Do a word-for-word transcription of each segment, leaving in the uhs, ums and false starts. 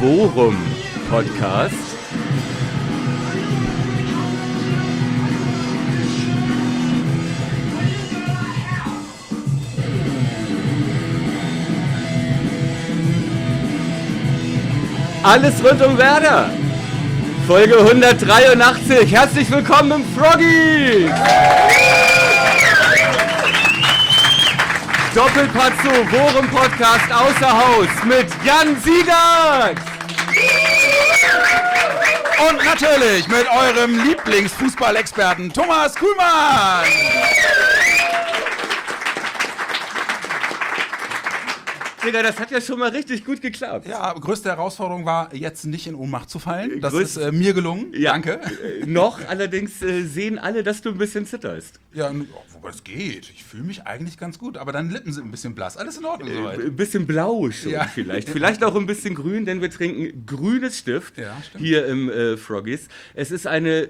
Worum Podcast. Alles rund um Werder. Folge hundertdreiundachtzig. Herzlich willkommen im Froggy. Doppelpazzo, Worum Podcast außer Haus mit Jan Siegert. Und natürlich mit eurem Lieblingsfußballexperten Thomas Kuhlmann. Digga, das hat ja schon mal richtig gut geklappt. Ja, größte Herausforderung war, jetzt nicht in Ohnmacht zu fallen. Das Größt- ist äh, mir gelungen. Ja. Danke. Äh, noch, allerdings äh, sehen alle, dass du ein bisschen zitterst. Ja, n- oh, wobei es geht. Ich fühle mich eigentlich ganz gut, aber deine Lippen sind ein bisschen blass. Alles in Ordnung soweit. Ein bisschen blau schon Ja. vielleicht. Vielleicht auch ein bisschen grün, denn wir trinken grünes Stift Ja, stimmt. hier im äh, Froggies. Es ist eine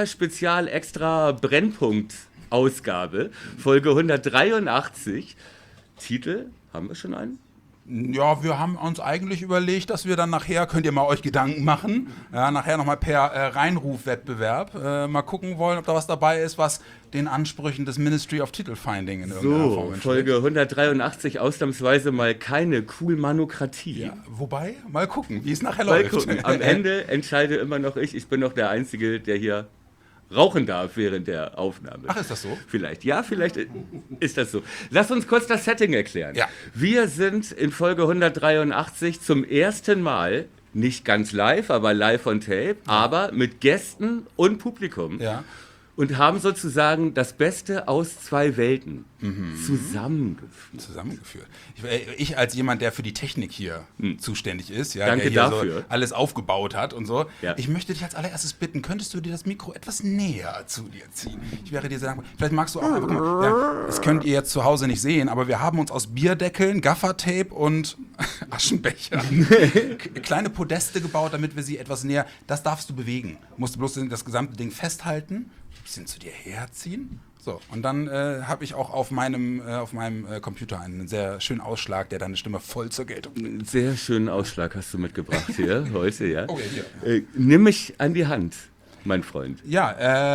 Sonderspezial-Extra-Brennpunkt-Ausgabe, Folge hundertdreiundachtzig. Titel, haben wir schon einen? Ja, wir haben uns eigentlich überlegt, dass wir dann nachher, könnt ihr mal euch Gedanken machen, ja, nachher nochmal per äh, Reinrufwettbewerb äh, mal gucken wollen, ob da was dabei ist, was den Ansprüchen des Ministry of Titelfinding in irgendeiner So, Form entspricht. Folge hundertdreiundachtzig, ausnahmsweise mal keine Cool-Manokratie. Ja, wobei, mal gucken, wie es nachher Mal läuft. gucken. Am Ende entscheide immer noch ich. Ich bin noch der Einzige, der hier rauchen darf während der Aufnahme. Ach, ist das so? Vielleicht, ja, vielleicht ist das so. Lass uns kurz das Setting erklären. Ja. Wir sind in Folge hundertdreiundachtzig zum ersten Mal, nicht ganz live, aber live on tape, aber mit Gästen und Publikum. Ja. Und haben sozusagen das Beste aus zwei Welten zusammengeführt. Zusammengeführt. Ich, äh, ich als jemand, der für die Technik hier zuständig ist, ja, Danke der hier dafür. so alles aufgebaut hat und so, Ja. ich möchte dich als allererstes bitten, könntest du dir das Mikro etwas näher zu dir ziehen? Ich wäre dir sehr dankbar. Vielleicht magst du auch einfach, guck mal, ja, das könnt ihr jetzt zu Hause nicht sehen, aber wir haben uns aus Bierdeckeln, Gaffertape und Aschenbecher k- kleine Podeste gebaut, damit wir sie etwas näher, das darfst du bewegen. Du musst bloß das gesamte Ding festhalten, ein bisschen zu dir herziehen. So, und dann äh, habe ich auch auf meinem, äh, auf meinem äh, Computer einen sehr schönen Ausschlag, der deine Stimme voll zur Geltung bringt. Einen sehr schönen Ausschlag hast du mitgebracht hier heute, ja. Okay, hier. Äh, nimm mich an die Hand, mein Freund. Ja,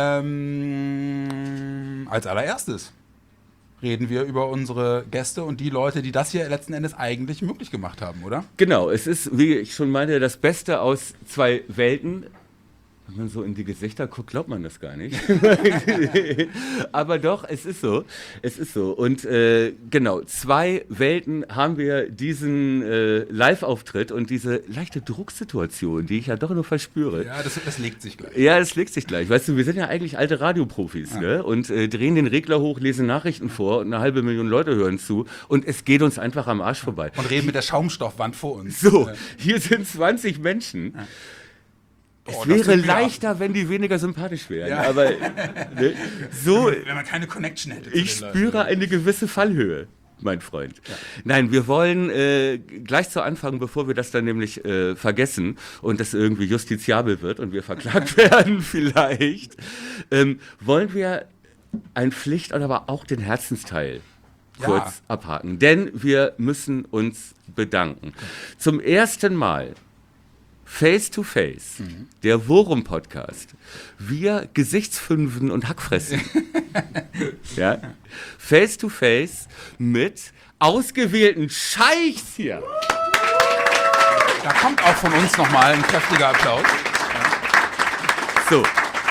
ähm, als allererstes reden wir über unsere Gäste und die Leute, die das hier letzten Endes eigentlich möglich gemacht haben, oder? Genau, es ist, wie ich schon meinte, das Beste aus zwei Welten. Wenn man so in die Gesichter guckt, glaubt man das gar nicht. Aber doch, es ist so. Es ist so. Und äh, genau, zwei Welten haben wir diesen äh, Live-Auftritt und diese leichte Drucksituation, die ich ja doch nur verspüre. Ja, das, das legt sich gleich. Ja, das legt sich gleich. Weißt du, wir sind ja eigentlich alte Radioprofis, ne? Und äh, drehen den Regler hoch, lesen Nachrichten vor und eine halbe Million Leute hören zu und es geht uns einfach am Arsch vorbei. Und reden mit der Schaumstoffwand vor uns. So, Ja. hier sind zwanzig Menschen. Es Oh, das wäre tut mir leichter, wenn die weniger sympathisch wären. Ja. Aber ne, so, Wenn man keine Connection hätte. zu ich den spüre Leuten. eine gewisse Fallhöhe, mein Freund. Nein, wir wollen äh, gleich zu Anfang, bevor wir das dann nämlich äh, vergessen und das irgendwie justiziabel wird und wir verklagt werden vielleicht, ähm, wollen wir ein Pflicht- oder aber auch den Herzensteil Ja. kurz abhaken. Denn wir müssen uns bedanken. Zum ersten Mal Face to Face, der Worum-Podcast. Wir Gesichtsfünfen und Hackfressen. Ja? Face to Face mit ausgewählten Scheichs hier. Da kommt auch von uns nochmal ein kräftiger Applaus. So,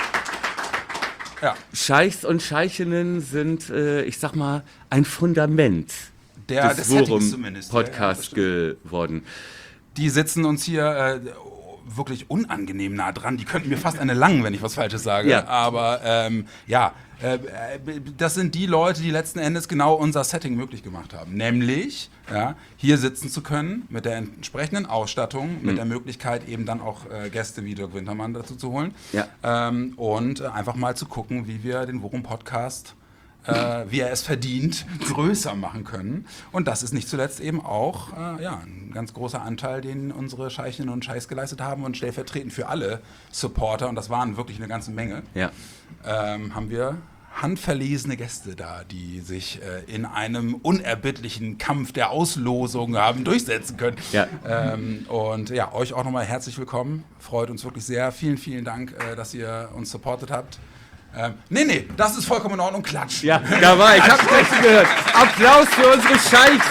Ja, Scheichs und Scheichinnen sind, äh, ich sag mal, ein Fundament der, des des Settings zumindest. Ja, ja, Worum-Podcasts das stimmt. geworden. Die sitzen uns hier äh, wirklich unangenehm nah dran. Die könnten mir fast eine langen, wenn ich was Falsches sage. Ja. Aber ähm, ja, äh, das sind die Leute, die letzten Endes genau unser Setting möglich gemacht haben. Nämlich, ja, hier sitzen zu können mit der entsprechenden Ausstattung, mit der Möglichkeit eben dann auch äh, Gäste wie Dirk Wintermann dazu zu holen. Ja. Ähm, und äh, einfach mal zu gucken, wie wir den Worum-Podcast äh, wie er es verdient, größer machen können. Und das ist nicht zuletzt eben auch äh, ja, ein ganz großer Anteil, den unsere Scheichinnen und Scheichs geleistet haben und stellvertretend für alle Supporter, und das waren wirklich eine ganze Menge, Ja. ähm, haben wir handverlesene Gäste da, die sich äh, in einem unerbittlichen Kampf der Auslosung haben durchsetzen können. Ja. Ähm, und ja, euch auch nochmal herzlich willkommen. Freut uns wirklich sehr. Vielen, vielen Dank, äh, dass ihr uns supportet habt. Ähm, nee, nee, das ist vollkommen in Ordnung. Klatsch. Ja, da war ich. Hab's gleich gehört. Applaus für unsere Scheichs.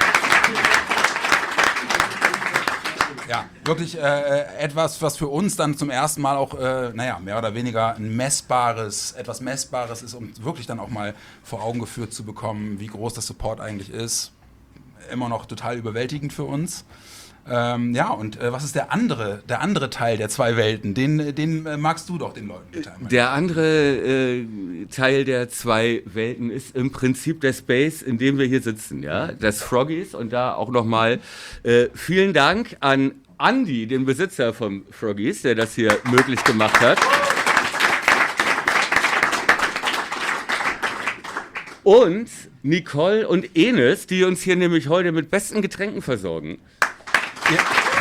Ja, wirklich äh, etwas, was für uns dann zum ersten Mal auch, äh, naja, mehr oder weniger ein messbares, etwas Messbares ist, um wirklich dann auch mal vor Augen geführt zu bekommen, wie groß der Support eigentlich ist. Immer noch total überwältigend für uns. Ähm, ja, und äh, was ist der andere, der andere Teil der zwei Welten? Den, den äh, magst du doch den Leuten mitteilen. Der andere äh, Teil der zwei Welten ist im Prinzip der Space, in dem wir hier sitzen, ja, das Froggies. Und da auch nochmal äh, vielen Dank an Andi, den Besitzer vom Froggies, der das hier möglich gemacht hat. Und Nicole und Enes, die uns hier nämlich heute mit besten Getränken versorgen. Ja.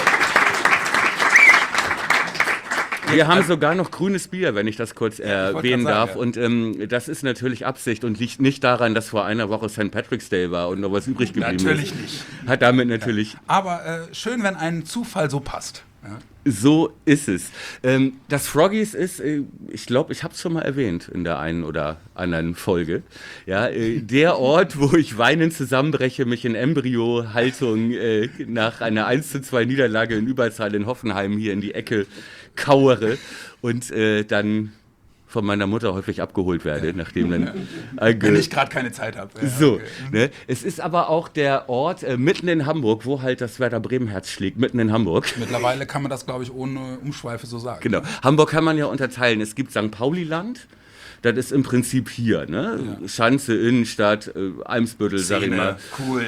Wir haben sogar noch grünes Bier, wenn ich das kurz erwähnen darf. Und ähm, das ist natürlich Absicht und liegt nicht daran, dass vor einer Woche Sankt Patrick's Day war und noch was übrig geblieben natürlich ist. Natürlich nicht. Hat damit natürlich... Aber äh, schön, wenn ein Zufall so passt. Ja. So ist es. Ähm, das Froggies ist, äh, ich glaube, ich habe es schon mal erwähnt in der einen oder anderen Folge, ja, äh, der Ort, wo ich weinend zusammenbreche, mich in Embryo-Haltung äh, nach einer eins zu zwei Niederlage in Überzahl in Hoffenheim hier in die Ecke kauere und äh, dann von meiner Mutter häufig abgeholt werde, nachdem dann... Äh, Wenn ich gerade keine Zeit habe. Ja, so, okay. Ne? Es ist aber auch der Ort äh, mitten in Hamburg, wo halt das Werder Bremen-Herz schlägt, mitten in Hamburg. Mittlerweile kann man das, glaube ich, ohne Umschweife so sagen. Genau. Hamburg kann man ja unterteilen. Es gibt Sankt Pauli-Land. Das ist im Prinzip hier, ne? Ja. Schanze, Innenstadt, äh, Eimsbüttel, sag ich mal. Cool.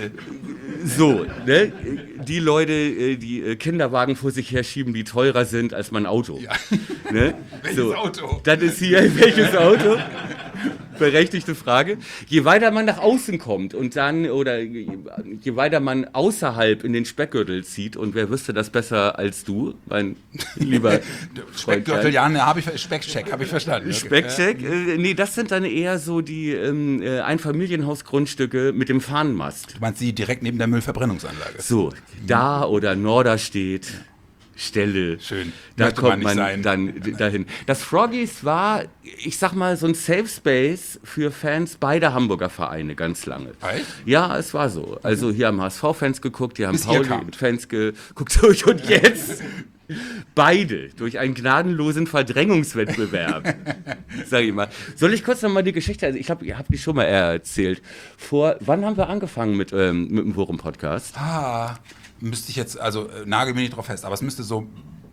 So, ne? Die Leute, die Kinderwagen vor sich herschieben, die teurer sind als mein Auto. Ja. Ne? Welches so. Auto? Das ist hier, welches Auto? Berechtigte Frage. Je weiter man nach außen kommt und dann, oder je, je weiter man außerhalb in den Speckgürtel zieht, und wer wüsste das besser als du, mein lieber Speckgürtel, ja, ne, habe ich, Speckcheck, habe ich verstanden. Okay. Speckcheck? Äh, nee, das sind dann eher so die ähm, äh, Einfamilienhausgrundstücke mit dem Fahnenmast. Du meinst die direkt neben der Müllverbrennungsanlage? So, da oder Norderstedt. Stelle. Schön. Da Möchte kommt man, man nicht dann sein. dahin. Das Froggies war, ich sag mal, so ein Safe Space für Fans beider Hamburger Vereine ganz lange. Echt? Ja, es war so. Also hier haben H S V-Fans geguckt, hier haben Bis ihr Pauli-Fans geguckt durch und jetzt beide durch einen gnadenlosen Verdrängungswettbewerb. Sag ich mal. Soll ich kurz noch mal die Geschichte, also ich glaube, ihr habt die schon mal erzählt. Vor, wann haben wir angefangen mit, ähm, mit dem Wurm-Podcast? Ah, müsste ich jetzt, also äh, nagel mich nicht drauf fest, aber es müsste so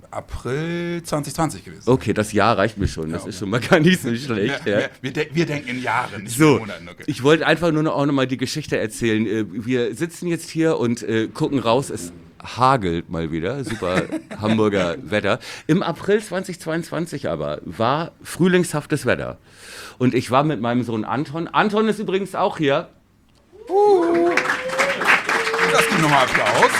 April zwanzig zwanzig gewesen sein. Okay, das Jahr reicht mir schon, das ja, okay. ist schon mal gar nicht so schlecht. Wir, ja. wir, wir, de wir denken in Jahren, nicht so, in Monaten. Okay. Ich wollte einfach nur noch, auch noch mal die Geschichte erzählen. Wir sitzen jetzt hier und äh, gucken raus, es hagelt mal wieder, super Hamburger Wetter. Im April zweitausendzweiundzwanzig aber war frühlingshaftes Wetter. Und ich war mit meinem Sohn Anton. Anton ist übrigens auch hier. Uh, das gibt nochmal Applaus.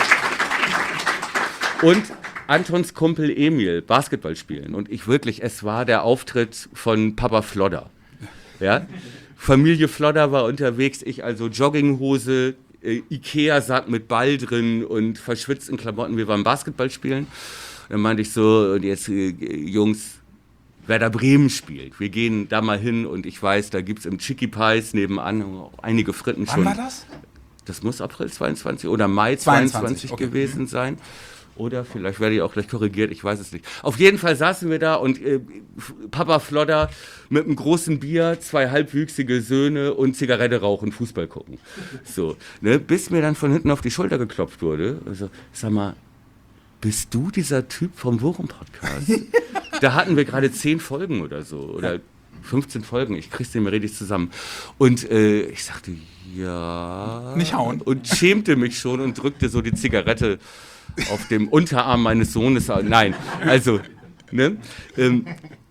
Und Antons Kumpel Emil Basketball spielen. Und ich wirklich, es war der Auftritt von Papa Flodder. Ja? Familie Flodder war unterwegs, ich also Jogginghose, äh, Ikea-Sack mit Ball drin und verschwitzten Klamotten. Wir waren Basketball spielen. Dann meinte ich so, und jetzt äh, Jungs, Werder Bremen spielt. Wir gehen da mal hin und ich weiß, da gibt es im Chicky Pies nebenan einige Fritten schon. Wann war das? Das muss April zweiundzwanzig oder Mai zweiundzwanzig okay. gewesen sein. Oder vielleicht werde ich auch gleich korrigiert, ich weiß es nicht. Auf jeden Fall saßen wir da und äh, Papa Flodder mit einem großen Bier, zwei halbwüchsige Söhne und Zigarette rauchen, Fußball gucken. So, ne, bis mir dann von hinten auf die Schulter geklopft wurde. Also, sag mal, bist du dieser Typ vom Wurm-Podcast? Da hatten wir gerade zehn Folgen oder so. Oder fünfzehn Folgen, ich krieg's nicht mehr richtig zusammen. Und äh, ich sagte, ja. Nicht hauen. Und schämte mich schon und drückte so die Zigarette auf dem Unterarm meines Sohnes. Nein, also, ne? Ähm,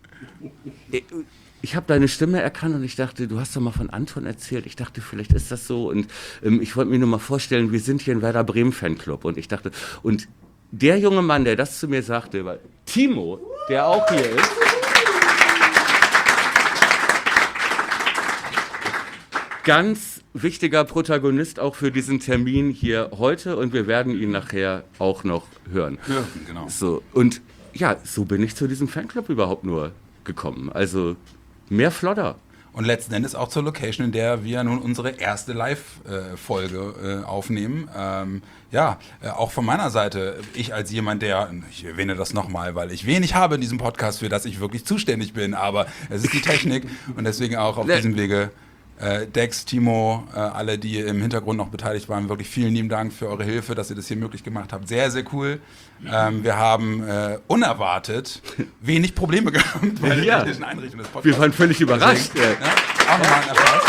ich habe deine Stimme erkannt und ich dachte, du hast doch mal von Anton erzählt. Ich dachte, vielleicht ist das so. Und ähm, ich wollte mir nur mal vorstellen, wir sind hier ein Werder Bremen Fanclub. Und ich dachte, und der junge Mann, der das zu mir sagte, war Timo, der auch hier ist. ganz wichtiger Protagonist auch für diesen Termin hier heute und wir werden ihn nachher auch noch hören. Hören, genau. So, und ja, so bin ich zu diesem Fanclub überhaupt nur gekommen. Also mehr Flodder. Und letzten Endes auch zur Location, in der wir nun unsere erste Live-Folge äh, aufnehmen. Ähm, ja, äh, auch von meiner Seite, ich als jemand, der, ich erwähne das nochmal, weil ich wenig habe in diesem Podcast, für das ich wirklich zuständig bin, aber es ist die Technik und deswegen auch auf diesem Wege äh, Dex, Timo, äh, alle, die im Hintergrund noch beteiligt waren, wirklich vielen lieben Dank für eure Hilfe, dass ihr das hier möglich gemacht habt. Sehr, sehr cool. Ähm, wir haben äh, unerwartet wenig Probleme gehabt bei der Ja. technischen Einrichtung des Podcasts. Wir waren völlig überrascht. Deswegen, ja, auch nochmal einen Applaus.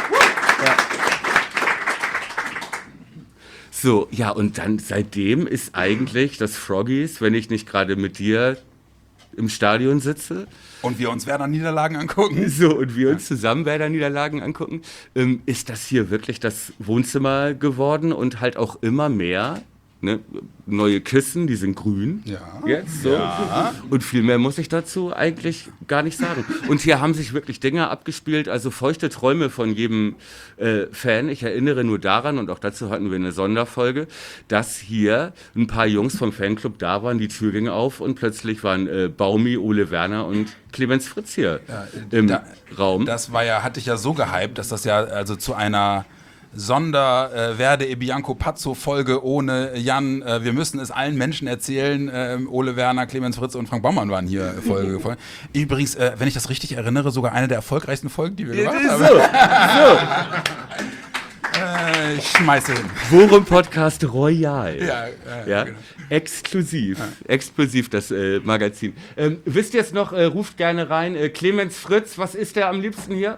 So, ja, und dann seitdem ist eigentlich das Froggies, wenn ich nicht gerade mit dir im Stadion sitze, Und wir uns Werder Niederlagen angucken. so, und wir uns zusammen Werder Niederlagen angucken, ähm, ist das hier wirklich das Wohnzimmer geworden und halt auch immer mehr. Ne? Neue Kissen, die sind grün. Ja. Jetzt so. Ja. Und viel mehr muss ich dazu eigentlich gar nicht sagen. Und hier haben sich wirklich Dinge abgespielt, also feuchte Träume von jedem äh, Fan. Ich erinnere nur daran, und auch dazu hatten wir eine Sonderfolge, dass hier ein paar Jungs vom Fanclub da waren, die Tür ging auf und plötzlich waren äh, Baumi, Ole Werner und Clemens Fritz hier Ja, im da- Raum. Das war ja, hatte ich ja so gehypt, dass das ja also zu einer Sonder äh, Verde e Bianco Pazzo Folge ohne Jan, äh, wir müssen es allen Menschen erzählen, äh, Ole Werner, Clemens Fritz und Frank Baumann waren hier äh, Folge gefolgt. Übrigens, äh, wenn ich das richtig erinnere, sogar eine der erfolgreichsten Folgen, die wir gemacht haben. so, Äh, ich schmeiße hin. Worum Podcast Royal. Ja, äh, Ja, genau. exklusiv, exklusiv das äh, Magazin. Ähm, wisst ihr es noch, äh, ruft gerne rein, äh, Clemens Fritz, was ist der am liebsten hier?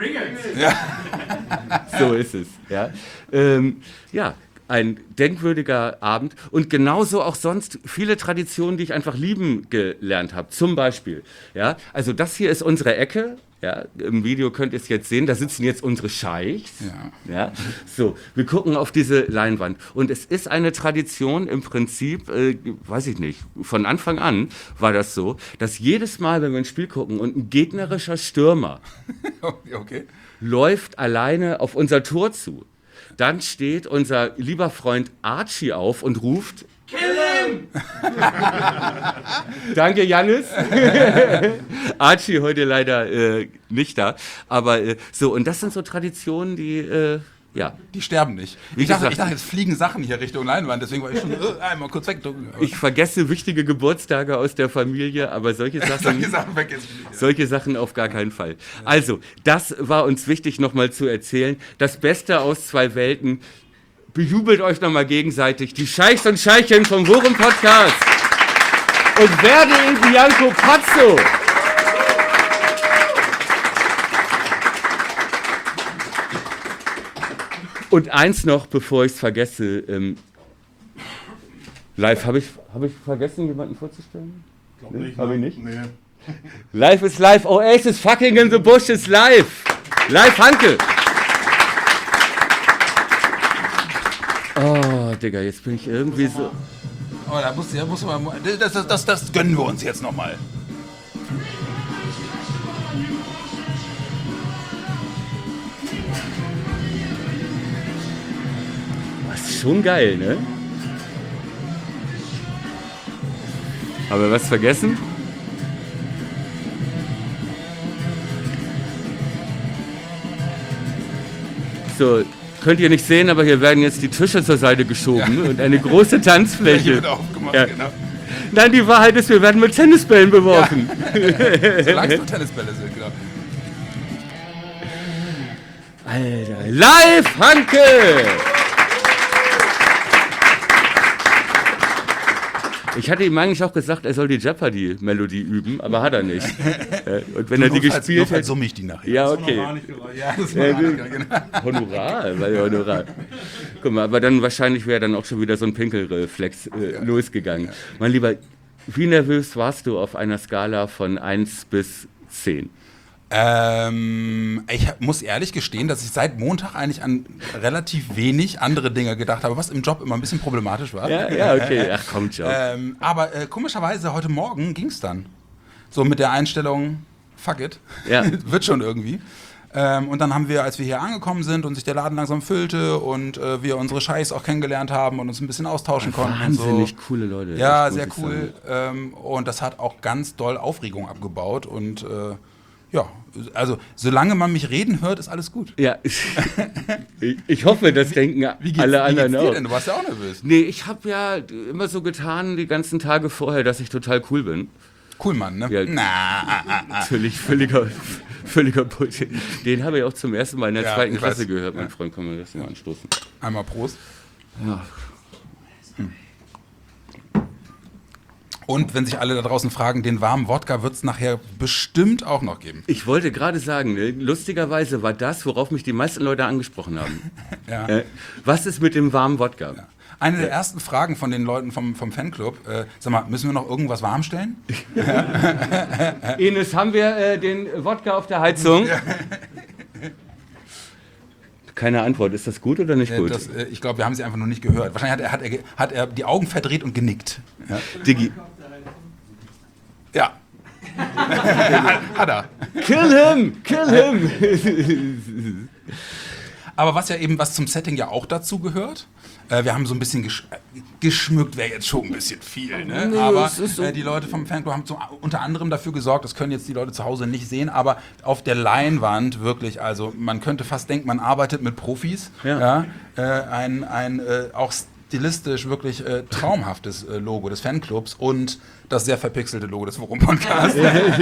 So ist es, ja. Ähm, ja, ein denkwürdiger Abend und genauso auch sonst viele Traditionen, die ich einfach lieben gelernt habe. Zum Beispiel, ja, also das hier ist unsere Ecke. Ja, im Video könnt ihr es jetzt sehen, da sitzen jetzt unsere Scheichs. Ja. Ja, so, wir gucken auf diese Leinwand. Und es ist eine Tradition im Prinzip, äh, weiß ich nicht, von Anfang an war das so, dass jedes Mal, wenn wir ein Spiel gucken und ein gegnerischer Stürmer Okay. läuft alleine auf unser Tor zu, dann steht unser lieber Freund Archie auf und ruft: Kill him! Danke, Jannis. Archie heute leider äh, nicht da. Aber äh, so, und das sind so Traditionen, die, äh, ja. Die sterben nicht. Wie Ich dachte, gesagt- ich dachte, jetzt fliegen Sachen hier Richtung Leinwand, deswegen war ich schon äh, einmal kurz wegdrücken. Aber Ich vergesse wichtige Geburtstage aus der Familie, aber solche Sachen, solche Sachen weg jetzt. solche Sachen auf gar keinen Fall. Also, das war uns wichtig nochmal zu erzählen. Das Beste aus zwei Welten. Bejubelt euch nochmal gegenseitig. Die Scheichs und Scheichen vom Worum Podcast. Und Verde e Bianco Pazzo. Und eins noch, bevor ich es vergesse. Ähm, live, habe ich, hab ich vergessen, jemanden vorzustellen? Glaub Nee, nicht, hab ne? ich nicht? Nee. Live is live. Oasis fucking in the bush is live. Live Hanke. Oh, Digga, jetzt bin ich irgendwie so. Oh, da muss, da muss man, das, das, das, das gönnen wir uns jetzt nochmal. Das ist schon geil, ne? Haben wir was vergessen? So, könnt ihr nicht sehen, aber hier werden jetzt die Tische zur Seite geschoben und eine große Hier Tanzfläche. wird aufgemacht, Ja. genau. Nein, die Wahrheit ist, wir werden mit Tennisbällen beworfen. Solange es nur Tennisbälle sind, genau. Alter, live Hanke! Ich hatte ihm eigentlich auch gesagt, er soll die Jeopardy-Melodie üben, aber hat er nicht. Äh, Und wenn er die Notfalls- gespielt notfalls hat. summe ich die nachher. Ja, Das okay. war nicht gereicht. Ja, das Ja, war wir- genau. Honorar, weil Honorar. Guck mal, aber dann wahrscheinlich wäre dann auch schon wieder so ein Pinkelreflex äh, losgegangen. Mein Lieber, wie nervös warst du auf einer Skala von eins bis zehn? Ähm, ich muss ehrlich gestehen, dass ich seit Montag eigentlich an relativ wenig andere Dinge gedacht habe, was im Job immer ein bisschen problematisch war. Ja, ja, okay. Ach komm, Joe. Ähm, aber äh, komischerweise heute Morgen ging es dann. So mit der Einstellung, fuck it, Ja. wird schon irgendwie. Ähm, und dann haben wir, als wir hier angekommen sind und sich der Laden langsam füllte und äh, wir unsere Scheiß auch kennengelernt haben und uns ein bisschen austauschen konnten. Wahnsinnig und so. coole Leute. Ja, echt, sehr muss ich cool. Ähm, und das hat auch ganz doll Aufregung abgebaut. Und äh, ja, also solange man mich reden hört, ist alles gut. Ja, ich, ich hoffe, das denken Wie geht's, alle wie anderen geht's dir auch. denn? Du warst ja auch nervös. Nee, ich habe ja immer so getan, die ganzen Tage vorher, dass ich total cool bin. Cool, Mann, ne? Ja. Na, ah, ah, ah. Völlig, völliger, völliger Bullshit. Den habe ich auch zum ersten Mal in der Ja, zweiten ich Klasse weiß. gehört. Mein Ja. Freund, kann mir das mal anstoßen. Einmal Prost. Ja. Und wenn sich alle da draußen fragen, den warmen Wodka wird es nachher bestimmt auch noch geben. Ich wollte gerade sagen, ne, lustigerweise war das, worauf mich die meisten Leute angesprochen haben. Ja. Äh, was ist mit dem warmen Wodka? Ja. Eine der ersten Fragen von den Leuten vom, vom Fanclub, äh, sag mal, müssen wir noch irgendwas warm stellen? Ines, haben wir äh, den Wodka auf der Heizung? Ja. Keine Antwort. Ist das gut oder nicht Äh, gut? das, äh, ich glaube, wir haben sie einfach nur nicht gehört. Wahrscheinlich hat er, hat er, ge- hat er die Augen verdreht und genickt. Ja. Diggi. Ja. Hat er. Kill him! Kill him! Aber was ja eben, was zum Setting ja auch dazu gehört, äh, wir haben so ein bisschen gesch äh, geschmückt, wäre jetzt schon ein bisschen viel, ne? Nee, aber es ist so- äh, die Leute vom Fanclub haben so, unter anderem dafür gesorgt, das können jetzt die Leute zu Hause nicht sehen, aber auf der Leinwand wirklich, also man könnte fast denken, man arbeitet mit Profis, Ja. ja? Äh, ein, ein äh, auch stilistisch wirklich äh, traumhaftes äh, Logo des Fanclubs und das sehr verpixelte Logo des Worum Podcasts.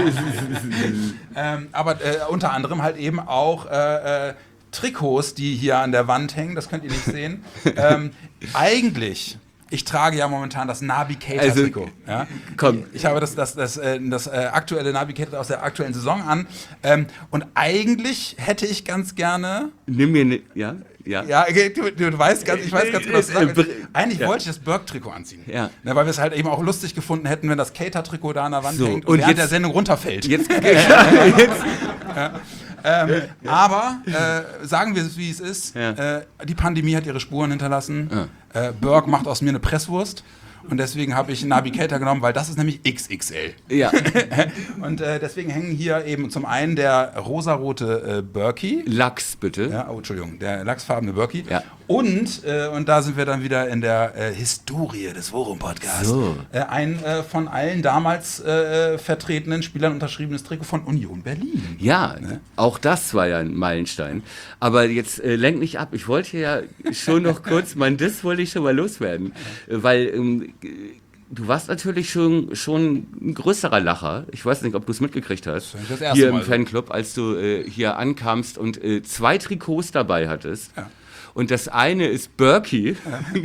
ähm, aber äh, unter anderem halt eben auch äh, äh, Trikots, die hier an der Wand hängen, das könnt ihr nicht sehen. ähm, eigentlich, ich trage ja momentan das Navigator-Trikot. Also, ja? komm. Ich habe das, das, das, äh, das äh, aktuelle Navigator aus der aktuellen Saison an. Ähm, und eigentlich hätte ich ganz gerne. Nimm mir ne, ja, ja. Ja, du, du weißt ganz, ich weiß ganz genau, was du Äh, sagen willst. äh, Eigentlich ja. wollte ich das Burke-Trikot anziehen. Ja. Ne, weil wir es halt eben auch lustig gefunden hätten, wenn das Cater-Trikot da an der Wand So, hängt und, und während jetzt- der Sendung runterfällt. Jetzt, jetzt Ähm, aber äh, sagen wir es, wie es ist. Ja. Äh, die Pandemie hat ihre Spuren hinterlassen. Äh, Burke macht aus mir eine Presswurst. Und deswegen habe ich einen Navigator genommen, weil das ist nämlich X X L. ja. Und äh, deswegen hängen hier eben zum einen der rosarote äh, Berkey. Lachs bitte. Ja, oh, Entschuldigung, der lachsfarbene Berkey. Ja. Und, äh, und da sind wir dann wieder in der äh, Historie des Worum-Podcasts. So. Äh, ein äh, von allen damals äh, vertretenen Spielern unterschriebenes Trikot von Union Berlin. Ja, auch das war ja ein Meilenstein. Aber jetzt äh, lenk nicht ab. Ich wollte ja schon noch kurz, mein Diss wollte ich schon mal loswerden. Äh, weil ähm, du warst natürlich schon, schon ein größerer Lacher. Ich weiß nicht, ob du es mitgekriegt hast. Das ist das erste Hier im Mal so. Fanclub, als du äh, hier ankamst und äh, zwei Trikots dabei hattest. Ja. Und das eine ist Berkey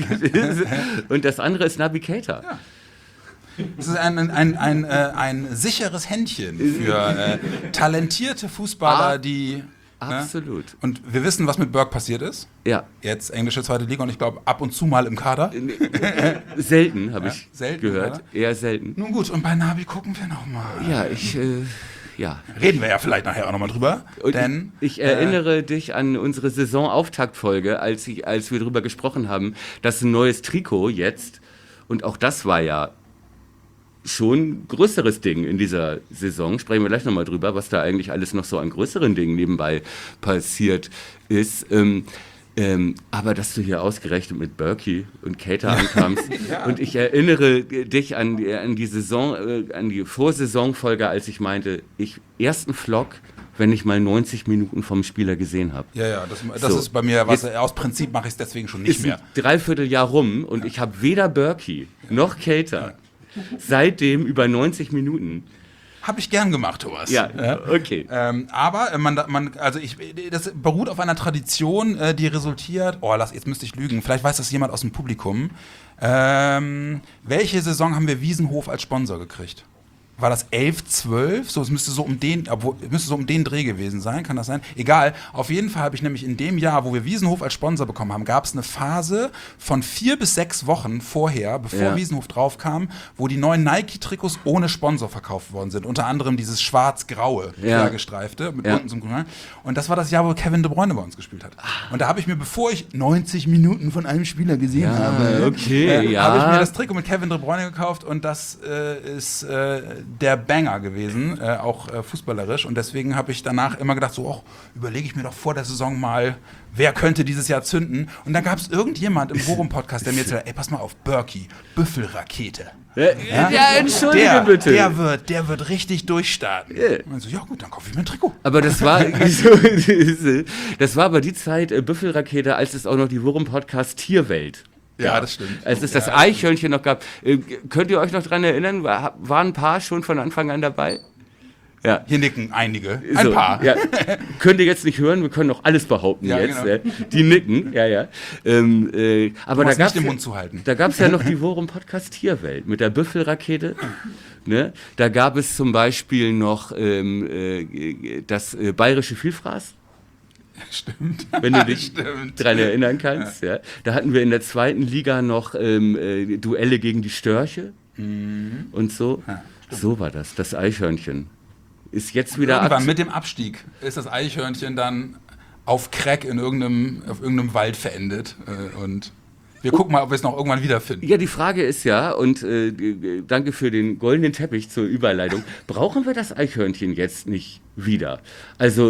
und das andere ist Navigator. Ja. Es ist ein, ein, ein, ein, äh, ein sicheres Händchen für äh, talentierte Fußballer, Ah, die. Absolut. Ne? Und wir wissen, was mit Burke passiert ist. Ja. Jetzt englische zweite Liga und ich glaube ab und zu mal im Kader. Selten, habe Ja, ich selten, gehört. oder? Eher selten. Nun gut, und bei Navi gucken wir nochmal. Ja, ich, äh, ja. Reden wir ja vielleicht nachher auch nochmal drüber. Und denn ich, ich äh, erinnere dich an unsere Saisonauftaktfolge, als, ich, als wir darüber gesprochen haben, dass ein neues Trikot jetzt, und auch das war ja schon ein größeres Ding in dieser Saison, sprechen wir gleich nochmal drüber, was da eigentlich alles noch so an größeren Dingen nebenbei passiert ist. Ähm, ähm, aber dass du hier ausgerechnet mit Berkey und Cater ankamst. Ja. Und ich erinnere dich an die, an die Saison, äh, an die Vorsaisonfolge, als ich meinte, ich ersten Vlog, wenn ich mal neunzig Minuten vom Spieler gesehen habe. Ja, ja, das, das So, ist bei mir, was jetzt- aus Prinzip mache ich es deswegen schon nicht Ist mehr. ein Dreivierteljahr rum und ich habe weder Berkey noch Cater seitdem über neunzig Minuten. Habe ich gern gemacht, Thomas. Ja, okay. Ähm, aber äh, man, man, also ich, das beruht auf einer Tradition, äh, die resultiert. Oh, lass, jetzt müsste ich lügen. Vielleicht weiß das jemand aus dem Publikum. Ähm, welche Saison haben wir Wiesenhof als Sponsor gekriegt? War das elf, zwölf? So, es müsste so um den, obwohl, es müsste so um den Dreh gewesen sein, kann das sein? Egal. Auf jeden Fall habe ich nämlich in dem Jahr, wo wir Wiesenhof als Sponsor bekommen haben, gab es eine Phase von vier bis sechs Wochen vorher, bevor Ja. Wiesenhof draufkam, wo die neuen Nike-Trikots ohne Sponsor verkauft worden sind. Unter anderem dieses schwarz-graue, Ja. quergestreifte, mit Ja. unten zum Grün. Und das war das Jahr, wo Kevin De Bruyne bei uns gespielt hat. Und da habe ich mir, bevor ich neunzig Minuten von einem Spieler gesehen Ja, habe, okay, äh, ja. habe ich mir das Trikot mit Kevin De Bruyne gekauft und das äh, ist äh, der Banger gewesen, äh, auch äh, fußballerisch. Und deswegen habe ich danach immer gedacht, so, oh, überlege ich mir doch vor der Saison mal, wer könnte dieses Jahr zünden. Und dann gab es irgendjemand im Forum-Podcast, der mir erzählt hat, ey, pass mal auf, Berkey, Büffelrakete. Ja, Ja? ja, entschuldige Der, bitte. der, wird, der wird richtig durchstarten. Ja. Und so, ja gut, dann kaufe ich mir ein Trikot. Aber das war, das war aber die Zeit, äh, Büffelrakete, als es auch noch die Wurm-Podcast Tierwelt Ja, gab. das stimmt. Als es Ja, das das Eichhörnchen noch gab. Äh, könnt ihr euch noch dran erinnern? War, waren ein paar schon von Anfang an dabei? Ja. Hier nicken einige. Ein So, paar. Ja. Könnt ihr jetzt nicht hören, wir können doch alles behaupten Ja, jetzt. genau. Äh, die nicken, ja, ja. Ähm, äh, aber da musst gab's nicht den ja, Mund zuhalten. da gab es ja noch die Worum-Podcast Tierwelt mit der Büffelrakete. Ne? Da gab es zum Beispiel noch ähm, äh, das äh, bayerische Vielfraß. Stimmt. Wenn du dich Stimmt. dran erinnern kannst. Ja. Da hatten wir in der zweiten Liga noch ähm, äh, Duelle gegen die Störche Mhm. und so. Ja, So war das, das Eichhörnchen. Ist jetzt wieder Irgendwann akt- mit dem Abstieg ist das Eichhörnchen dann auf Crack in irgendeinem, auf irgendeinem Wald verendet. Äh, und wir gucken mal, ob wir es noch irgendwann wiederfinden. Ja, die Frage ist ja, und äh, äh, danke für den goldenen Teppich zur Überleitung, brauchen wir das Eichhörnchen jetzt nicht wieder? Also,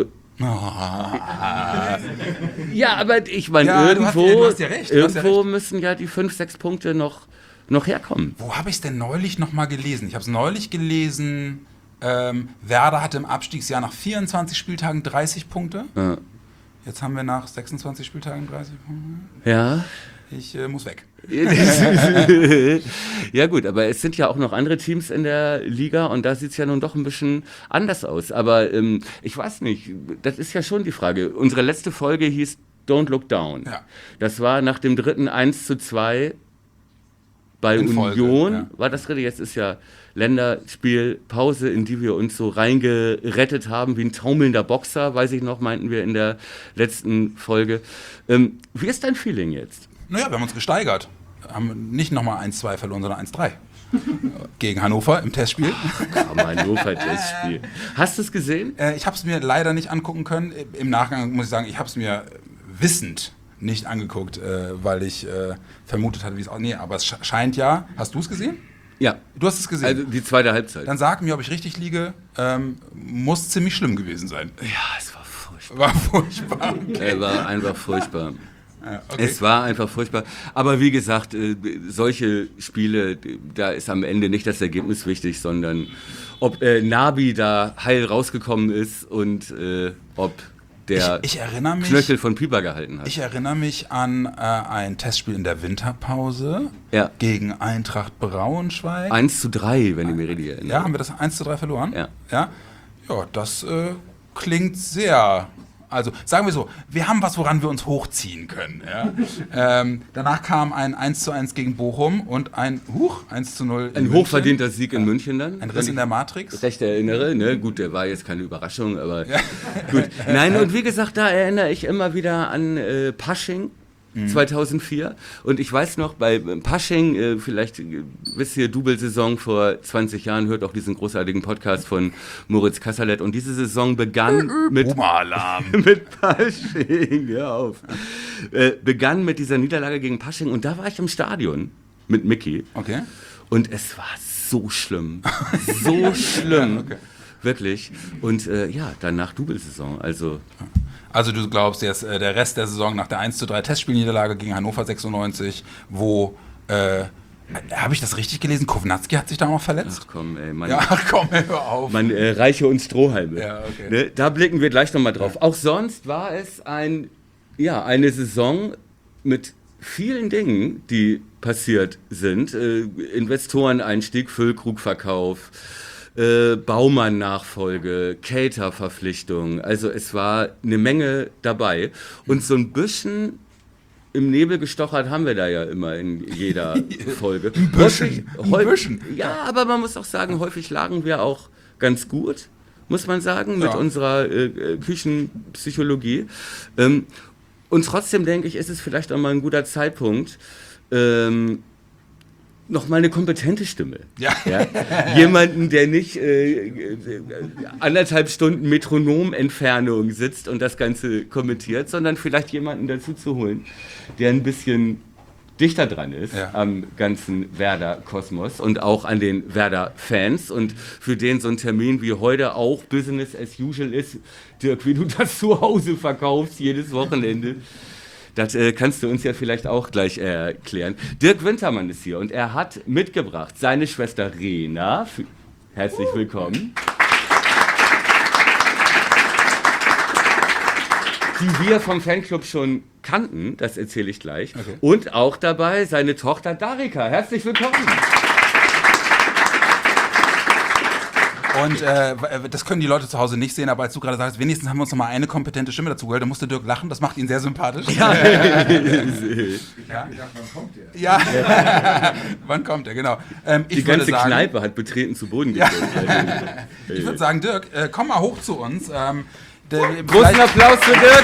ja, aber ich meine, Ja, du hast- irgendwo, du hast ja recht, du hast ja irgendwo recht. müssen ja die fünf, sechs Punkte noch, noch herkommen. Wo habe ich es denn neulich noch mal gelesen? Ich habe es neulich gelesen. Ähm, Werder hatte im Abstiegsjahr nach vierundzwanzig Spieltagen dreißig Punkte. Ja. Jetzt haben wir nach sechsundzwanzig Spieltagen dreißig Punkte. Ja. Ich äh, muss weg. Ja gut, aber es sind ja auch noch andere Teams in der Liga und da sieht es ja nun doch ein bisschen anders aus. Aber ähm, ich weiß nicht, das ist ja schon die Frage. Unsere letzte Folge hieß Don't Look Down. Ja. Das war nach dem dritten eins zu zwei bei In Folge, Union. ja. War das richtig? Jetzt ist ja Länderspielpause, in die wir uns so reingerettet haben, wie ein taumelnder Boxer, weiß ich noch, meinten wir in der letzten Folge. Ähm, wie ist dein Feeling jetzt? Naja, wir haben uns gesteigert. Haben nicht nochmal eins zwei verloren, sondern eins drei. Gegen Hannover im Testspiel. Komm, Hannover Testspiel. Hast du es gesehen? Äh, ich habe es mir leider nicht angucken können. Im Nachgang muss ich sagen, ich habe es mir wissend nicht angeguckt, äh, weil ich äh, vermutet hatte, wie es auch. Nee, aber es sch- scheint ja. Hast du es gesehen? Ja. Du hast es gesehen. Also die zweite Halbzeit. Dann sag mir, ob ich richtig liege. Ähm, muss ziemlich schlimm gewesen sein. Ja, es war furchtbar. War furchtbar. Es war einfach furchtbar. Ja, okay. Es war einfach furchtbar. Aber wie gesagt, äh, solche Spiele, da ist am Ende nicht das Ergebnis wichtig, sondern ob äh, Nabi da heil rausgekommen ist und äh, ob der ich, ich erinnere mich. Knöchel von Pieper gehalten hat. Ich erinnere mich an äh, ein Testspiel in der Winterpause Ja. gegen Eintracht Braunschweig. eins zu drei, wenn ich mich richtig erinnere. Ja, haben wir das eins zu drei verloren? Ja. Ja, ja das äh, klingt sehr. Also sagen wir so, wir haben was, woran wir uns hochziehen können. Ja? ähm, danach kam ein eins zu eins gegen Bochum und ein Huch, eins zu null. in Ein München. hochverdienter Sieg in München dann. Ein Riss in der Matrix. recht erinnere, ne? Gut, der war jetzt keine Überraschung, aber gut. Nein, und wie gesagt, da erinnere ich immer wieder an äh, Pasching zweitausendvier. Und ich weiß noch, bei Pasching, äh, vielleicht äh, wisst ihr, Double-Saison vor zwanzig Jahren, hört auch diesen großartigen Podcast von Moritz Kasserlet. Und diese Saison begann mit, Boomer-Alarm. mit Pasching, hör auf, äh, begann mit dieser Niederlage gegen Pasching. Und da war ich im Stadion mit Mickey. Okay. Und es war so schlimm. So schlimm. okay. Wirklich. Und äh, ja, danach Double-Saison. Also, Also du glaubst jetzt, äh, der Rest der Saison nach der eins zu drei Testspielniederlage gegen Hannover sechsundneunzig, wo, äh, habe ich das richtig gelesen? Kovnatski hat sich da noch verletzt? ach komm, ey, man, Ja, ach komm, hör auf. man äh, reiche uns Strohhalme. Ja, okay. Ne? Da blicken wir gleich nochmal drauf. Auch sonst war es ein, ja, eine Saison mit vielen Dingen, die passiert sind. Äh, Investoreneinstieg, Füllkrugverkauf, äh, Baumann-Nachfolge, Cater-Verpflichtung. Also es war eine Menge dabei. Und so ein bisschen im Nebel gestochert haben wir da ja immer in jeder Folge. Ein bisschen, ein häufig, bisschen. Ja, aber man muss auch sagen, häufig lagen wir auch ganz gut, muss man sagen, mit Ja. unserer äh, Küchenpsychologie. Ähm, und trotzdem denke ich, ist es vielleicht auch mal ein guter Zeitpunkt, ähm, noch mal eine kompetente Stimme. Ja. Ja? Jemanden, der nicht äh, äh, anderthalb Stunden Metronomentfernung sitzt und das Ganze kommentiert, sondern vielleicht jemanden dazu zu holen, der ein bisschen dichter dran ist Ja. am ganzen Werder-Kosmos und auch an den Werder-Fans und für den so ein Termin wie heute auch Business as usual ist. Dirk, wie du das zu Hause verkaufst, jedes Wochenende. Das äh, kannst du uns ja vielleicht auch gleich äh, erklären. Dirk Wintermann ist hier und er hat mitgebracht seine Schwester Rena. F- Herzlich willkommen. Die wir vom Fanclub schon kannten, das erzähle ich gleich. Okay. Und auch dabei seine Tochter Darika. Herzlich willkommen. Und äh, das können die Leute zu Hause nicht sehen, aber als du gerade sagst, wenigstens haben wir uns noch mal eine kompetente Stimme dazu gehört, da musste Dirk lachen, das macht ihn sehr sympathisch. Ja. ja. Ja. Wann kommt er, genau. Ähm, ich Die ganze würde sagen, Kneipe hat betreten zu Boden Ja. gedrückt. Ich würde sagen, Dirk, äh, komm mal hoch zu uns. Ähm, der, Großen vielleicht- Applaus für Dirk.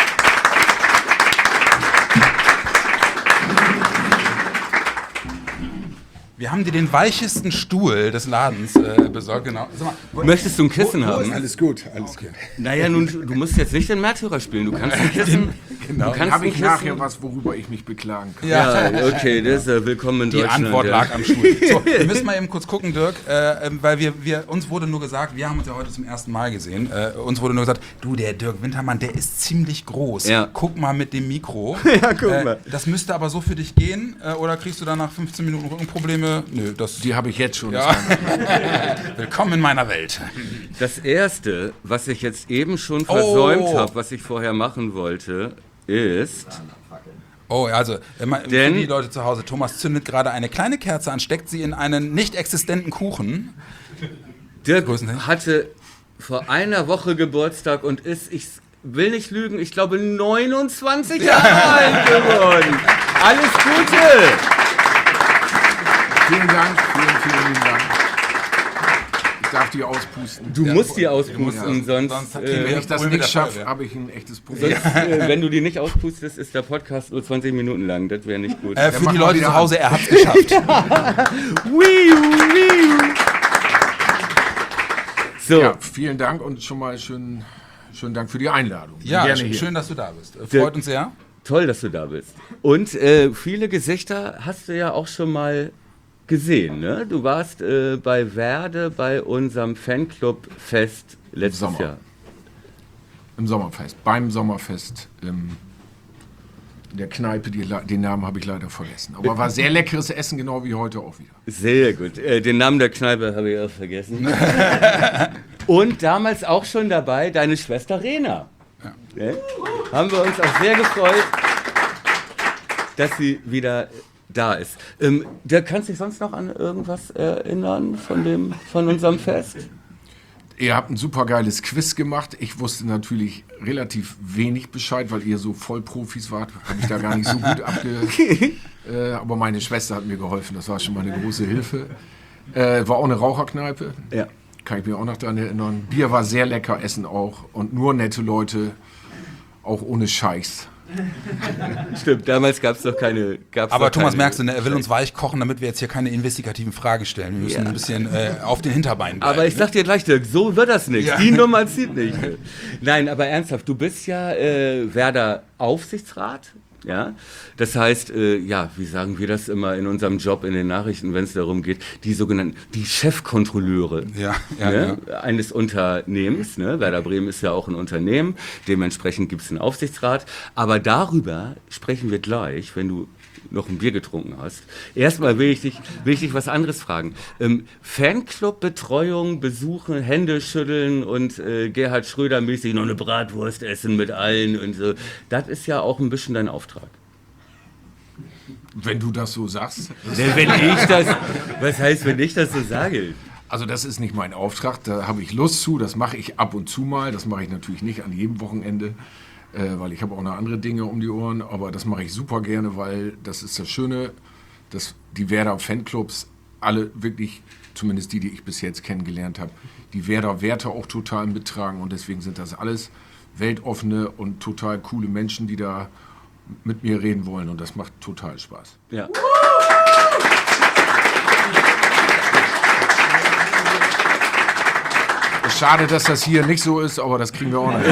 Wir haben dir den weichesten Stuhl des Ladens äh, besorgt, genau. Sag mal, wo- Möchtest du ein Kissen wo- wo haben? ist- Alles gut, alles gut. Naja, nun, du musst jetzt nicht den Märtyrer spielen. Du kannst ein Kissen. Genau. Du kannst Habe ein ich Kissen. nachher was, worüber ich mich beklagen kann? Ja. Ja, okay, das ist äh, willkommen in Die Deutschland. Antwort ja. lag am Stuhl. So, wir müssen mal eben kurz gucken, Dirk, äh, ähm, weil wir, wir, uns wurde nur gesagt, wir haben uns ja heute zum ersten Mal gesehen, äh, uns wurde nur gesagt, du, der Dirk Wintermann, der ist ziemlich groß. Ja. Guck mal mit dem Mikro. Ja, guck Äh, mal. das müsste aber so für dich gehen, äh, oder kriegst du dann nach fünfzehn Minuten Rückenprobleme? Nö, das... Die habe ich jetzt schon. Ja. Willkommen in meiner Welt. Das Erste, was ich jetzt eben schon versäumt Oh. habe, was ich vorher machen wollte, ist... Oh, also, äh, mal- für Denn- die Leute zu Hause, Thomas zündet gerade eine kleine Kerze an, steckt sie in einen nicht existenten Kuchen. Dirk Grüßen Sie. hatte vor einer Woche Geburtstag und ist, ich will nicht lügen, ich glaube neunundzwanzig Jahre alt geworden. Alles Gute! Vielen Dank, vielen, vielen lieben Dank. Ich darf die auspusten. Du Ja, musst die ja, auspusten, sonst, sonst kriegen äh, wir- Wenn ich das Problem mit nicht der schaffe, Feuerwehr. habe ich ein echtes Problem. sonst äh, wenn du die nicht auspustest, ist der Podcast nur zwanzig Minuten lang. Das wäre nicht gut. Äh, für mach die mal Leute wieder zu Hause, er hat's geschafft. Wiu, wiu. So, Ja, vielen Dank und schon mal schönen, schönen Dank für die Einladung. Ja, Gerne schön, hier. schön, dass du da bist. Äh, Der- Freut uns sehr. toll, dass du da bist. Und äh, viele Gesichter hast du ja auch schon mal gesehen, ne? Du warst äh, bei Werde bei unserem Fanclub-Fest letztes Sommer. Jahr. Im Sommerfest, beim Sommerfest ähm, in der Kneipe, die, den Namen habe ich leider vergessen. Aber war sehr leckeres Essen, genau wie heute auch wieder. Sehr gut. Äh, den Namen der Kneipe habe ich auch vergessen. Und damals auch schon dabei deine Schwester Rena. Ja. Haben wir uns auch sehr gefreut, dass sie wieder da ist. Ähm, der kannst dich sonst noch an irgendwas erinnern von, dem, von unserem Fest? Ihr habt ein super geiles Quiz gemacht. Ich wusste natürlich relativ wenig Bescheid, weil ihr so Vollprofis wart. Habe ich da gar nicht so gut abge... äh, aber meine Schwester hat mir geholfen. Das war schon mal eine große Hilfe. Äh, war auch eine Raucherkneipe. Ja. Kann ich mir auch noch daran erinnern. Bier war sehr lecker, Essen auch. Und nur nette Leute, auch ohne Scheiß. Stimmt, damals gab es doch keine. Gab's Aber doch Thomas, keine, merkst du, ne, er will uns weich kochen, damit wir jetzt hier keine investigativen Fragen stellen. Wir müssen Ja. ein bisschen äh, auf den Hinterbeinen bleiben. Aber ich sag dir gleich, Dirk, so wird das nicht. Ja. Die Nummer zieht nicht. Nein, aber ernsthaft, du bist ja äh, Werder Aufsichtsrat. Ja, das heißt, äh, ja, wie sagen wir das immer in unserem Job in den Nachrichten, wenn es darum geht, die sogenannten, die Chefkontrolleure Ja, ja, ne, eines Unternehmens. Ne? Werder Bremen ist ja auch ein Unternehmen, dementsprechend gibt es einen Aufsichtsrat. Aber darüber sprechen wir gleich, wenn du noch ein Bier getrunken hast. Erstmal will ich dich, will ich dich was anderes fragen. Ähm, Fanclub-Betreuung, Besuchen, Hände schütteln und äh, Gerhard Schröder-mäßig noch eine Bratwurst essen mit allen und so. Das ist ja auch ein bisschen dein Auftrag. Wenn du das so sagst. Denn wenn ich das, was heißt, wenn ich das so sage? Also das ist nicht mein Auftrag, da habe ich Lust zu, das mache ich ab und zu mal, das mache ich natürlich nicht an jedem Wochenende, äh, weil ich habe auch noch andere Dinge um die Ohren, aber das mache ich super gerne, weil das ist das Schöne, dass die Werder Fanclubs alle wirklich, zumindest die, die ich bis jetzt kennengelernt habe, die Werder Werte auch total mittragen und deswegen sind das alles weltoffene und total coole Menschen, die da mit mir reden wollen und das macht total Spaß. Ja. Schade, dass das hier nicht so ist, aber das kriegen wir auch noch.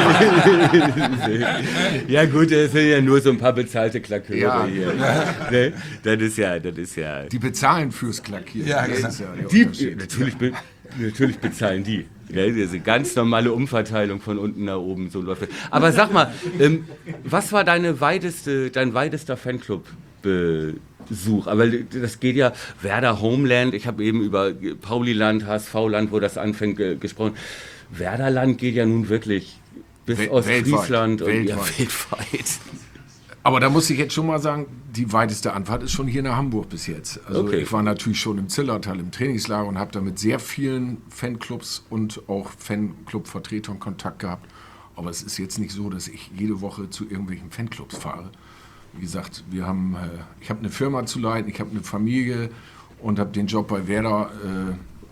Ja gut, das sind ja nur so ein paar bezahlte Klaköre Ja. hier. Ne? Das ist ja, das ist ja... Die bezahlen fürs Klackieren. Ja, Das genau. ist ja der Die, Unterschied. natürlich, be, natürlich bezahlen die. Gell? Diese ganz normale Umverteilung von unten nach oben, so läuft das. Aber sag mal, ähm, was war deine weiteste, dein weitester Fanclub-Besuch? Aber das geht ja, Werder Homeland, ich habe eben über Pauliland, H S V-Land, wo das anfängt, ge gesprochen. Werderland geht ja nun wirklich bis Wel- Ostfriesland und ja, weltweit. weltweit. Aber da muss ich jetzt schon mal sagen, die weiteste Anfahrt ist schon hier nach Hamburg bis jetzt. Also Okay. ich war natürlich schon im Zillertal im Trainingslager und habe da mit sehr vielen Fanclubs und auch Fanclub-Vertretern Kontakt gehabt. Aber es ist jetzt nicht so, dass ich jede Woche zu irgendwelchen Fanclubs fahre. Wie gesagt, wir haben, äh, ich habe eine Firma zu leiten, ich habe eine Familie und habe den Job bei Werder. Äh,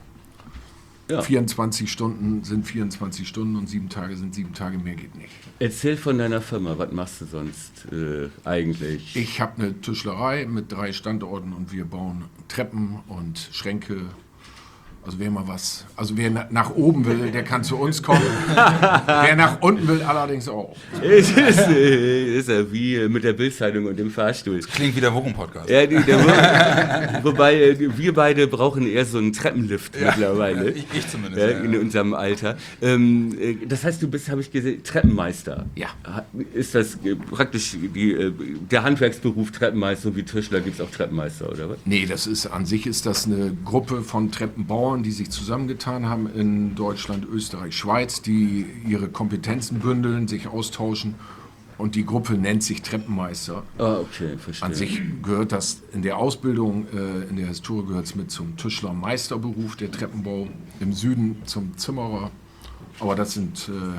Ja. vierundzwanzig Stunden sind vierundzwanzig Stunden und sieben Tage sind sieben Tage, mehr geht nicht. Erzähl von deiner Firma, was machst du sonst äh, eigentlich? Ich habe eine Tischlerei mit drei Standorten und wir bauen Treppen und Schränke. Also wer mal was, also wer na, nach oben will, der kann zu uns kommen. Wer nach unten will, allerdings auch. Es ist, äh, ist ja wie mit der Bildzeitung und dem Fahrstuhl. Klingt wie der Wochen-Podcast. Ja, die, der, wobei äh, wir beide brauchen eher so einen Treppenlift mittlerweile. Ich, ich zumindest. Ja, Ja, in unserem Alter. Ähm, äh, das heißt, du bist, habe ich gesehen, Treppenmeister. Ja. Ha- Ist das äh, praktisch die, äh, der Handwerksberuf Treppenmeister und wie Tischler gibt es auch Treppenmeister, oder was? Nee, das ist an sich ist das eine Gruppe von Treppenbauern, die sich zusammengetan haben in Deutschland, Österreich, Schweiz, die ihre Kompetenzen bündeln, sich austauschen und die Gruppe nennt sich Treppenmeister. Ah, okay, verstehe. An sich gehört das in der Ausbildung, äh, in der Historie gehört es mit zum Tischler-Meisterberuf, der Treppenbau, im Süden zum Zimmerer. Aber das sind äh,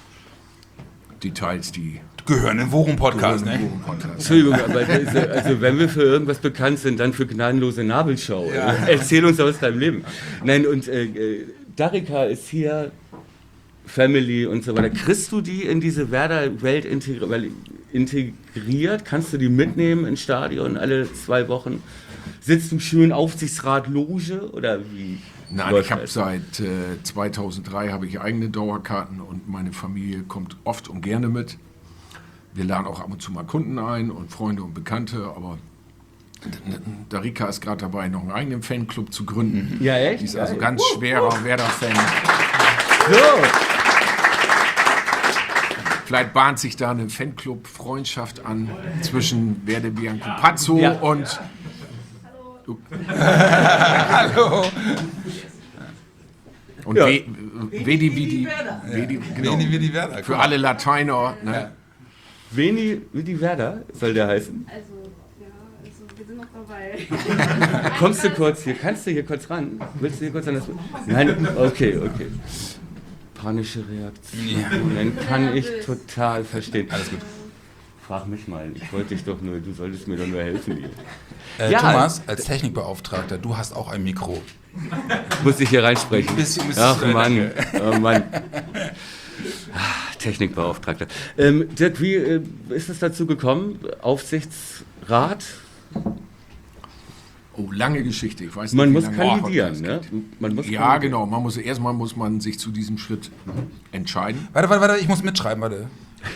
Details, die Gehören im Wochen-Podcast, gehören ne? im Podcast. Entschuldigung, aber also, also wenn wir für irgendwas bekannt sind, dann für gnadenlose Nabelschau. Ja. Erzähl uns aus deinem Leben. Nein, und äh, äh, Darika ist hier, Family und so weiter. Kriegst du die in diese Werder-Welt integri weil- integriert? Kannst du die mitnehmen ins Stadion alle zwei Wochen? Sitzt du schön Aufsichtsrat Loge oder wie? Nein, läuft ich habe das? seit äh, zweitausenddrei habe ich eigene Dauerkarten und meine Familie kommt oft und gerne mit. Wir laden auch ab und zu mal Kunden ein und Freunde und Bekannte, aber Darika ist gerade dabei, noch einen eigenen Fanclub zu gründen. Ja, echt? Die ist also Geil. ganz schwerer Werder-Fan. So. Vielleicht bahnt sich da eine Fanclub-Freundschaft an zwischen Verde Bianco Pazzo Ja. und Hallo. und Ja. We- Vedi Vidi. Vedi, genau. Veni Vidi Werder. Für alle Lateiner. Ne? Veni Vidi Werder soll der heißen. Also, ja, also wir sind noch dabei. Kommst du kurz hier? Kannst du hier kurz ran? Willst du hier kurz an das... Nein? Okay, okay. Panische Reaktionen kann ich total verstehen. Alles gut. Frag mich mal, ich wollte dich doch nur, du solltest mir doch nur helfen. Hier. Äh, Ja. Thomas, als Technikbeauftragter, du hast auch ein Mikro. Muss ich hier reinsprechen? Bisschen müsstest Ach du- Mann, oh Mann. Ah, Technikbeauftragter. Ähm, Dirk, wie äh, ist es dazu gekommen? Aufsichtsrat? Oh, lange Geschichte. Ich weiß nicht, Man wie muss lange kandidieren, der ne? Podcast geht. Man muss Ja, kandidieren. genau. Man muss, erstmal muss man sich zu diesem Schritt entscheiden. Warte, warte, warte, ich muss mitschreiben, warte.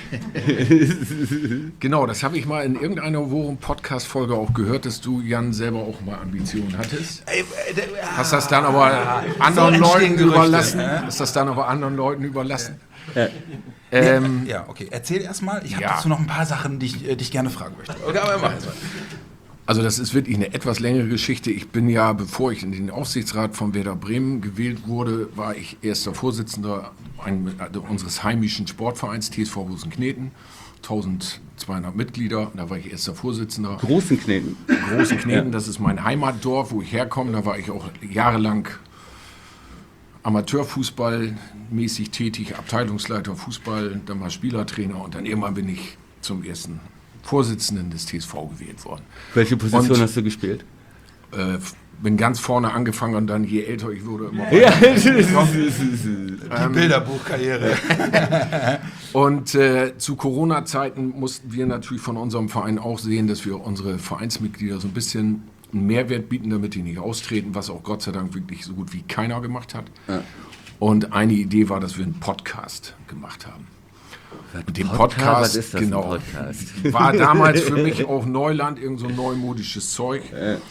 Genau, das habe ich mal in irgendeiner Wochen-Podcast-Folge auch gehört, dass du, Jan, selber auch mal Ambitionen hattest. Hast das dann aber anderen entstehen Leuten Gerüchte, überlassen? ne? Hast das dann aber anderen Leuten überlassen? Ja. Ähm, Ja, okay. Erzähl erstmal. Ich habe Ja. dazu noch ein paar Sachen, die ich, äh, die ich gerne fragen möchte. Okay, aber mach erst mal. Also das ist wirklich eine etwas längere Geschichte. Ich bin ja, bevor ich in den Aufsichtsrat von Werder Bremen gewählt wurde, war ich erster Vorsitzender ein, also unseres heimischen Sportvereins T S V Rosenkneten. eintausendzweihundert Mitglieder, da war ich erster Vorsitzender. Großen Kneten. Großen Kneten, das ist mein Heimatdorf, wo ich herkomme. Da war ich auch jahrelang Amateurfußball mäßig tätig, Abteilungsleiter Fußball, dann war Spielertrainer und dann irgendwann bin ich zum ersten Vorsitzenden des T S V gewählt worden. Welche Position Und- hast du gespielt? Äh, f- bin ganz vorne angefangen und dann je älter ich wurde, immer Ja, Die Bilderbuchkarriere. Und äh, zu Corona-Zeiten mussten wir natürlich von unserem Verein auch sehen, dass wir unsere Vereinsmitglieder so ein bisschen einen Mehrwert bieten, damit die nicht austreten, was auch Gott sei Dank wirklich so gut wie keiner gemacht hat. Ja. Und eine Idee war, dass wir einen Podcast gemacht haben. Und den Podcast? Podcast, Was ist das, ein genau, Podcast? war damals für mich auch Neuland, irgend so neumodisches Zeug.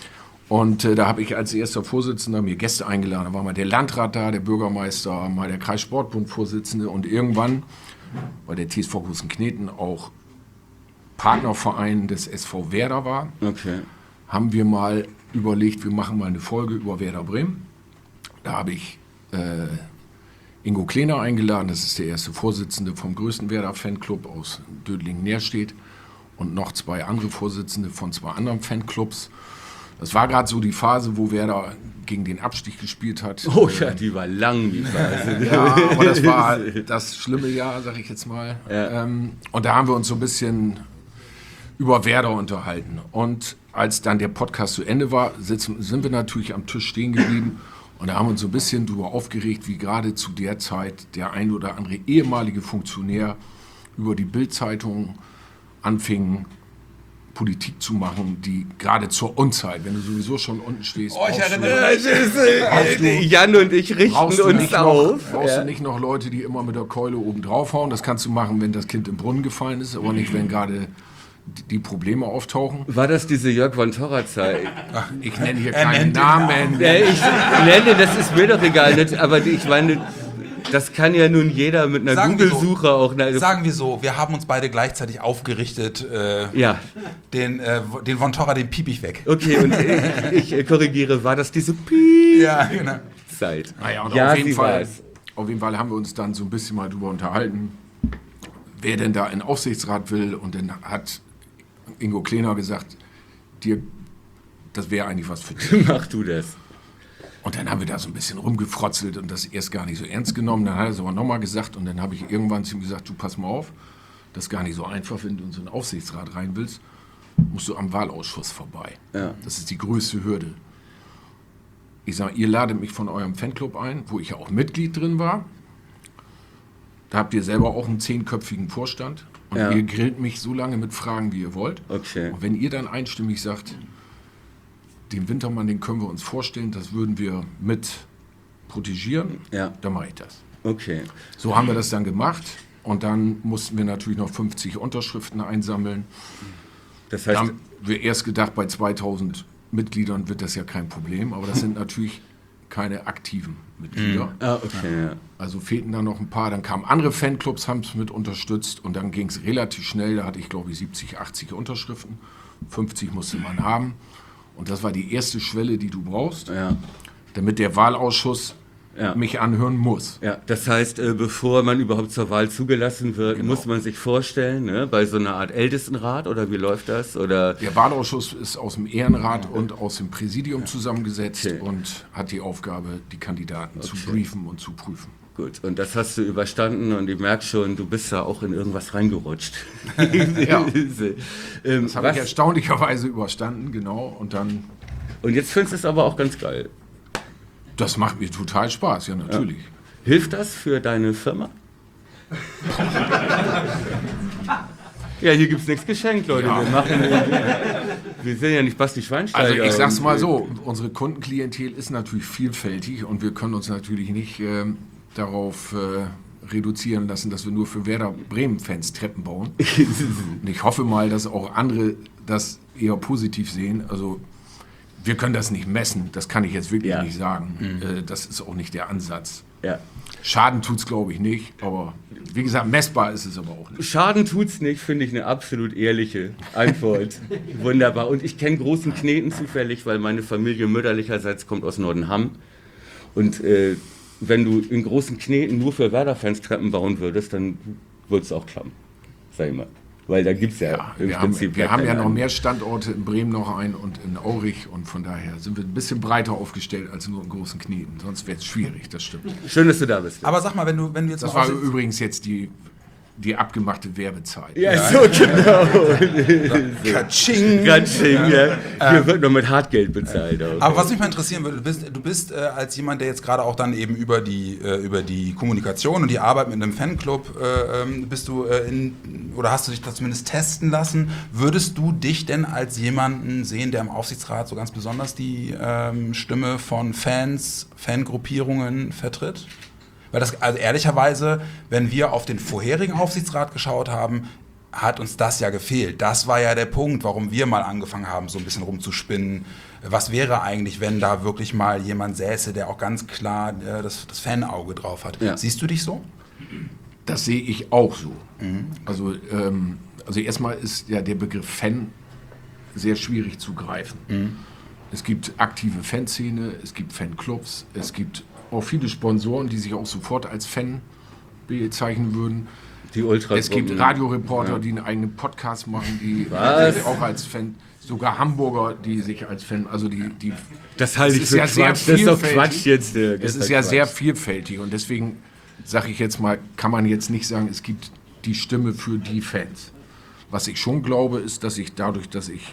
Und äh, da habe ich als erster Vorsitzender mir Gäste eingeladen. Da war mal der Landrat da, der Bürgermeister, mal der Kreissportbund-Vorsitzende und irgendwann weil der T S V Großenkneten auch Partnerverein des S V Werder war, Okay. haben wir mal überlegt, wir machen mal eine Folge über Werder Bremen. Da habe ich äh, Ingo Klener eingeladen, das ist der erste Vorsitzende vom größten Werder-Fanclub aus Dödlingen-Nerstedt und noch zwei andere Vorsitzende von zwei anderen Fanclubs. Das war gerade so die Phase, wo Werder gegen den Abstieg gespielt hat. Oh ja, die war lang, die Phase. Ja, aber das war das schlimme Jahr, sag ich jetzt mal. Ja. Ähm, und da haben wir uns so ein bisschen über Werder unterhalten. Und als dann der Podcast zu Ende war, sitzen, sind wir natürlich am Tisch stehen geblieben. Und da haben wir uns so ein bisschen darüber aufgeregt, wie gerade zu der Zeit der ein oder andere ehemalige Funktionär über die Bild-Zeitung anfing, Politik zu machen, die gerade zur Unzeit, wenn du sowieso schon unten stehst, Oh, ich brauchst erinnere du- Das ist, äh, Jan und ich richten brauchst du uns nicht, noch, auf. brauchst Ja. du nicht noch Leute, die immer mit der Keule oben draufhauen. Das kannst du machen, wenn das Kind im Brunnen gefallen ist, aber nicht, wenn gerade die- die Probleme auftauchen. War das diese Jörg von Torra-Zeit? Ich nenne hier Er keinen nennt den Namen. Ja, ich nenne, das ist mir doch egal, nicht, aber ich meine, das kann ja nun jeder mit einer Sagen wir so. Google-Suche auch... Na, Sagen wir so, wir haben uns beide gleichzeitig aufgerichtet. Äh, ja, den, äh, den von Torra, den piep ich weg. okay, und ich, ich korrigiere, war das diese Piep-Zeit? Ja, genau. Naja, und Ja, auf, jeden sie Fall, war's. auf jeden Fall haben wir uns dann so ein bisschen mal drüber unterhalten, wer denn da in den Aufsichtsrat will. Und dann hat Ingo Klener gesagt, dir, das wäre eigentlich was für dich. Mach du das. Und dann haben wir da so ein bisschen rumgefrotzelt und das erst gar nicht so ernst genommen. Dann hat er es aber nochmal gesagt und dann habe ich irgendwann zu ihm gesagt, du pass mal auf, das ist gar nicht so einfach, wenn du in so einen Aufsichtsrat rein willst, musst du am Wahlausschuss vorbei. Ja. Das ist die größte Hürde. Ich sage, ihr ladet mich von eurem Fanclub ein, wo ich ja auch Mitglied drin war. Da habt ihr selber auch einen zehnköpfigen Vorstand und Ja. ihr grillt mich so lange mit Fragen, wie ihr wollt. Okay. Und wenn ihr dann einstimmig sagt, den Wintermann, den können wir uns vorstellen, das würden wir mit protegieren, Ja. dann mache ich das. Okay. So haben wir das dann gemacht und dann mussten wir natürlich noch fünfzig Unterschriften einsammeln. Das Da heißt, haben wir erst gedacht, bei zweitausend Mitgliedern wird das ja kein Problem, aber das sind natürlich keine aktiven Mitglieder. ah, okay, ja. Also fehlten da noch ein paar, dann kamen andere Fanclubs, haben es mit unterstützt und dann ging es relativ schnell, da hatte ich glaube ich siebzig, achtzig Unterschriften, fünfzig musste man haben und das war die erste Schwelle, die du brauchst, Ja. damit der Wahlausschuss Ja. mich anhören muss. Ja, das heißt, äh, bevor man überhaupt zur Wahl zugelassen wird, Genau. muss man sich vorstellen, ne, bei so einer Art Ältestenrat oder wie läuft das? Oder Der Wahlausschuss ist aus dem Ehrenrat und aus dem Präsidium zusammengesetzt Okay. und hat die Aufgabe, die Kandidaten zu Okay. briefen und zu prüfen. gut, und das hast du überstanden und ich merke schon, du bist da auch in irgendwas reingerutscht. Ja. ähm, Das habe ich was, erstaunlicherweise überstanden, genau. Und dann, und jetzt findest du es aber auch ganz geil. das macht mir total Spaß, ja natürlich. Hilft das für deine Firma? Ja, hier gibt es nichts geschenkt, Leute. Ja. Wir, machen, wir sind ja nicht Basti Schweinsteiger. Also ich sag's und- mal so, unsere Kundenklientel ist natürlich vielfältig und wir können uns natürlich nicht ähm, darauf äh, reduzieren lassen, dass wir nur für Werder Bremen-Fans Treppen bauen. Und ich hoffe mal, dass auch andere das eher positiv sehen. Also wir können das nicht messen, das kann ich jetzt wirklich Ja. nicht sagen. Äh, das ist auch nicht der Ansatz. Ja. Schaden tut's glaube ich nicht, aber wie gesagt, messbar ist es aber auch nicht. Schaden tut's nicht, finde ich eine absolut ehrliche Antwort. Wunderbar. Und ich kenne Großen Kneten zufällig, weil meine Familie mütterlicherseits kommt aus Nordenham. Und äh, wenn du in Großen Kneten nur für Werder-Fans Treppen bauen würdest, dann würde es auch klappen. Sag ich mal. Weil da gibt es ja, Ja, im wir haben, Prinzip wir haben ja keine noch anderen. mehr Standorte in Bremen noch ein und in Aurich und von daher sind wir ein bisschen breiter aufgestellt als nur in großen Kneten. Sonst wäre es schwierig, das stimmt. Schön, dass du da bist. Aber sag mal, wenn du, wenn du jetzt Das mal war aussiehst- übrigens jetzt die, die abgemachte Werbezeit. Ja, so genau. Katsching. Ganz schön, ja. Hier wird noch mit Hartgeld bezahlt. Auch. Aber was mich mal interessieren würde, du bist, du bist äh, als jemand, der jetzt gerade auch dann eben über die, äh, über die Kommunikation und die Arbeit mit einem Fanclub, äh, ähm, bist du äh, in, oder hast du dich da zumindest testen lassen, würdest du dich denn als jemanden sehen, der im Aufsichtsrat so ganz besonders die ähm, Stimme von Fans, Fangruppierungen vertritt? Weil das, also ehrlicherweise, wenn wir auf den vorherigen Aufsichtsrat geschaut haben, hat uns das ja gefehlt. Das war ja der Punkt, warum wir mal angefangen haben, so ein bisschen rumzuspinnen. Was wäre eigentlich, wenn da wirklich mal jemand säße, der auch ganz klar äh, das, das Fanauge drauf hat? Ja. Siehst du dich so? Das sehe ich auch so. Mhm. Also, ähm, also erstmal ist ja der Begriff Fan sehr schwierig zu greifen. Mhm. Es gibt aktive Fanszene, es gibt Fanclubs, es gibt auch viele Sponsoren, die sich auch sofort als Fan bezeichnen würden. Die Ultras. Es gibt Radioreporter, ja. die einen eigenen Podcast machen, die Was? sich auch als Fan, sogar Hamburger, die sich als Fan, also die, die Das halte ich ist für ja sehr Quatsch. Das ist doch vielfältig. Quatsch jetzt. Äh, Es ist halt ja Quatsch. sehr vielfältig und deswegen sage ich jetzt mal, kann man jetzt nicht sagen, es gibt die Stimme für die Fans. Was ich schon glaube, ist, dass ich dadurch, dass ich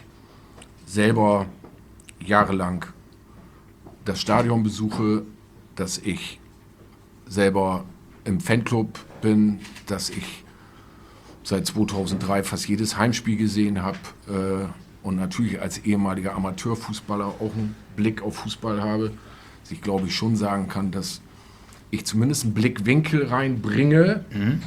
selber jahrelang das Stadion besuche, dass ich selber im Fanclub bin, dass ich seit zweitausenddrei fast jedes Heimspiel gesehen habe äh, und natürlich als ehemaliger Amateurfußballer auch einen Blick auf Fußball habe, dass ich glaube ich schon sagen kann, dass ich zumindest einen Blickwinkel reinbringe, mhm.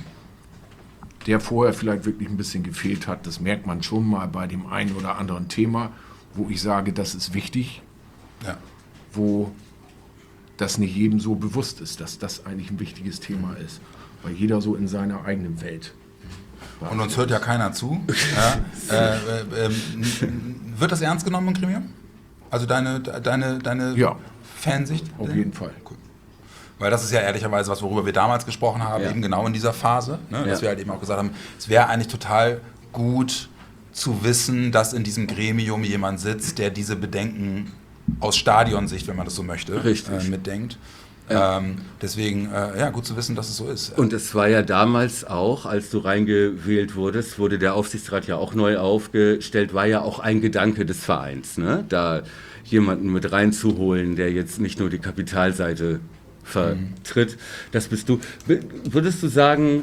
der vorher vielleicht wirklich ein bisschen gefehlt hat. Das merkt man schon mal bei dem einen oder anderen Thema, wo ich sage, das ist wichtig, Ja. wo das nicht jedem so bewusst ist, dass das eigentlich ein wichtiges Thema ist, weil jeder so in seiner eigenen Welt. Und uns hört ja keiner zu. Ja. Äh, äh, äh, wird das ernst genommen im Gremium? Also deine, deine, deine Ja. Fansicht? Auf jeden Fall. Cool. Weil das ist ja ehrlicherweise was, worüber wir damals gesprochen haben, Ja. eben genau in dieser Phase, ne? Dass Ja. wir halt eben auch gesagt haben, es wäre eigentlich total gut zu wissen, dass in diesem Gremium jemand sitzt, der diese Bedenken aus Stadionsicht, wenn man das so möchte, Richtig. äh, mitdenkt. Ja. Ähm, deswegen, äh, ja, gut zu wissen, dass es so ist. Und es war ja damals auch, als du reingewählt wurdest, wurde der Aufsichtsrat ja auch neu aufgestellt, war ja auch ein Gedanke des Vereins, ne? Da jemanden mit reinzuholen, der jetzt nicht nur die Kapitalseite vertritt. Das bist du. W- Würdest du sagen,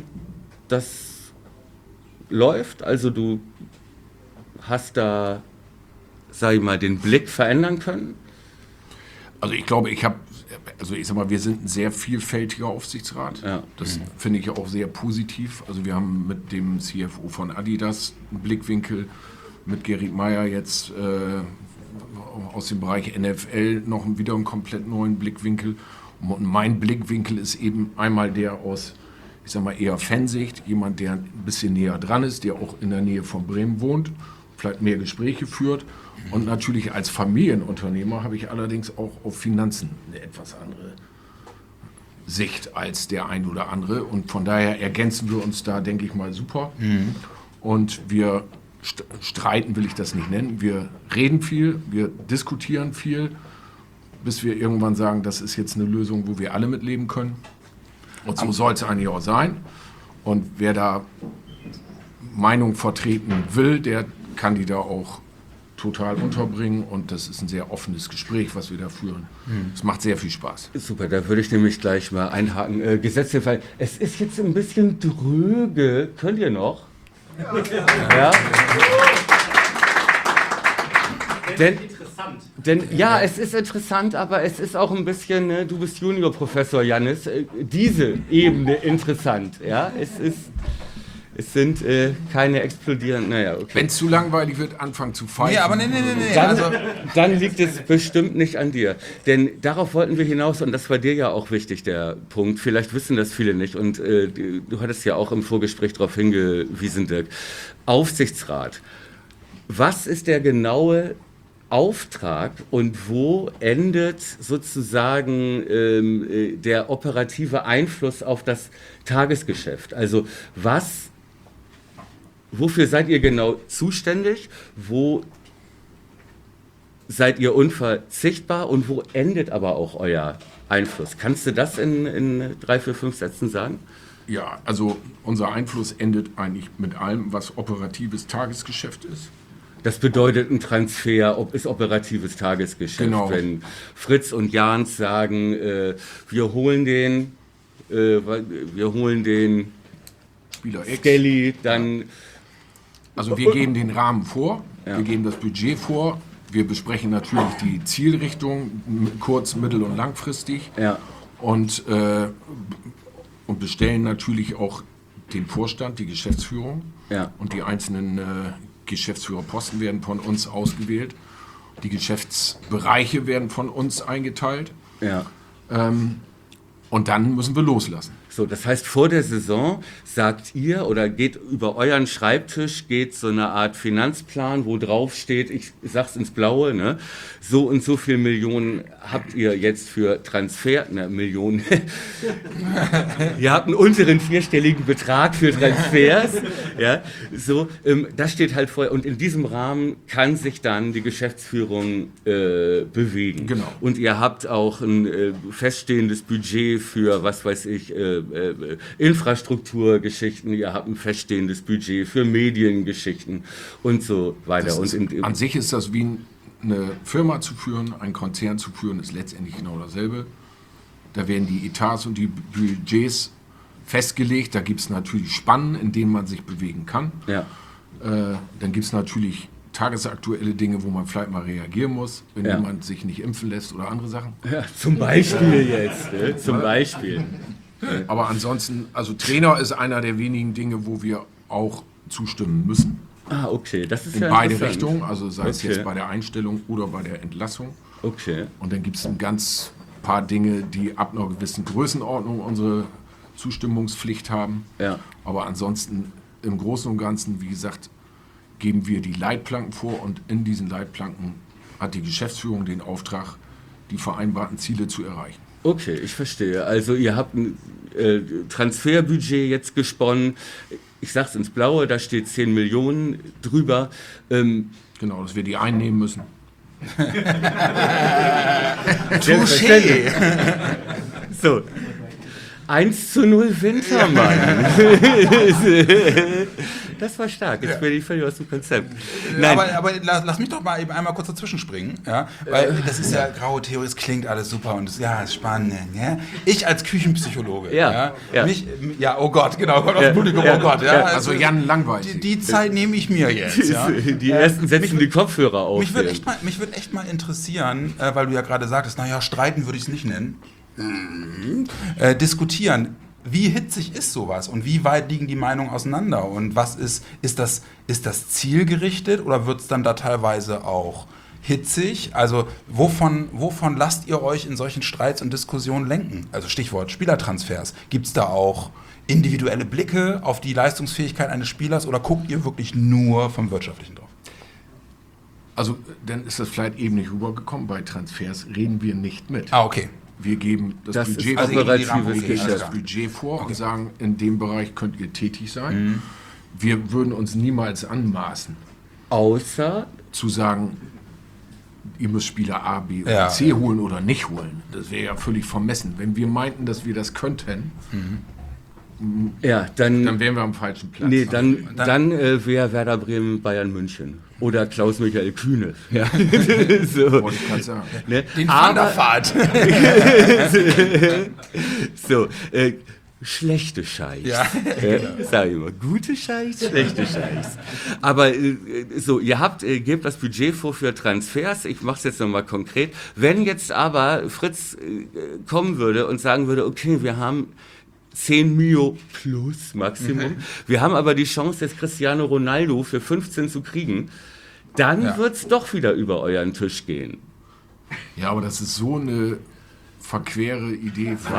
das läuft? Also du hast da, sag ich mal, den Blick verändern können? Also ich glaube, ich habe, also ich sag mal, wir sind ein sehr vielfältiger Aufsichtsrat. Ja. Das finde ich auch sehr positiv. Also wir haben mit dem C F O von Adidas einen Blickwinkel, mit Gerrit Meyer jetzt äh, aus dem Bereich N F L noch wieder einen komplett neuen Blickwinkel. Und mein Blickwinkel ist eben einmal der aus, ich sag mal, eher Fansicht, jemand, der ein bisschen näher dran ist, der auch in der Nähe von Bremen wohnt, vielleicht mehr Gespräche führt. Und natürlich als Familienunternehmer habe ich allerdings auch auf Finanzen eine etwas andere Sicht als der ein oder andere. Und von daher ergänzen wir uns da, denke ich mal, super. Mhm. Und wir st- streiten, will ich das nicht nennen. Wir reden viel, wir diskutieren viel, bis wir irgendwann sagen, das ist jetzt eine Lösung, wo wir alle mitleben können. Und so soll es eigentlich auch sein. Und wer da Meinung vertreten will, der kann die da auch total unterbringen. Und das ist ein sehr offenes Gespräch, was wir da führen. Es macht sehr viel Spaß. Super, da würde ich nämlich gleich mal einhaken. Äh, Gesetzesfall, es ist jetzt ein bisschen dröge. Könnt ihr noch? Ja. ja? Denn, denn ja, es ist interessant, aber es ist auch ein bisschen, ne, du bist Juniorprofessor, Jannis, äh, diese Ebene interessant. Ja, es ist, es sind äh, keine explodierenden, naja, okay. Wenn es zu langweilig wird, anfangen zu pfeifen. Nee, aber nee, nee, nee, nee. Dann, Also, dann liegt es bestimmt nicht an dir. Denn darauf wollten wir hinaus, und das war dir ja auch wichtig, der Punkt. Vielleicht wissen das viele nicht. Und äh, du, du hattest ja auch im Vorgespräch darauf hingewiesen, Dirk. Aufsichtsrat. Was ist der genaue Auftrag und wo endet sozusagen ähm, äh, der operative Einfluss auf das Tagesgeschäft? Also was, wofür seid ihr genau zuständig? Wo seid ihr unverzichtbar und wo endet aber auch euer Einfluss? Kannst du das in, in drei, vier, fünf Sätzen sagen? Ja, also unser Einfluss endet eigentlich mit allem, was operatives Tagesgeschäft ist. Das bedeutet ein Transfer, ob ist operatives Tagesgeschäft. Genau. Wenn Fritz und Jans sagen, äh, wir holen den, äh, wir holen den Spieler X. Skelly, dann Also wir geben den Rahmen vor, Ja. wir geben das Budget vor, wir besprechen natürlich die Zielrichtung, m- kurz-, mittel- und langfristig. ja, Und äh, und bestellen natürlich auch den Vorstand, die Geschäftsführung. Ja. Und die einzelnen äh, Geschäftsführerposten werden von uns ausgewählt. Die Geschäftsbereiche werden von uns eingeteilt. Ja. Ähm, und dann müssen wir loslassen. So, das heißt, vor der Saison sagt ihr oder geht über euren Schreibtisch geht so eine Art Finanzplan, wo drauf steht, ich sag's ins Blaue, ne, so und so viel Millionen habt ihr jetzt für Transfer, ne, Millionen. Ihr habt einen unteren vierstelligen Betrag für Transfers, ja, so, ähm, das steht halt vorher und in diesem Rahmen kann sich dann die Geschäftsführung äh, bewegen. Genau. Und ihr habt auch ein äh, feststehendes Budget für, was weiß ich, äh, äh, Infrastrukturgeschichten, ihr habt ein feststehendes Budget für Mediengeschichten und so weiter. Das Und ist, in, an sich ist das wie ein, eine Firma zu führen, ein Konzern zu führen, ist letztendlich genau dasselbe. Da werden die Etats und die Budgets festgelegt, da gibt es natürlich Spannen, in denen man sich bewegen kann. ja. Äh, dann gibt es natürlich tagesaktuelle Dinge, wo man vielleicht mal reagieren muss, wenn Ja. jemand sich nicht impfen lässt oder andere Sachen. Ja, zum Beispiel jetzt, ne? Zum Beispiel. Aber ansonsten, also Trainer ist einer der wenigen Dinge, wo wir auch zustimmen müssen. Ah, okay, das ist In ja beide interessant. Richtungen, also sei es Okay. jetzt bei der Einstellung oder bei der Entlassung. Okay, Und dann gibt es ein ganz paar Dinge, die ab einer gewissen Größenordnung unsere Zustimmungspflicht haben. ja. Aber ansonsten im Großen und Ganzen, wie gesagt, geben wir die Leitplanken vor und in diesen Leitplanken hat die Geschäftsführung den Auftrag, die vereinbarten Ziele zu erreichen. Okay, ich verstehe. Also ihr habt ein äh, Transferbudget jetzt gesponnen. Ich sag's ins Blaue, da steht zehn Millionen drüber. Ähm, Genau, dass wir die einnehmen müssen. Selbstverständlich. So. eins zu null Wintermann. Das war stark. Jetzt bin ich völlig aus dem Konzept. Nein, Aber, aber lass, lass mich doch mal eben einmal kurz dazwischen springen, ja? Weil das ist ja graue Theorie, es klingt alles super und es, ja, ist spannend. Ja? Ich als Küchenpsychologe, Ja, ja, ja. Mich, ja, oh Gott, genau, Gott aus Ja, dem Publikum, ja, oh Gott, ja. ja. Also Jan langweilig. die, die Zeit nehme ich mir jetzt, ja. die ersten setzen die Kopfhörer auf. Mich würde echt, mal- mich würd echt mal interessieren, äh, weil du ja gerade sagtest, naja, streiten würde ich es nicht nennen, äh, diskutieren. Wie hitzig ist sowas und wie weit liegen die Meinungen auseinander und was ist, ist das, ist das zielgerichtet oder wird es dann da teilweise auch hitzig? Also wovon, wovon lasst ihr euch in solchen Streits und Diskussionen lenken? Also Stichwort Spielertransfers. Gibt es da auch individuelle Blicke auf die Leistungsfähigkeit eines Spielers oder guckt ihr wirklich nur vom Wirtschaftlichen drauf? Also dann ist das vielleicht eben nicht rübergekommen. Bei Transfers reden wir nicht mit. Ah, okay. Wir geben das, Das ist Budget, also vor, gegen die operatives Rampen- wir geben alles das klar. Budget vor und sagen, in dem Bereich könnt ihr tätig sein. Wir würden uns niemals anmaßen, Außer, zu sagen, ihr müsst Spieler A, B oder Ja. C holen oder nicht holen. Das wäre ja völlig vermessen. Wenn wir meinten, dass wir das könnten, ja, dann, dann wären wir am falschen Platz. nee, dann, dann äh, wäre Werder Bremen Bayern München. Oder Klaus-Michael Kühne. Ja. So. Wollte ich gerade sagen. Ne? Den Aber, Wanderfahrt. so, äh, schlechte Scheiß. Ja, äh, sag ich immer, gute Scheiß, schlechte Scheiß. Aber äh, so, ihr habt, äh, gebt das Budget vor für Transfers. Ich mache es jetzt nochmal konkret. Wenn jetzt aber Fritz äh, kommen würde und sagen würde, okay, wir haben zehn Mio plus Maximum. Mhm. Wir haben aber die Chance, jetzt Cristiano Ronaldo für fünfzehn zu kriegen. Dann Ja. wird es doch wieder über euren Tisch gehen. Ja, aber das ist so eine verquere Idee. Von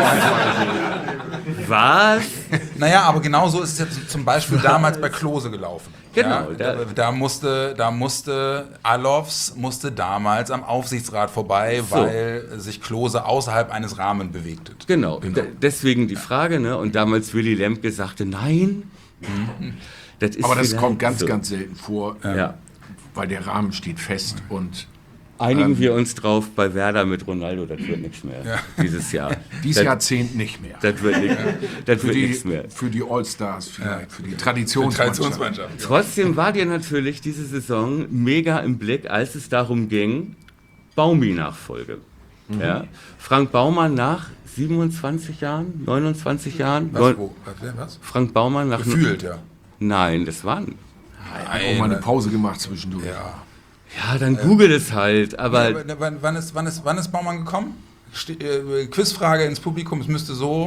Was? Naja, aber genau so ist es jetzt zum Beispiel damals bei Klose gelaufen. Genau, Ja, da, da- da musste, da musste Alofs musste damals am Aufsichtsrat vorbei, So. weil sich Klose außerhalb eines Rahmens bewegte. Genau, de- deswegen die Frage, ne? Und damals Willy Lemke sagte, nein. Das ist Aber das vielleicht kommt ganz, so. ganz selten vor, Ja. weil der Rahmen steht fest und Einigen Ähm. wir uns drauf bei Werder mit Ronaldo, das wird nichts mehr dieses Jahr. dieses das, Jahrzehnt nicht mehr. Das wird, nicht, das Für wird die, nichts mehr. für die All-Stars vielleicht, für die Traditionsmannschaft. Trotzdem war dir natürlich diese Saison mega im Blick, als es darum ging, Baumi-Nachfolge. Mhm. Ja? Frank Baumann nach siebenundzwanzig Jahren, neunundzwanzig Jahren? Was, Neun- wo, was? Frank Baumann nach... Gefühlt, ja. Nein, das waren... Hat auch mal eine Pause gemacht zwischendurch. Ja. Ja, dann google es halt, aber... Ja, aber wann, wann, ist, wann, ist, wann ist Baumann gekommen? Ste äh, Quizfrage ins Publikum, es müsste so.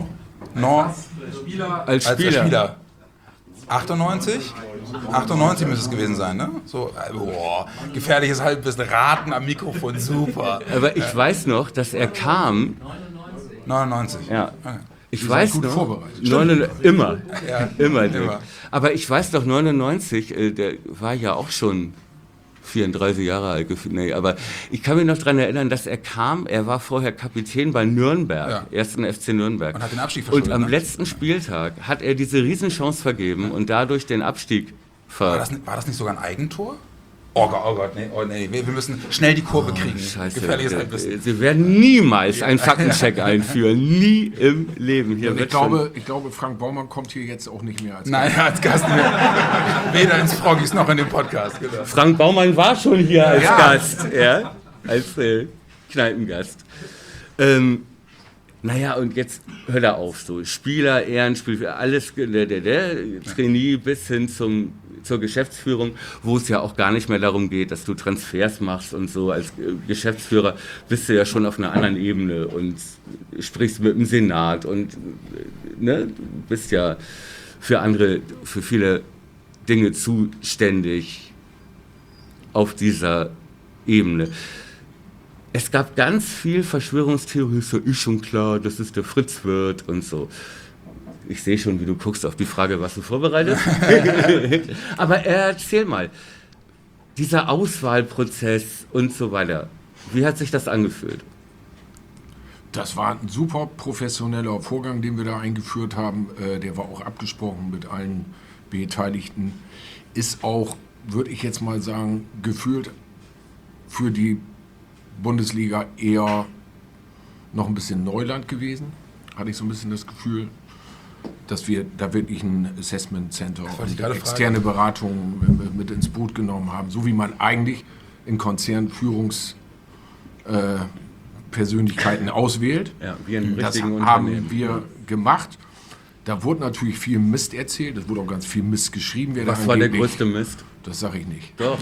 Nor Spieler. Als als Spieler. Spieler. achtundneunzig? achtundneunzig müsste es gewesen sein, ne? So, äh, boah, gefährliches Halbwissen, Raten am Mikrofon, super. Aber ich weiß noch, dass er kam. neunundneunzig. Ja. Okay. Ich sind weiß gut noch, vorbereitet. neunundneunzig, immer, Ja, immer, Dirk. immer. Aber ich weiß noch, neunundneunzig, äh, der war ja auch schon vierunddreißig Jahre alt, gefühlt. Nee, aber ich kann mich noch daran erinnern, dass er kam, er war vorher Kapitän bei Nürnberg, Ja. ersten F C Nürnberg. Und hat den Abstieg Und verschuldet, am ne? letzten Spieltag hat er diese Riesenchance vergeben und dadurch den Abstieg War ver... das, nicht- war das nicht sogar ein Eigentor? Oh Gott, oh Gott, nee, oh nee, wir, wir müssen schnell die Kurve kriegen. Scheiße, Gefährliches der- Halbwissen. Sie werden niemals einen Faktencheck einführen, nie im Leben. Hier Und ich wird schon- glaube, ich glaube, Frank Baumann kommt hier jetzt auch nicht mehr als Nein, als Gast mehr. Weder ins Froggis noch in dem Podcast. Genau. Frank Baumann war schon hier als Ja. Gast, ja, als äh, Kneipengast. Ähm, naja, und jetzt hört er auf, so Spieler, Ehrenspiel, alles, der, der, der Trainee bis hin zum, zur Geschäftsführung, wo es ja auch gar nicht mehr darum geht, dass du Transfers machst und so. Als äh, Geschäftsführer bist du ja schon auf einer anderen Ebene und sprichst mit dem Senat und äh, ne, du bist ja für andere, für viele Dinge zuständig auf dieser Ebene. Es gab ganz viel Verschwörungstheorie, so ist schon klar, dass es der Fritz wird und so. Ich sehe schon, wie du guckst auf die Frage, was du vorbereitest. Aber erzähl mal, dieser Auswahlprozess und so weiter, wie hat sich das angefühlt? Das war ein super professioneller Vorgang, den wir da eingeführt haben. Äh, der war auch abgesprochen mit allen Beteiligten. Ist auch, würde ich jetzt mal sagen, gefühlt für die Bundesliga eher noch ein bisschen Neuland gewesen. Hatte ich so ein bisschen das Gefühl, dass wir da wirklich ein Assessment Center wollte ich und gerade externe Beratung mit ins Boot genommen haben, so wie man eigentlich in Konzernführungs äh, Persönlichkeiten auswählt. Ja, wie in Das richtigen haben Unternehmen. wir gemacht. Da wurde natürlich viel Mist erzählt, es wurde auch ganz viel Mist geschrieben. Wer da Was war der angeblich- größte Mist? Das sage ich nicht. Doch.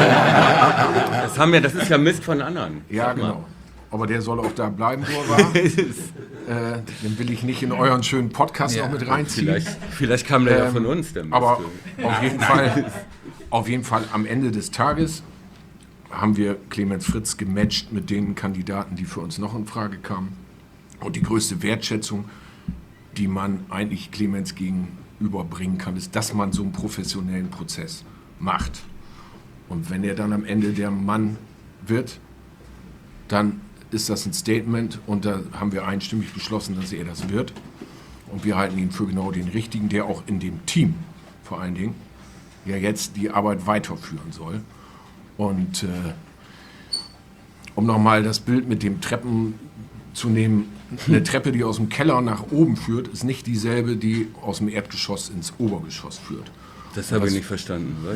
Das, haben ja, das ist ja Mist von anderen. Ja, Sag mal. genau. Aber der soll auch da bleiben, wo er war. äh, den will ich nicht in euren schönen Podcast Ja, noch mit reinziehen. Vielleicht, vielleicht kam der ja Ähm, von uns, der Mist. Aber auf jeden, Fall, auf jeden Fall am Ende des Tages haben wir Clemens Fritz gematcht mit den Kandidaten, die für uns noch in Frage kamen. Und die größte Wertschätzung, die man eigentlich Clemens gegenüberbringen kann, ist, dass man so einen professionellen Prozess macht. Und wenn er dann am Ende der Mann wird, dann ist das ein Statement und da haben wir einstimmig beschlossen, dass er das wird. Und wir halten ihn für genau den Richtigen, der auch in dem Team vor allen Dingen ja jetzt die Arbeit weiterführen soll. Und äh, um nochmal das Bild mit dem Treppen zu nehmen, eine Treppe, die aus dem Keller nach oben führt, ist nicht dieselbe, die aus dem Erdgeschoss ins Obergeschoss führt. Das habe ich nicht verstanden, was?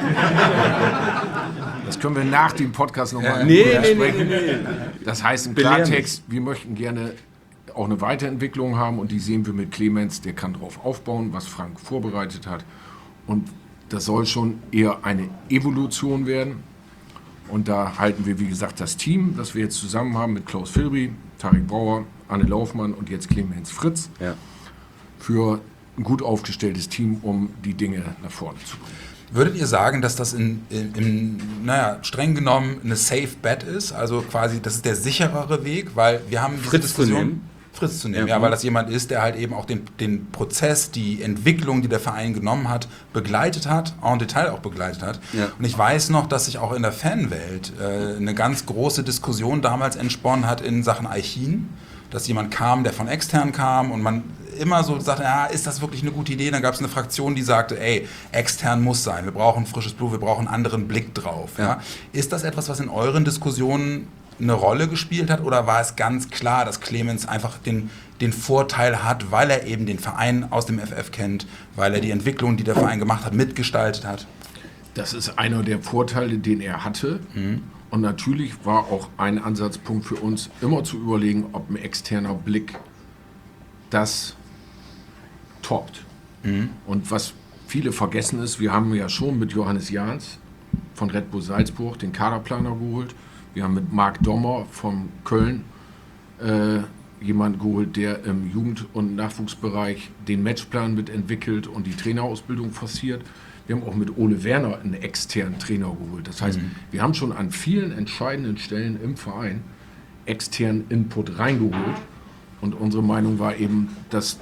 Das können wir nach dem Podcast nochmal Nee, nee, nee, besprechen. nee, nee. Das heißt im Belehr mich. Klartext, wir möchten gerne auch eine Weiterentwicklung haben und die sehen wir mit Clemens, der kann darauf aufbauen, was Frank vorbereitet hat. Und das soll schon eher eine Evolution werden. Und da halten wir, wie gesagt, das Team, das wir jetzt zusammen haben mit Klaus Filbri, Tarek Brauer, Anne Laufmann und jetzt Clemens Fritz, Ja. für ein gut aufgestelltes Team, um die Dinge nach vorne zu bringen. Würdet ihr sagen, dass das in, in, in, naja, streng genommen eine Safe Bet ist? Also quasi, das ist der sicherere Weg, weil wir haben diese Fritz zu Diskussion... nehmen? Fritz zu nehmen, Ja, ja, weil das jemand ist, der halt eben auch den, den Prozess, die Entwicklung, die der Verein genommen hat, begleitet hat, en Detail auch begleitet hat. Ja. Und ich weiß noch, dass sich auch in der Fanwelt äh, eine ganz große Diskussion damals entsponnen hat in Sachen Eichin, dass jemand kam, der von extern kam und man immer so sagte, ja, ist das wirklich eine gute Idee? Dann gab es eine Fraktion, die sagte, ey, extern muss sein, wir brauchen frisches Blut, wir brauchen einen anderen Blick drauf. Ja. Ja. Ist das etwas, was in euren Diskussionen eine Rolle gespielt hat oder war es ganz klar, dass Clemens einfach den, den Vorteil hat, weil er eben den Verein aus dem F F kennt, weil er die Entwicklung, die der Verein gemacht hat, mitgestaltet hat? Das ist einer der Vorteile, den er hatte. Und natürlich war auch ein Ansatzpunkt für uns, immer zu überlegen, ob ein externer Blick das toppt. Und was viele vergessen ist, wir haben ja schon mit Johannes Jahns von Red Bull Salzburg den Kaderplaner geholt. Wir haben mit Marc Dommer von Köln äh, jemanden geholt, der im Jugend- und Nachwuchsbereich den Matchplan mitentwickelt und die Trainerausbildung forciert. Wir haben auch mit Ole Werner einen externen Trainer geholt. Das heißt, mhm. wir haben schon an vielen entscheidenden Stellen im Verein externen Input reingeholt. Und unsere Meinung war eben, dass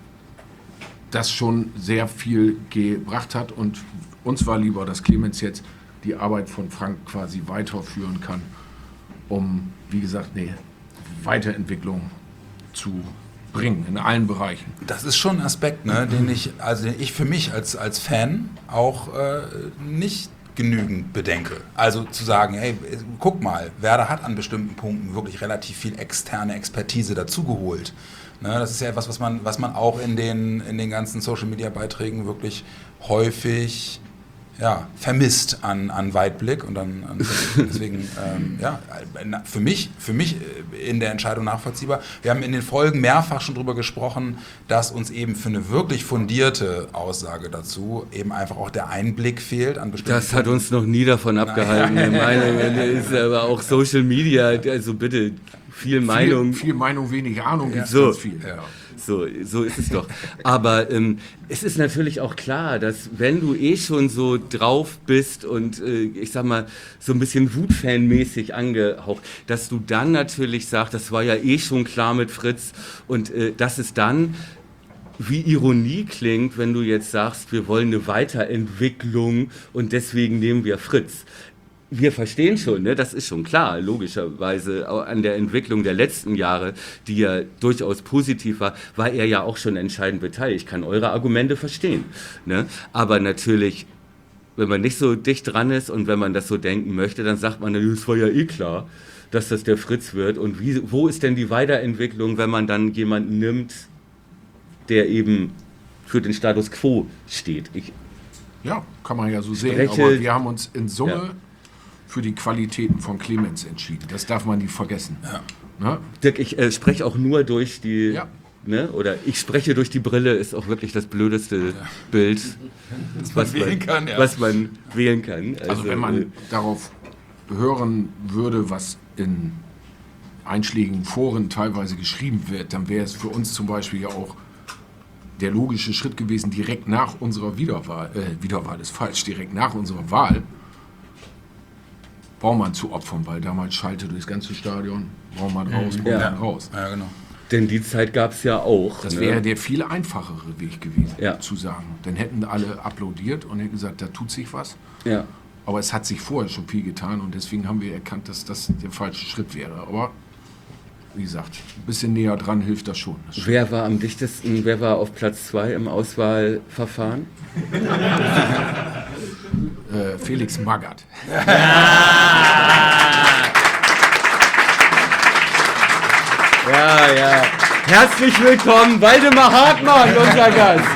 das schon sehr viel gebracht hat. Und uns war lieber, dass Clemens jetzt die Arbeit von Frank quasi weiterführen kann, um, wie gesagt, eine Weiterentwicklung zu bringen in allen Bereichen. Das ist schon ein Aspekt, ne, den ich, also den ich für mich als, als Fan auch äh, nicht genügend bedenke. Also zu sagen, hey, guck mal, Werder hat an bestimmten Punkten wirklich relativ viel externe Expertise dazugeholt. Ne, das ist ja etwas, was man, was man auch in den, in den ganzen Social-Media-Beiträgen wirklich häufig ja, vermisst an, an Weitblick und an, an deswegen ähm, ja, für mich, für mich in der Entscheidung nachvollziehbar. Wir haben in den Folgen mehrfach schon darüber gesprochen, dass uns eben für eine wirklich fundierte Aussage dazu eben einfach auch der Einblick fehlt an bestimmten Das hat uns noch nie davon abgehalten. Meine ist aber auch Social Media, also bitte viel Meinung. Viel, viel Meinung, wenig Ahnung, gibt es so. ganz viel. Ja. So, so ist es doch. Aber ähm, es ist natürlich auch klar, dass wenn du eh schon so drauf bist und äh, ich sag mal so ein bisschen Wutfan-mäßig angehaucht, dass du dann natürlich sagst, das war ja eh schon klar mit Fritz und äh, dass es dann wie Ironie klingt, wenn du jetzt sagst, wir wollen eine Weiterentwicklung und deswegen nehmen wir Fritz. Wir verstehen schon, ne? Das ist schon klar, logischerweise an der Entwicklung der letzten Jahre, die ja durchaus positiv war, war er ja auch schon entscheidend beteiligt. Ich kann eure Argumente verstehen. Ne? Aber natürlich, wenn man nicht so dicht dran ist und wenn man das so denken möchte, dann sagt man, es war ja eh klar, dass das der Fritz wird. Und wie, wo ist denn die Weiterentwicklung, wenn man dann jemanden nimmt, der eben für den Status Quo steht? Ich ja, kann man ja so sehen, spreche, aber wir haben uns in Summe ja. für die Qualitäten von Clemens entschieden. Das darf man nicht vergessen. Ja. Ne? Dirk, ich äh, spreche auch nur durch die, ja. ne, oder ich spreche durch die Brille, ist auch wirklich das blödeste ja. Bild, das was, man wählen kann, ja. was man wählen kann. Also, also wenn man äh, darauf hören würde, was in einschlägigen Foren teilweise geschrieben wird, dann wäre es für uns zum Beispiel ja auch der logische Schritt gewesen, direkt nach unserer Wiederwahl, äh, Wiederwahl ist falsch, direkt nach unserer Wahl, Baumann zu opfern, weil damals schallte durchs ganze Stadion, Baumann raus, Baumann ja. raus. Ja, genau. Denn die Zeit gab es ja auch. Das ne? wäre der viel einfachere Weg gewesen, ja. zu sagen. Dann hätten alle applaudiert und hätten gesagt, da tut sich was. Ja. Aber es hat sich vorher schon viel getan und deswegen haben wir erkannt, dass das der falsche Schritt wäre. Aber wie gesagt, ein bisschen näher dran hilft das schon. Das wer war am dichtesten, wer war auf Platz zwei im Auswahlverfahren? äh, Felix Magath. Ja, ja. Herzlich willkommen, Waldemar Hartmann, unser Gast.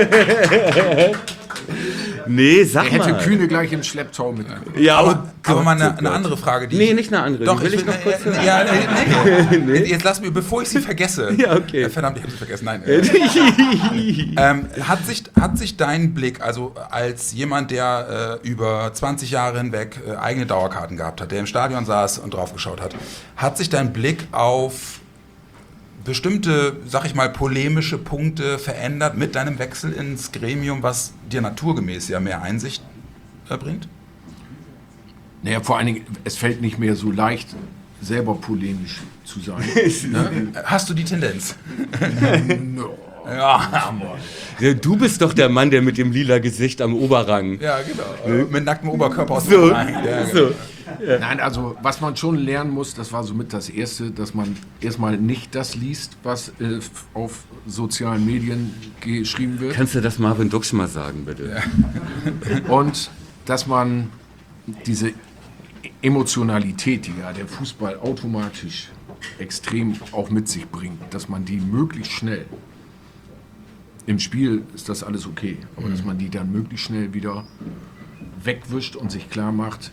Nee, sag er hätte mal. Kühne gleich im Schlepptau mit. Ja, aber, aber mal eine, eine andere Frage, die Nee, ich, nicht eine andere. Doch, die will ich ich, will, noch kurz äh, hören. ja, nee, nee. nee. Jetzt lass mir, bevor ich sie vergesse. Ja, okay. Äh, verdammt, ich habe sie vergessen. Nein. ähm, hat, sich, hat sich dein Blick, also als jemand, der äh, über zwanzig Jahre hinweg äh, eigene Dauerkarten gehabt hat, der im Stadion saß und drauf geschaut hat, hat sich dein Blick auf bestimmte, sag ich mal, polemische Punkte verändert mit deinem Wechsel ins Gremium, was dir naturgemäß ja mehr Einsicht erbringt? Naja, vor allen Dingen, es fällt nicht mehr so leicht, selber polemisch zu sein. Ne? Hast du die Tendenz? no. Ja, Ja, du bist doch der Mann, der mit dem lila Gesicht am Oberrang. ja, genau. Ne? Mit nacktem Oberkörper aus So, dem Rhein. Ja, genau. so. Nein, also was man schon lernen muss, das war somit das Erste, dass man erstmal nicht das liest, was äh, auf sozialen Medien geschrieben wird. Kannst du das Marvin Duksch mal sagen, bitte? Ja. Und dass man diese Emotionalität, die ja der Fußball automatisch extrem auch mit sich bringt, dass man die möglichst schnell, im Spiel ist das alles okay, aber mhm. dass man die dann möglichst schnell wieder wegwischt und sich klar macht,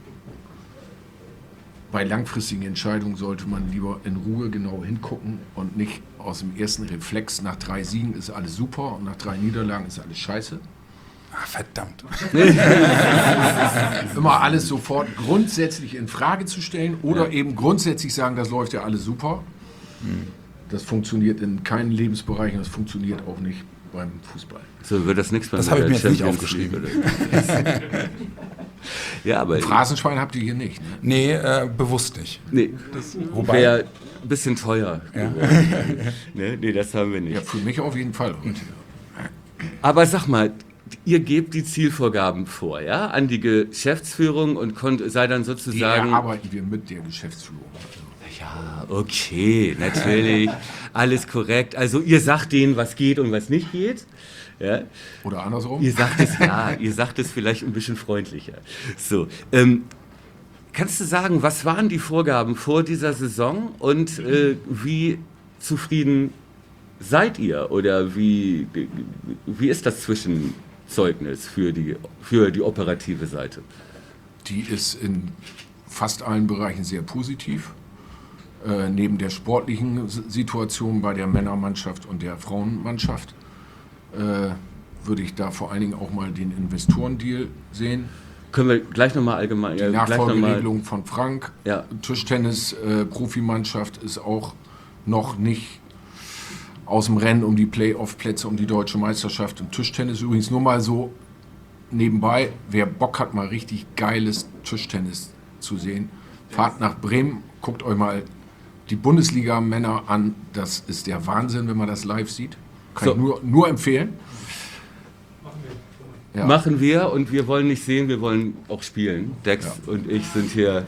bei langfristigen Entscheidungen sollte man lieber in Ruhe genau hingucken und nicht aus dem ersten Reflex, nach drei Siegen ist alles super und nach drei Niederlagen ist alles scheiße. Ach, verdammt. Immer alles sofort grundsätzlich in Frage zu stellen oder ja. eben grundsätzlich sagen, das läuft ja alles super. Hm. Das funktioniert in keinen Lebensbereichen, das funktioniert auch nicht beim Fußball. So wird das nichts mehr. Das habe ich mir jetzt nicht aufgeschrieben. Ja, aber Phrasenschwein habt ihr hier nicht, ne? Nee, äh, bewusst nicht. nee, Wobei, wäre ein bisschen teuer. Ja. nee, nee, das haben wir nicht. Ja, für mich auf jeden Fall heute. Aber sag mal, ihr gebt die Zielvorgaben vor, ja, an die Geschäftsführung und konnt, sei dann Die sozusagen... erarbeiten wir mit der Geschäftsführung. Ja, okay, natürlich, alles korrekt. Also ihr sagt denen, was geht und was nicht geht. Ja. Oder andersrum? Ihr sagt es, ja, ihr sagt es vielleicht ein bisschen freundlicher. So, ähm, kannst du sagen, was waren die Vorgaben vor dieser Saison und äh, wie zufrieden seid ihr? Oder wie, wie ist das Zwischenzeugnis für die, für die operative Seite? Die ist in fast allen Bereichen sehr positiv. Äh, neben der sportlichen S- Situation bei der Männermannschaft und der Frauenmannschaft äh, würde ich da vor allen Dingen auch mal den Investorendeal sehen. Können wir gleich nochmal allgemein... Die äh, gleich noch mal- Nachfolgeregelung von Frank. Ja. Tischtennis-Profimannschaft ist auch noch nicht aus dem Rennen um die Playoff-Plätze, um die deutsche Meisterschaft im Tischtennis. Übrigens nur mal so nebenbei, wer Bock hat, mal richtig geiles Tischtennis zu sehen, fahrt nach Bremen, guckt euch mal die Bundesliga-Männer an. Das ist der Wahnsinn, wenn man das live sieht. Kann So. ich nur, nur empfehlen. Ja. Machen wir und wir wollen nicht sehen, wir wollen auch spielen. Dex und ich sind hier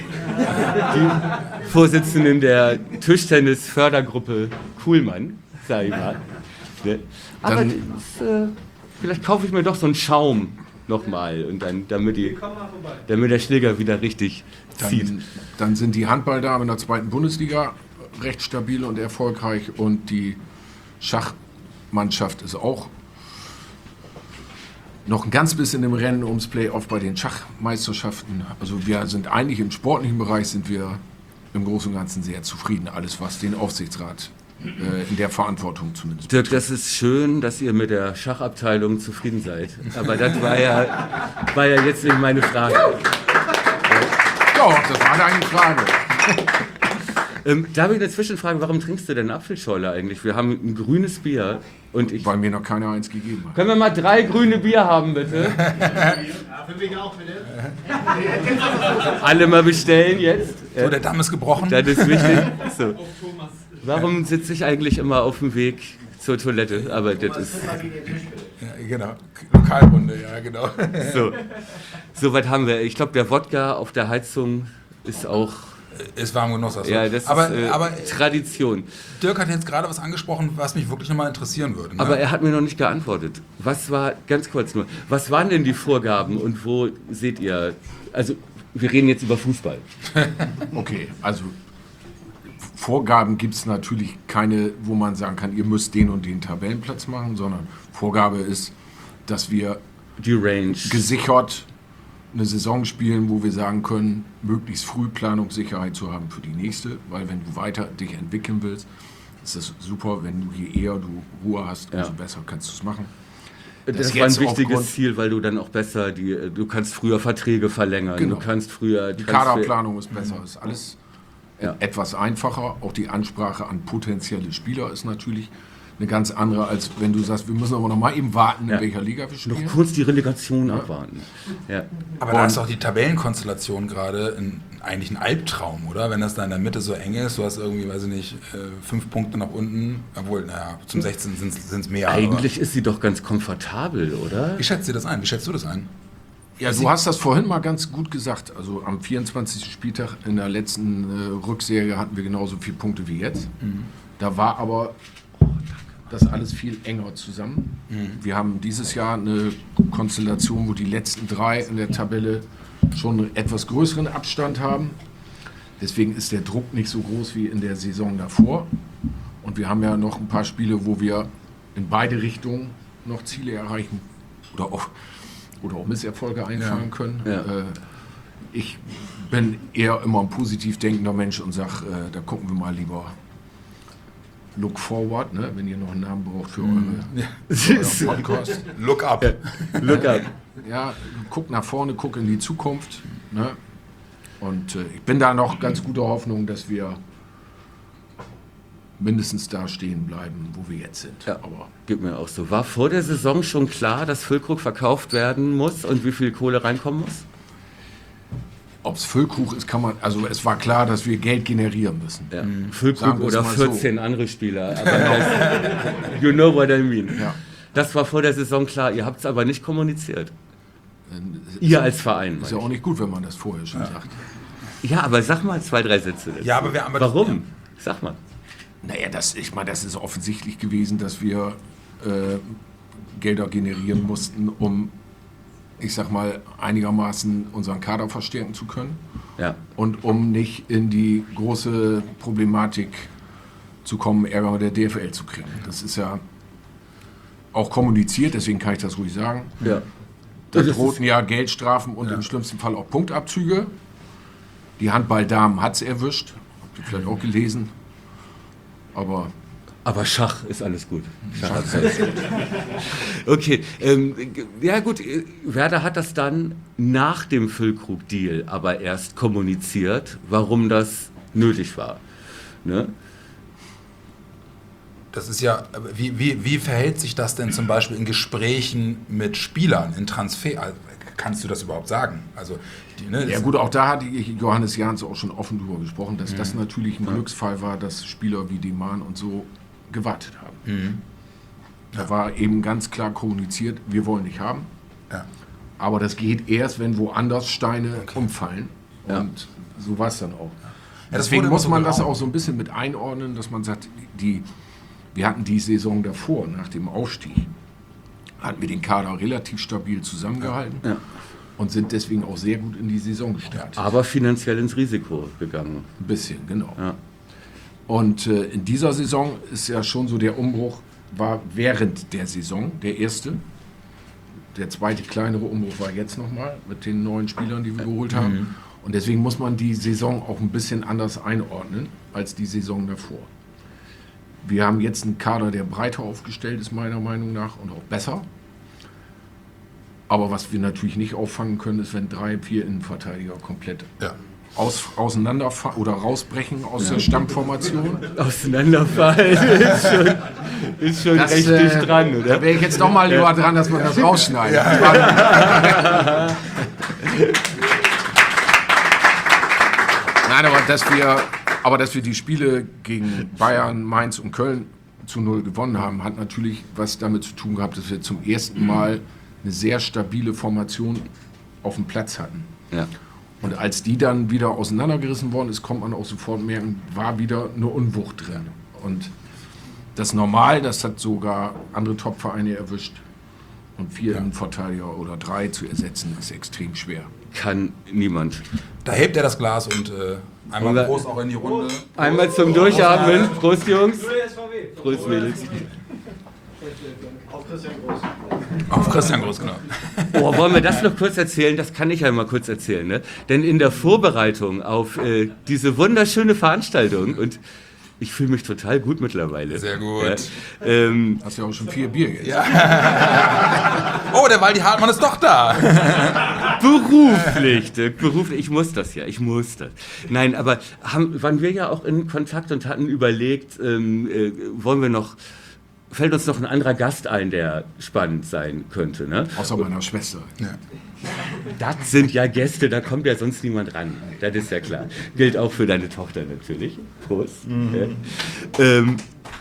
die Vorsitzenden der Tischtennis-Fördergruppe Kuhlmann, sag ich mal. Ne? Aber Dann- das, äh, vielleicht kaufe ich mir doch so einen Schaum nochmal, und dann, damit, die, damit der Schläger wieder richtig zieht. Dann, dann sind die Handballdamen in der zweiten Bundesliga recht stabil und erfolgreich und die Schachmannschaft ist auch noch ein ganz bisschen im Rennen ums Playoff bei den Schachmeisterschaften. Also wir sind eigentlich im sportlichen Bereich sind wir im Großen und Ganzen sehr zufrieden. Alles, was den Aufsichtsrat äh, in der Verantwortung zumindest Dirk, das ist schön, dass ihr mit der Schachabteilung zufrieden seid. Aber das war ja, war ja jetzt nicht meine Frage. Ja, das war deine Frage. Ähm, darf ich eine Zwischenfrage, warum trinkst du denn Apfelschorle eigentlich? Wir haben ein grünes Bier und ich... Weil mir noch keiner eins gegeben hat. Können wir mal drei grüne Bier haben, bitte? Für mich auch, bitte. Alle mal bestellen jetzt. so, der Damm ist gebrochen. Das ist wichtig. So. Warum sitze ich eigentlich immer auf dem Weg zur Toilette? Aber das ist Ja, genau, Lokalrunde, ja, genau. so. Soweit haben wir. Ich glaube, der Wodka auf der Heizung ist auch... Ist warm Genuss. Also. Ja, das aber, ist äh, aber Tradition. Dirk hat jetzt gerade was angesprochen, was mich wirklich nochmal interessieren würde. Ne? Aber er hat mir noch nicht geantwortet. Was war, ganz kurz nur, was waren denn die Vorgaben und wo seht ihr, also wir reden jetzt über Fußball. Okay, also Vorgaben gibt es natürlich keine, wo man sagen kann, ihr müsst den und den Tabellenplatz machen, sondern Vorgabe ist, dass wir Die Range. gesichert eine Saison spielen, wo wir sagen können, möglichst früh Planungssicherheit zu haben für die nächste, weil wenn du weiter dich entwickeln willst, ist es super, wenn du je eher du Ruhe hast, umso Ja. besser kannst du es machen. Das, Das war ein jetzt wichtiges aufgrund- Ziel, weil du dann auch besser, die, du kannst früher Verträge verlängern, Genau. du kannst früher... Die Transfer- Kaderplanung ist besser, ist alles Ja. etwas einfacher. Auch die Ansprache an potenzielle Spieler ist natürlich eine ganz andere, als wenn du sagst, wir müssen aber noch mal eben warten, in Ja. welcher Liga wir spielen. Noch kurz die Relegation abwarten. Ja. Aber da ist doch die Tabellenkonstellation gerade ein, eigentlich ein Albtraum, oder? Wenn das da in der Mitte so eng ist, du hast irgendwie, weiß ich nicht, äh, fünf Punkte nach unten, obwohl, naja, zum sechzehnten sind es mehr. Eigentlich ist sie doch ganz komfortabel, oder? Aber wie schätzt ihr das ein? Wie schätzt du das ein? Ja, du hast das vorhin mal ganz gut gesagt. Also am vierundzwanzigsten Spieltag in der letzten äh, Rückserie hatten wir genauso viele Punkte wie jetzt. Da war aber das alles viel enger zusammen. Wir haben dieses Jahr eine Konstellation, wo die letzten drei in der Tabelle schon einen etwas größeren Abstand haben. Deswegen ist der Druck nicht so groß wie in der Saison davor. Und wir haben ja noch ein paar Spiele, wo wir in beide Richtungen noch Ziele erreichen oder auch, oder auch Misserfolge einfahren Ja. können. Ja. Äh, ich bin eher immer ein positiv denkender Mensch und sage, äh, da gucken wir mal lieber look forward, ne? Wenn ihr noch einen Namen braucht für eure, für euren Podcast. Look up. Look up. Ja, guck nach vorne, guck in die Zukunft. Ne? Und äh, ich bin da noch ganz guter Hoffnung, dass wir mindestens da stehen bleiben, wo wir jetzt sind. Ja. Aber Geht mir auch so. War vor der Saison schon klar, dass Füllkrug verkauft werden muss und wie viel Kohle reinkommen muss? ob es Füllkrug ist, kann man, also es war klar, dass wir Geld generieren müssen. Ja. Sagen Füllkrug wir es oder mal so. vierzehn andere Spieler. Aber das, you know what I mean. Ja. Das war vor der Saison klar. Ihr habt es aber nicht kommuniziert. Ist Ihr ja- als Verein. Ist meine ja ich. auch nicht gut, wenn man das vorher schon sagt. Ja, aber sag mal zwei, drei Sätze dazu. Ja, aber wir- aber- Warum? Sag mal. Naja, das, ich meine, das ist offensichtlich gewesen, dass wir äh, Gelder generieren mussten, um, ich sag mal, einigermaßen unseren Kader verstärken zu können Ja. und um nicht in die große Problematik zu kommen, Ärger mit der D F L zu kriegen. Das ist ja auch kommuniziert, deswegen kann ich das ruhig sagen. Ja. Da Das drohten ja Geldstrafen und im schlimmsten Fall auch Punktabzüge. Die Handballdamen hat es erwischt, habt ihr vielleicht auch gelesen. Aber Aber Schach ist alles gut. Schach ist alles gut. Okay, ähm, g- ja gut, äh, Werder hat das dann nach dem Füllkrug-Deal aber erst kommuniziert, warum das nötig war. Ne? Das ist ja, wie, wie, wie verhält sich das denn zum Beispiel in Gesprächen mit Spielern, in Transfer? Also, kannst du das überhaupt sagen? Also, die, ne, ja das- gut, auch da hatte ich Johannes Jahns auch schon offen drüber gesprochen, dass das natürlich ein Glücksfall war, dass Spieler wie Deman und so gewartet haben. Da war eben ganz klar kommuniziert, wir wollen nicht haben. Ja. Aber das geht erst, wenn woanders Steine umfallen. Ja. Und so war es dann auch. Ja, das Deswegen wurde immer muss so man das geraumt. auch so ein bisschen mit einordnen, dass man sagt, die, wir hatten die Saison davor, nach dem Aufstieg, hatten wir den Kader relativ stabil zusammengehalten Ja. und sind deswegen auch sehr gut in die Saison gestartet. Aber finanziell ins Risiko gegangen. Ein bisschen, genau. Ja. Und äh, in dieser Saison ist ja schon so, der Umbruch war während der Saison der erste. Der zweite kleinere Umbruch war jetzt nochmal mit den neuen Spielern, die wir geholt haben. Und deswegen muss man die Saison auch ein bisschen anders einordnen als die Saison davor. Wir haben jetzt einen Kader, der breiter aufgestellt ist, meiner Meinung nach, und auch besser. Aber was wir natürlich nicht auffangen können, ist, wenn drei, vier Innenverteidiger komplett Ja. aus, auseinanderfallen oder rausbrechen aus der Stammformation. Auseinanderfallen ist schon, ist schon Das, recht äh, dicht dran, Da oder? wäre ich jetzt doch mal lieber dran, dass man das rausschneidet. Nein, aber dass wir, aber dass wir die Spiele gegen Bayern, Mainz und Köln zu null gewonnen haben, hat natürlich was damit zu tun gehabt, dass wir zum ersten Mal eine sehr stabile Formation auf dem Platz hatten. Ja. Und als die dann wieder auseinandergerissen worden ist, kommt man auch sofort merken, war wieder eine Unwucht drin. Und das ist normal, das hat sogar andere Top-Vereine erwischt. Und vier Innenverteidiger oder drei zu ersetzen, ist extrem schwer. Kann niemand. Da hebt er das Glas und äh, einmal Oder- Prost auch in die Runde. Einmal zum Durchatmen. Prost, Jungs. Prost, Mädels. Auf Christian Groß. Auf Christian Groß, genau. Oh, wollen wir das noch kurz erzählen? Das kann ich ja mal kurz erzählen. Ne? Denn in der Vorbereitung auf äh, diese wunderschöne Veranstaltung, und ich fühle mich total gut mittlerweile. Sehr gut. Ja, ähm, Hast ja auch schon vier Bier jetzt. Oh, der Waldi Hartmann ist doch da. beruflich, Dirk, beruflich. Ich muss das ja, ich muss das. Nein, aber haben, waren wir ja auch in Kontakt und hatten überlegt, ähm, äh, wollen wir noch, fällt uns noch ein anderer Gast ein, der spannend sein könnte. Ne? Außer meiner Schwester. Das sind ja Gäste, da kommt ja sonst niemand ran. Das ist ja klar. Gilt auch für deine Tochter natürlich. Prost. Ja. Ähm,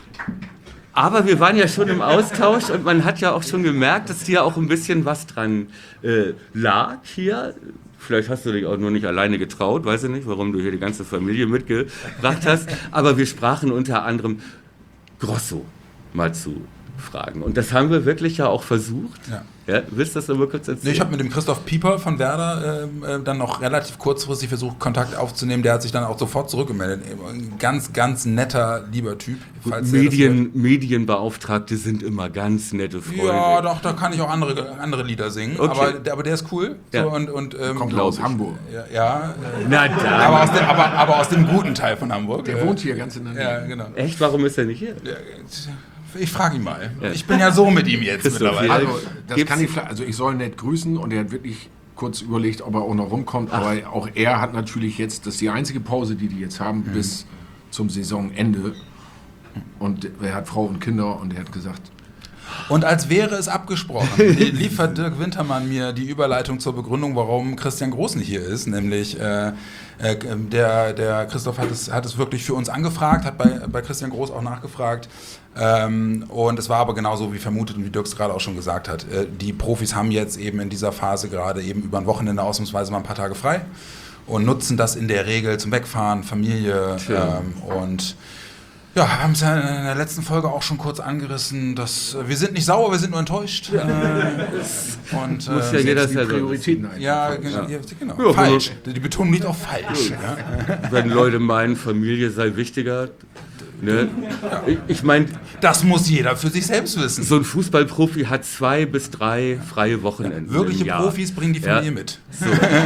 aber wir waren ja schon im Austausch und man hat ja auch schon gemerkt, dass dir auch ein bisschen was dran äh, lag hier. Vielleicht hast du dich auch nur nicht alleine getraut, weiß ich nicht, warum du hier die ganze Familie mitgebracht hast. Aber wir sprachen unter anderem Grosso mal zu fragen. Und das haben wir wirklich ja auch versucht. Ja. Ja, willst du das nochmal kurz erzählen? Nee, ich habe mit dem Christoph Pieper von Werder ähm, äh, dann noch relativ kurzfristig versucht, Kontakt aufzunehmen. Der hat sich dann auch sofort zurückgemeldet. Ein ganz, ganz netter, lieber Typ. falls er das Medien, Medienbeauftragte sind immer ganz nette Freunde. hört. Ja, doch, da kann ich auch andere, andere Lieder singen. Okay. Aber, der- aber der ist cool. Ja. So, und, und, ähm, Kommt Glaub aus ich. Hamburg. Ja, ja äh, Na da. aber, aus dem, aber, aber aus dem guten Teil von Hamburg. Der Äh, wohnt hier ganz in der Nähe. Ja, genau. Echt, warum ist er nicht hier? Ja, Ich frage ihn mal. Ich bin ja so mit ihm jetzt Christoph, mittlerweile. ja. Also, das Gibt's- kann ich, vielleicht- also ich soll nett grüßen und er hat wirklich kurz überlegt, ob er auch noch rumkommt. Aber auch er hat natürlich jetzt, das ist die einzige Pause, die die jetzt haben, bis zum Saisonende. Und er hat Frau und Kinder und er hat gesagt, Und als wäre es abgesprochen, liefert Dirk Wintermann mir die Überleitung zur Begründung, warum Christian Groß nicht hier ist. Nämlich, äh, äh, der, der Christoph hat es, hat es wirklich für uns angefragt, hat bei, bei Christian Groß auch nachgefragt. Ähm, und es war aber genauso wie vermutet und wie Dirk es gerade auch schon gesagt hat. Äh, die Profis haben jetzt eben in dieser Phase gerade eben über ein Wochenende ausnahmsweise mal ein paar Tage frei und nutzen das in der Regel zum Wegfahren, Familie ähm, und ja, wir haben es ja in der letzten Folge auch schon kurz angerissen, dass äh, wir sind nicht sauer, wir sind nur enttäuscht. Ja. Äh, und, äh, Muss ja jeder die selber Prioritäten einfach. ja, genau. Ja, genau. Ja, falsch. Die Betonung liegt auf falsch. Ja. Wenn Leute meinen, Familie sei wichtiger. Ne? Ich, ich meine, Das muss jeder für sich selbst wissen. so ein Fußballprofi hat zwei bis drei freie Wochenenden. Wirkliche im Jahr. Profis bringen die Familie Ja. mit. So.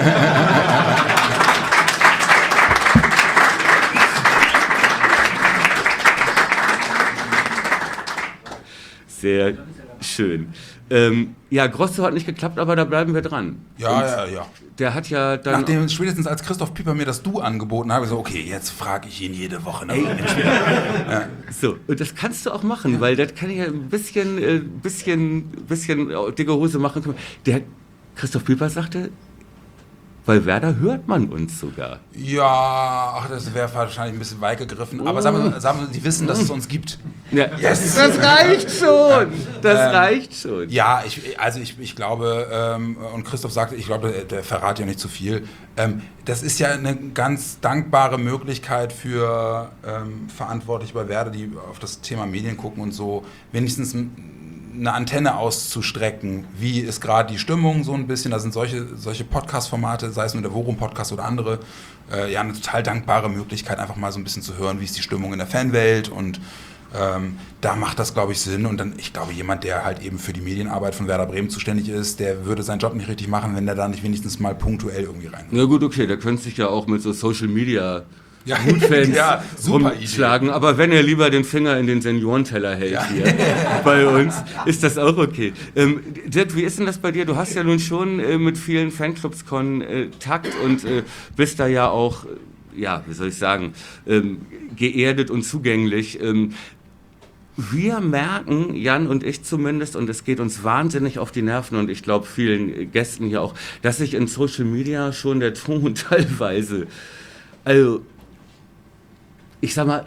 Sehr schön. Ähm, ja, Grosso hat nicht geklappt, aber da bleiben wir dran. Ja, Und ja, ja. Der hat ja dann. Nachdem spätestens als Christoph Pieper mir das Du angeboten hat, habe ich so, okay, jetzt frage ich ihn jede Woche nach. So, und das kannst du auch machen, weil das kann ja ein bisschen, äh, bisschen, bisschen äh, dicke Hose machen. Der Christoph Pieper sagte, bei Werder hört man uns sogar. Ja, ach, das wäre wahrscheinlich ein bisschen weit gegriffen. Aber sagen wir, sagen wir, Sie wissen, dass es uns gibt. Ja, Yes. Das reicht schon. Das Ähm, reicht schon. Ja, ich, also ich, ich glaube, ähm, und Christoph sagte, ich glaube, der, der verrat ja nicht zu viel. Ähm, das ist ja eine ganz dankbare Möglichkeit für ähm, Verantwortliche bei Werder, die auf das Thema Medien gucken und so, wenigstens ein, eine Antenne auszustrecken. Wie ist gerade die Stimmung so ein bisschen? Da sind solche, solche Podcast-Formate, sei es nur der Worum-Podcast oder andere, äh, ja, eine total dankbare Möglichkeit, einfach mal so ein bisschen zu hören, wie ist die Stimmung in der Fanwelt und ähm, da macht das, glaube ich, Sinn. Und dann, ich glaube, jemand, der halt eben für die Medienarbeit von Werder Bremen zuständig ist, der würde seinen Job nicht richtig machen, wenn der da nicht wenigstens mal punktuell irgendwie rein. Na gut, okay, da könnte sich ja auch mit so Social Media Ja, Fans ja, super rumschlagen. Aber wenn er lieber den Finger in den Seniorenteller hält hier bei uns, ist das auch okay. Ähm, Dirk, wie ist denn das bei dir? Du hast ja nun schon äh, mit vielen Fanclubs Kontakt und äh, bist da ja auch, äh, ja, wie soll ich sagen, ähm, geerdet und zugänglich. Ähm, Wir merken, Jan und ich zumindest, und es geht uns wahnsinnig auf die Nerven und ich glaube vielen Gästen hier auch, dass sich in Social Media schon der Ton teilweise, also ich sag mal,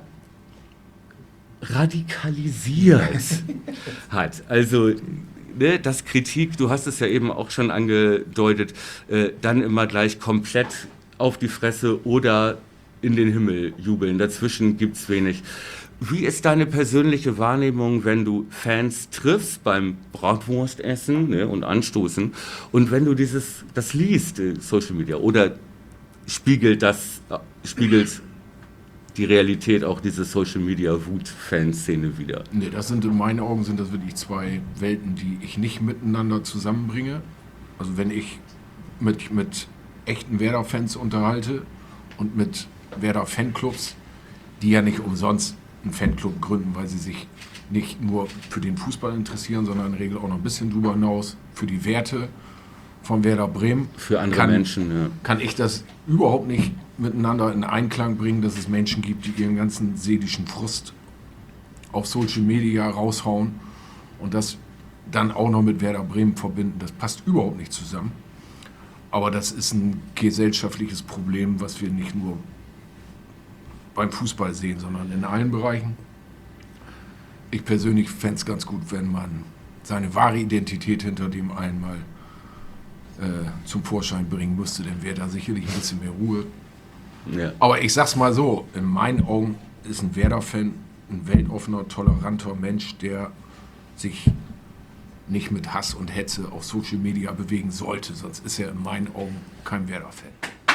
radikalisiert hat. Also ne, das Kritik, du hast es ja eben auch schon angedeutet, äh, dann immer gleich komplett auf die Fresse oder in den Himmel jubeln. Dazwischen gibt es wenig. Wie ist deine persönliche Wahrnehmung, wenn du Fans triffst beim Bratwurstessen, ne, und Anstoßen und wenn du dieses, das liest, äh, Social Media, oder spiegelt das, äh, spiegelt die Realität auch diese Social Media Wut-Fanszene wieder? Nee, das sind in meinen Augen sind das wirklich zwei Welten, die ich nicht miteinander zusammenbringe. Also wenn ich mit, mit echten Werder-Fans unterhalte und mit Werder-Fanclubs, die ja nicht umsonst einen Fanclub gründen, weil sie sich nicht nur für den Fußball interessieren, sondern in der Regel auch noch ein bisschen drüber hinaus für die Werte von Werder Bremen. Für andere kann, Menschen, ja. Kann ich das überhaupt nicht miteinander in Einklang bringen, dass es Menschen gibt, die ihren ganzen seelischen Frust auf Social Media raushauen und das dann auch noch mit Werder Bremen verbinden. Das passt überhaupt nicht zusammen. Aber das ist ein gesellschaftliches Problem, was wir nicht nur beim Fußball sehen, sondern in allen Bereichen. Ich persönlich fände es ganz gut, wenn man seine wahre Identität hinter dem einmal äh, zum Vorschein bringen müsste, dann wäre da sicherlich ein bisschen mehr Ruhe. Ja. Aber ich sag's mal so, in meinen Augen ist ein Werder-Fan ein weltoffener, toleranter Mensch, der sich nicht mit Hass und Hetze auf Social Media bewegen sollte, sonst ist er in meinen Augen kein Werder-Fan.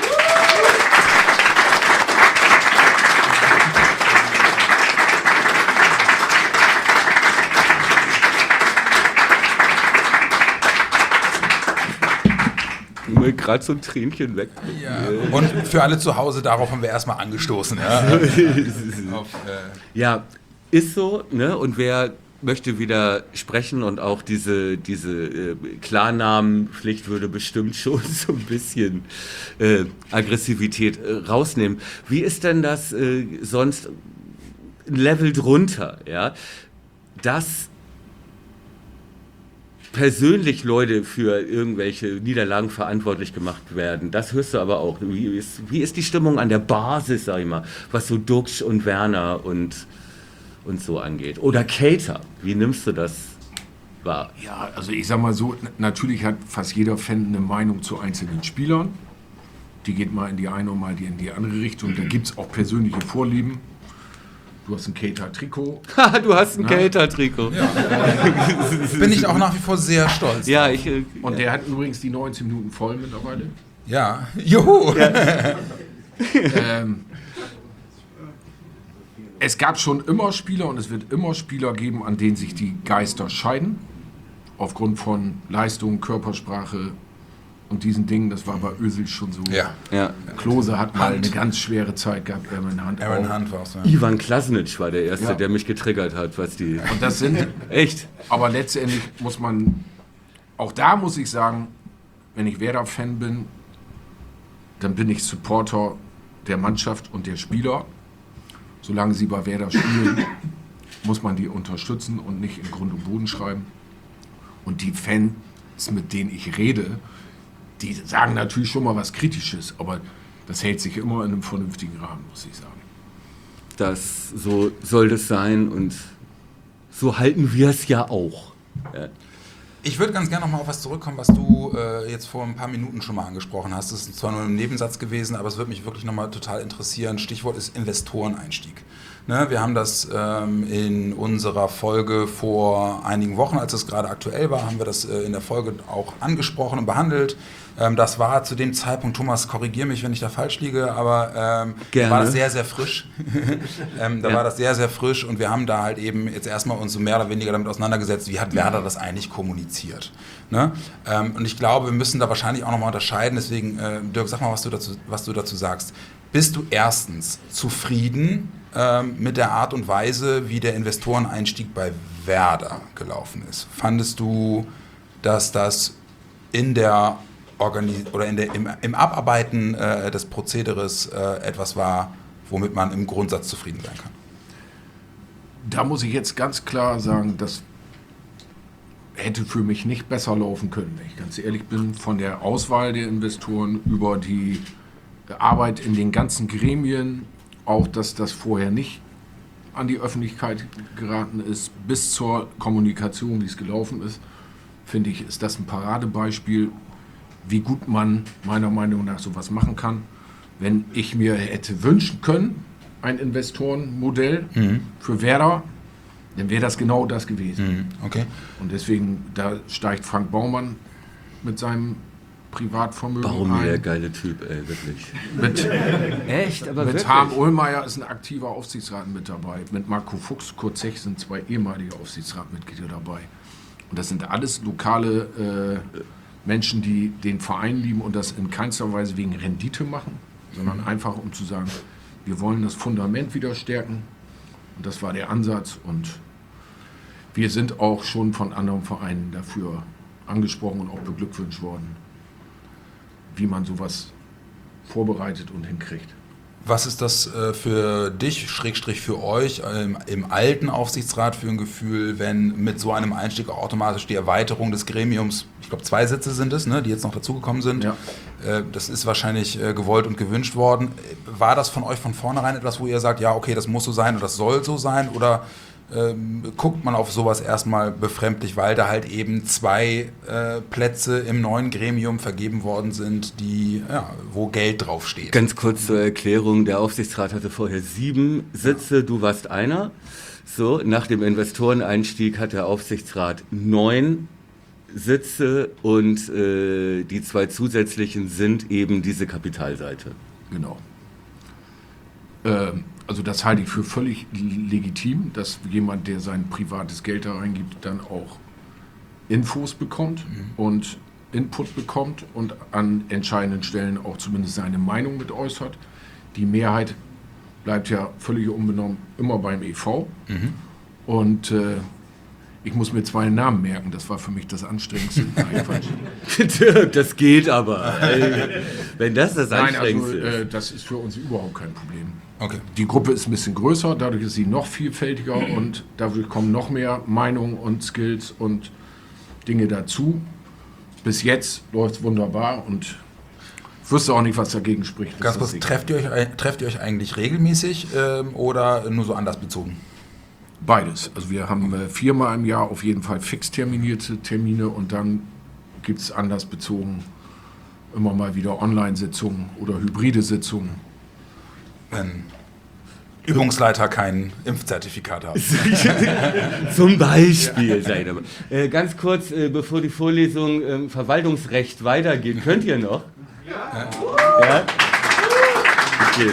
Mir gerade so ein Tränchen weg. Ja. Und für alle zu Hause, darauf haben wir erstmal angestoßen. Ja, Auf, äh, Ja, ist so, ne? Und wer möchte wieder sprechen und auch diese, diese äh, Klarnamenpflicht würde bestimmt schon so ein bisschen äh, Aggressivität äh, rausnehmen. Wie ist denn das äh, sonst? ein Level drunter, ja, dass persönlich Leute für irgendwelche Niederlagen verantwortlich gemacht werden. Das hörst du aber auch. Wie ist, wie ist die Stimmung an der Basis, sag ich mal, was so Duxch und Werner und, und so angeht? Oder Cater, wie nimmst du das wahr? Ja, also ich sag mal so, n- natürlich hat fast jeder Fan eine Meinung zu einzelnen Spielern. Die geht mal in die eine und mal die in die andere Richtung. Da gibt es auch persönliche Vorlieben. Du hast ein Cater-Trikot. Haha, du hast ein Na? Cater-Trikot. Bin ich auch nach wie vor sehr stolz. Ja, ich... äh, Und der hat übrigens die neunzehn Minuten voll mittlerweile. Ja. Juhu! ähm, es gab schon immer Spieler und es wird immer Spieler geben, an denen sich die Geister scheiden. Aufgrund von Leistung, Körpersprache und diesen Dingen. Das war bei Özil schon so. Ja. ja. Klose hat mal Hand. eine ganz schwere Zeit gehabt. Aaron Hunt Aaron auch. Hunt war es. Ja. Ivan Klasnic war der Erste, Ja. der mich getriggert hat, was die... Und das sind, Echt? aber letztendlich muss man, auch da muss ich sagen, wenn ich Werder-Fan bin, dann bin ich Supporter der Mannschaft und der Spieler. Solange sie bei Werder spielen, muss man die unterstützen und nicht in Grund und Boden schreiben. Und die Fans, mit denen ich rede, die sagen natürlich schon mal was Kritisches, aber das hält sich immer in einem vernünftigen Rahmen, muss ich sagen. Das, so soll das sein und so halten wir es ja auch. Ja. Ich würde ganz gerne noch mal auf was zurückkommen, was du äh, jetzt vor ein paar Minuten schon mal angesprochen hast. Das ist zwar nur ein Nebensatz gewesen, aber es würde mich wirklich noch mal total interessieren. Stichwort ist Investoreneinstieg. Ne, wir haben das ähm, in unserer Folge vor einigen Wochen, als es gerade aktuell war, haben wir das äh, in der Folge auch angesprochen und behandelt. Ähm, das war zu dem Zeitpunkt, Thomas, korrigier mich, wenn ich da falsch liege, aber ähm, Gerne. war das sehr, sehr frisch. ähm, da Ja. war das sehr, sehr frisch und wir haben da halt eben jetzt erstmal uns so mehr oder weniger damit auseinandergesetzt, wie hat Werder das eigentlich kommuniziert. Ne? Ähm, und ich glaube, wir müssen da wahrscheinlich auch nochmal unterscheiden, deswegen, äh, Dirk, sag mal, was du dazu, was du dazu sagst. Bist du erstens zufrieden ähm, mit der Art und Weise, wie der Investoreneinstieg bei Werder gelaufen ist? Fandest du, dass das in der Organis- oder in der, im, im Abarbeiten äh, des Prozederes äh, etwas war, womit man im Grundsatz zufrieden sein kann? Da muss ich jetzt ganz klar sagen, das hätte für mich nicht besser laufen können, wenn ich ganz ehrlich bin. Von der Auswahl der Investoren über die Arbeit in den ganzen Gremien, auch dass das vorher nicht an die Öffentlichkeit geraten ist, bis zur Kommunikation, wie es gelaufen ist, finde ich, ist das ein Paradebeispiel, wie gut man meiner Meinung nach sowas machen kann. Wenn ich mir hätte wünschen können, ein Investorenmodell Mhm. für Werder, dann wäre das genau das gewesen. Okay. Und deswegen, da steigt Frank Baumann mit seinem Privatvermögen Baumeier, der ein. geile Typ, ey, wirklich. Mit, Echt? Aber mit Harm Ohlmeier ist ein aktiver Aufsichtsrat mit dabei. Mit Marco Fuchs, Kurt Zech sind zwei ehemalige Aufsichtsratmitglieder dabei. Und das sind alles lokale äh, Menschen, die den Verein lieben und das in keinster Weise wegen Rendite machen, sondern einfach um zu sagen, wir wollen das Fundament wieder stärken. Und das war der Ansatz. Und wir sind auch schon von anderen Vereinen dafür angesprochen und auch beglückwünscht worden, wie man sowas vorbereitet und hinkriegt. Was ist das äh, für dich, Schrägstrich für euch, ähm, im alten Aufsichtsrat für ein Gefühl, wenn mit so einem Einstieg auch automatisch die Erweiterung des Gremiums, ich glaube zwei Sitze sind es, ne, die jetzt noch dazugekommen sind, Ja. äh, das ist wahrscheinlich äh, gewollt und gewünscht worden. War das von euch von vornherein etwas, wo ihr sagt, ja okay, das muss so sein oder das soll so sein, oder ähm, guckt man auf sowas erstmal befremdlich, weil da halt eben zwei äh, Plätze im neuen Gremium vergeben worden sind, die, ja, wo Geld draufsteht? Ganz kurz zur Erklärung, der Aufsichtsrat hatte vorher sieben Sitze, du warst einer. So, nach dem Investoreneinstieg hat der Aufsichtsrat neun Sitze und äh, die zwei zusätzlichen sind eben diese Kapitalseite. Genau. Ähm, also das halte ich für völlig legitim, dass jemand, der sein privates Geld da reingibt, dann auch Infos bekommt und Input bekommt und an entscheidenden Stellen auch zumindest seine Meinung mit äußert. Die Mehrheit bleibt ja völlig unbenommen immer beim E V. Und äh, ich muss mir zwei Namen merken, das war für mich das Anstrengendste. Nein, Quatsch. Das geht aber. Ey, wenn das das Nein, also Anstrengendste äh, ist. das ist für uns überhaupt kein Problem. Okay. Die Gruppe ist ein bisschen größer, dadurch ist sie noch vielfältiger und dadurch kommen noch mehr Meinungen und Skills und Dinge dazu. Bis jetzt läuft es wunderbar und ich wüsste auch nicht, was dagegen spricht. Ganz kurz, trefft ihr euch, trefft ihr euch eigentlich regelmäßig ähm, oder nur so anlassbezogen? Beides. Also wir haben äh, viermal im Jahr auf jeden Fall fix terminierte Termine und dann gibt es anlassbezogen immer mal wieder Online-Sitzungen oder hybride Sitzungen. Wenn Übungsleiter kein Impfzertifikat hat. Zum Beispiel, ja. Seid aber. Äh, ganz kurz, äh, bevor die Vorlesung äh, Verwaltungsrecht weitergeht, könnt ihr noch? Ja. ja? Okay.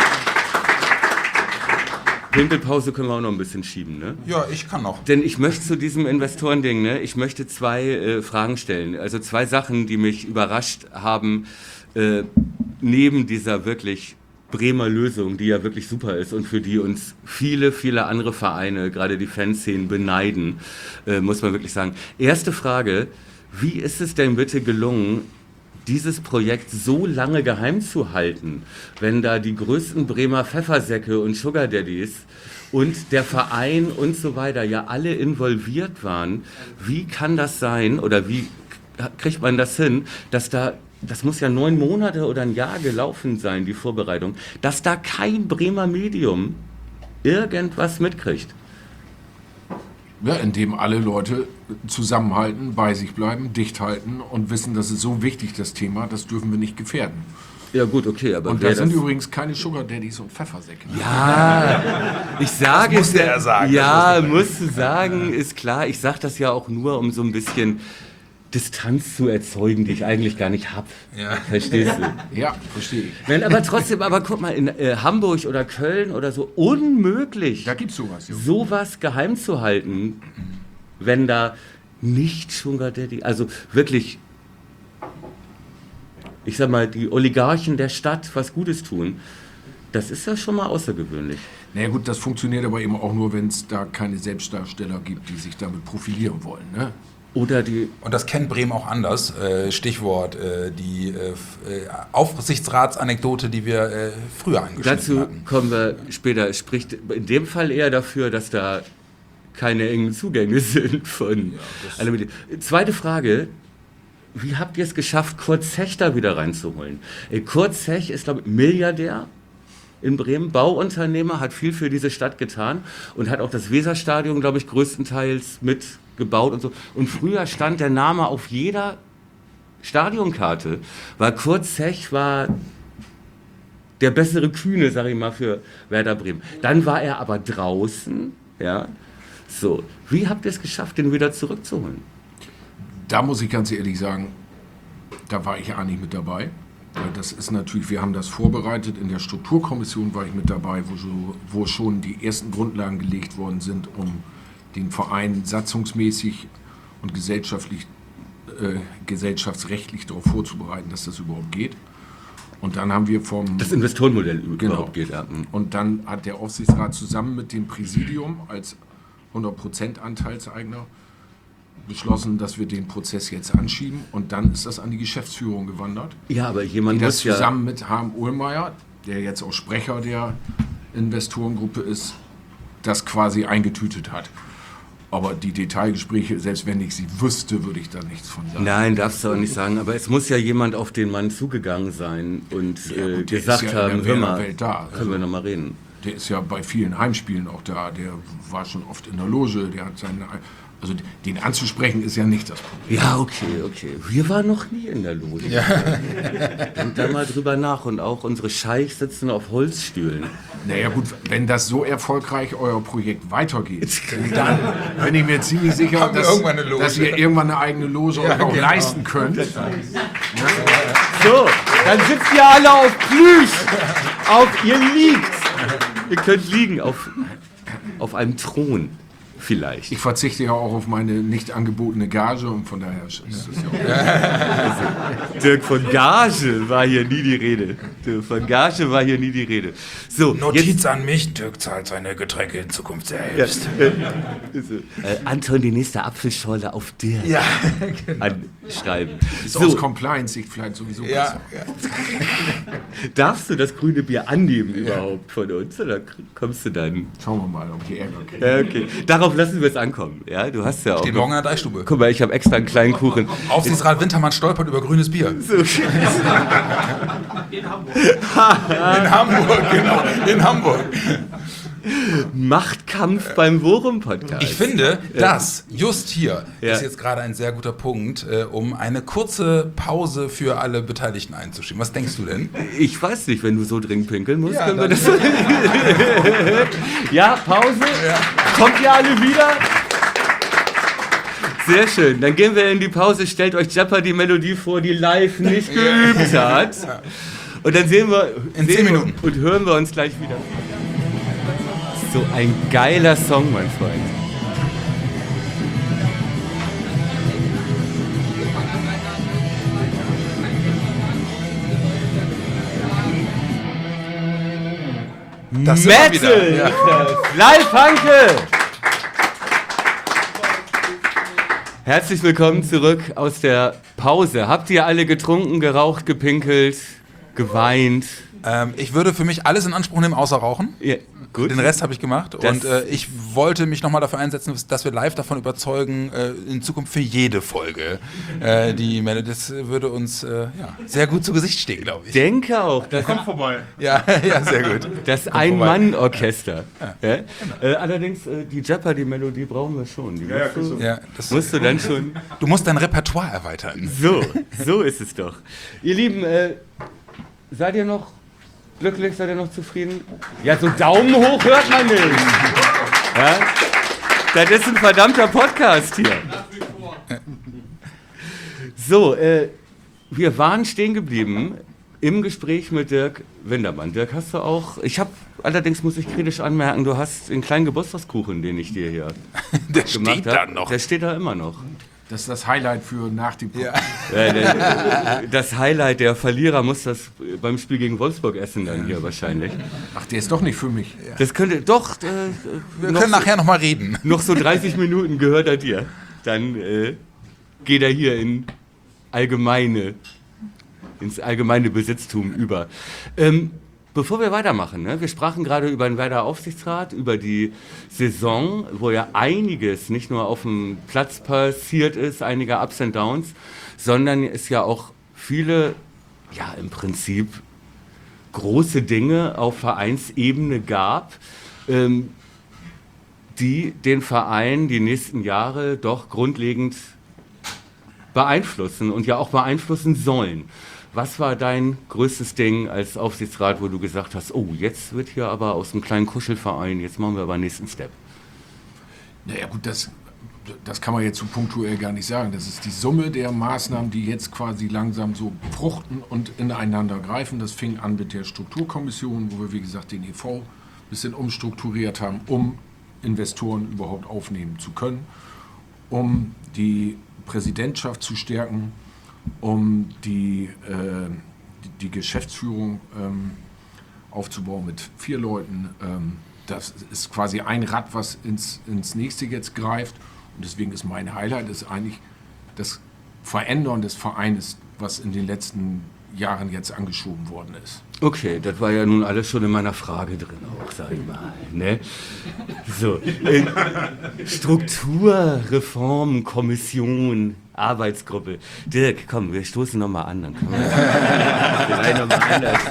Pinkelpause können wir auch noch ein bisschen schieben, ne? Ja, ich kann noch. Denn ich möchte zu diesem Investorending, ne, ich möchte zwei äh, Fragen stellen. Also zwei Sachen, die mich überrascht haben, äh, neben dieser wirklich Bremer Lösung, die ja wirklich super ist und für die uns viele, viele andere Vereine, gerade die Fanszenen, beneiden, äh, muss man wirklich sagen. Erste Frage, wie ist es denn bitte gelungen, dieses Projekt so lange geheim zu halten, wenn da die größten Bremer Pfeffersäcke und Sugar Daddies und der Verein und so weiter ja alle involviert waren? Wie kann das sein oder wie kriegt man das hin, dass da, das muss ja neun Monate oder ein Jahr gelaufen sein, die Vorbereitung, dass da kein Bremer Medium irgendwas mitkriegt? Ja, indem alle Leute zusammenhalten, bei sich bleiben, dicht halten und wissen, das ist so wichtig, das Thema, das dürfen wir nicht gefährden. Ja gut, okay, aber und wer da sind das übrigens keine Sugar Daddies und Pfeffersäcke. Ja, ich sage Das musste es, er sagen, ja, das musste musst du sagen, ist klar. Ich sage das ja auch nur, um so ein bisschen Distanz zu erzeugen, die ich eigentlich gar nicht habe. Ja. Verstehst du? Ja, verstehe ich. Wenn aber trotzdem, aber guck mal, in äh, Hamburg oder Köln oder so, unmöglich, Da gibt's sowas, ja. sowas geheim zu halten, wenn da nicht Sugar Daddy, also wirklich, ich sag mal, die Oligarchen der Stadt was Gutes tun, das ist ja schon mal außergewöhnlich. Naja gut, das funktioniert aber eben auch nur, wenn es da keine Selbstdarsteller gibt, die sich damit profilieren wollen. Ne? Oder die Und das kennt Bremen auch anders. Äh, Stichwort äh, die äh, f- äh, Aufsichtsratsanekdote, die wir äh, früher angeschnitten Dazu hatten. kommen wir später. Es spricht in dem Fall eher dafür, dass da keine engen Zugänge sind von alle Medien. Zweite Frage. Wie habt ihr es geschafft, Kurt Zech da wieder reinzuholen? Ey, Kurt Zech ist, glaube ich, Milliardär in Bremen, Bauunternehmer, hat viel für diese Stadt getan und hat auch das Weserstadion, glaube ich, größtenteils mitgebaut und so. Und früher stand der Name auf jeder Stadionkarte, weil Kurt Zech war der bessere Kühne, sag ich mal, für Werder Bremen. Dann war er aber draußen, ja. So, wie habt ihr es geschafft, den wieder zurückzuholen? Da muss ich ganz ehrlich sagen, da war ich ja nicht mit dabei. Weil das ist natürlich, wir haben das vorbereitet, in der Strukturkommission war ich mit dabei, wo, so, wo schon die ersten Grundlagen gelegt worden sind, um den Verein satzungsmäßig und gesellschaftlich, äh, gesellschaftsrechtlich darauf vorzubereiten, dass das überhaupt geht. Und dann haben wir vom... Das Investorenmodell überhaupt Genau. geht. Ja. Und dann hat der Aufsichtsrat zusammen mit dem Präsidium als hundert Prozent Anteilseigner beschlossen, dass wir den Prozess jetzt anschieben. Und dann ist das an die Geschäftsführung gewandert, Ja, aber jemand die das muss ja... zusammen mit Harm Ohlmeier, der jetzt auch Sprecher der Investorengruppe ist, das quasi eingetütet hat. Aber die Detailgespräche, selbst wenn ich sie wüsste, würde ich da nichts von sagen. Nein, darfst du auch nicht sagen, aber es muss ja jemand auf den Mann zugegangen sein und Ja, äh, gut, der gesagt ist ja in haben, der hör mal, Welt da. können Also- wir noch mal reden. Der ist ja bei vielen Heimspielen auch da. Der war schon oft in der Loge. Der hat seine, also den anzusprechen ist ja nicht das Problem. Ja, okay, okay. Wir waren noch nie in der Loge. Ja. Denk da mal drüber nach und auch unsere Scheichs sitzen auf Holzstühlen. Naja gut, wenn das so erfolgreich euer Projekt weitergeht, dann bin ich mir ziemlich sicher, Haben wir dass, irgendwann eine Loge. dass ihr irgendwann eine eigene Loge euch auch genau. leisten könnt. So, dann sitzt ihr alle auf Plüsch. Auf, ihr liegt. Ihr könnt liegen auf, auf einem Thron. Vielleicht. Ich verzichte ja auch auf meine nicht angebotene Gage und von daher ist das ja auch. Dirk, von Gage war hier nie die Rede. Dirk, von Gage war hier nie die Rede. So, Notiz an mich, Dirk zahlt seine Getränke in Zukunft selbst. jetzt, äh, Anton, die nächste Apfelschorle auf Dirk Ja, anschreiben. Ist So, aus Compliance-Sicht vielleicht sowieso ja, besser. ja. darfst du das grüne Bier annehmen überhaupt von uns oder kommst du dann? Schauen wir mal, ob die Ärger kriegen. Ja, okay. Darauf lassen wir es ankommen. Ja, du hast ja auch. Steht morgen in der Deichstube. Guck mal, ich habe extra einen kleinen Kuchen. Aufsichtsrat Wintermann stolpert über grünes Bier. So, In Hamburg. In Hamburg, genau. In Hamburg. Machtkampf beim Worum-Podcast. Ich finde, das just hier Ja. ist jetzt gerade ein sehr guter Punkt, äh, um eine kurze Pause für alle Beteiligten einzuschieben. Was denkst du denn? Ich weiß nicht, wenn du so dringend pinkeln musst, Ja, können wir dann- das. Ja, Pause. Kommt ihr alle wieder? Sehr schön. Dann gehen wir in die Pause. Stellt euch Jeopardy-Melodie vor, die live nicht geübt hat. Und dann sehen wir In sehen zehn wir Minuten. und hören wir uns gleich wieder. So ein geiler Song, mein Freund. Das sind wir Metal! wieder. Ja. ist das. Live Hanke! Herzlich willkommen zurück aus der Pause. Habt ihr alle getrunken, geraucht, gepinkelt, geweint? Ähm, ich würde für mich alles in Anspruch nehmen, außer Rauchen. Ja, gut. Den Rest habe ich gemacht. Das- Und äh, ich wollte mich nochmal dafür einsetzen, dass wir live davon überzeugen, äh, in Zukunft für jede Folge äh, die Melodie. Das würde uns äh, ja, sehr gut zu Gesicht stehen, glaube ich. Denke auch, dass Vorbei. Ja, ja, sehr gut. das Ein-Mann-Orchester. Ja? Äh, allerdings, äh, die Jeopardy-Melodie brauchen wir schon. Die musst, du, Ja, das, musst du dann schon. du musst dein Repertoire erweitern. So, so ist es doch. Ihr Lieben, äh, seid ihr noch glücklich? Seid ihr noch zufrieden? Ja, so Daumen hoch hört man nicht. Ja? Das ist ein verdammter Podcast hier. So, äh, wir waren stehen geblieben im Gespräch mit Dirk Wintermann. Dirk, hast du auch, ich habe, allerdings muss ich kritisch anmerken, du hast den kleinen Geburtstagskuchen, den ich dir hier Der gemacht steht da habe. noch. Der steht da immer noch. Das ist das Highlight für nach dem Ja. Ja, der, das Highlight, der Verlierer muss das beim Spiel gegen Wolfsburg essen dann hier wahrscheinlich. Ach, der ist doch nicht für mich. Das könnte, doch, äh, Wir noch, können nachher nochmal reden. noch so dreißig Minuten gehört er dir. Dann äh, geht er hier in allgemeine, ins allgemeine Besitztum über. Ähm, Bevor wir weitermachen, ne? Wir sprachen gerade über den Werder Aufsichtsrat, über die Saison, wo ja einiges nicht nur auf dem Platz passiert ist, einige Ups and Downs, sondern es ja auch viele, ja im Prinzip große Dinge auf Vereinsebene gab, ähm, die den Verein die nächsten Jahre doch grundlegend beeinflussen und ja auch beeinflussen sollen. Was war dein größtes Ding als Aufsichtsrat, wo du gesagt hast, oh, jetzt wird hier aber aus einem kleinen Kuschelverein, jetzt machen wir aber den nächsten Step? Naja gut, das, das kann man jetzt so punktuell gar nicht sagen. Das ist die Summe der Maßnahmen, die jetzt quasi langsam so fruchten und ineinander greifen. Das fing an mit der Strukturkommission, wo wir, wie gesagt, den E V ein bisschen umstrukturiert haben, um Investoren überhaupt aufnehmen zu können, um die Präsidentschaft zu stärken, um die, äh, die, die Geschäftsführung ähm, aufzubauen mit vier Leuten. Ähm, das ist quasi ein Rad, was ins, ins nächste jetzt greift. Und deswegen ist mein Highlight ist eigentlich das Verändern des Vereines, was in den letzten Jahren jetzt angeschoben worden ist. Okay, das war ja nun alles schon in meiner Frage drin auch, sag ich mal. Ne? So, äh, Strukturreform, Kommission, Arbeitsgruppe. Dirk, komm, wir stoßen nochmal an, dann können wir vielleicht nochmal anders.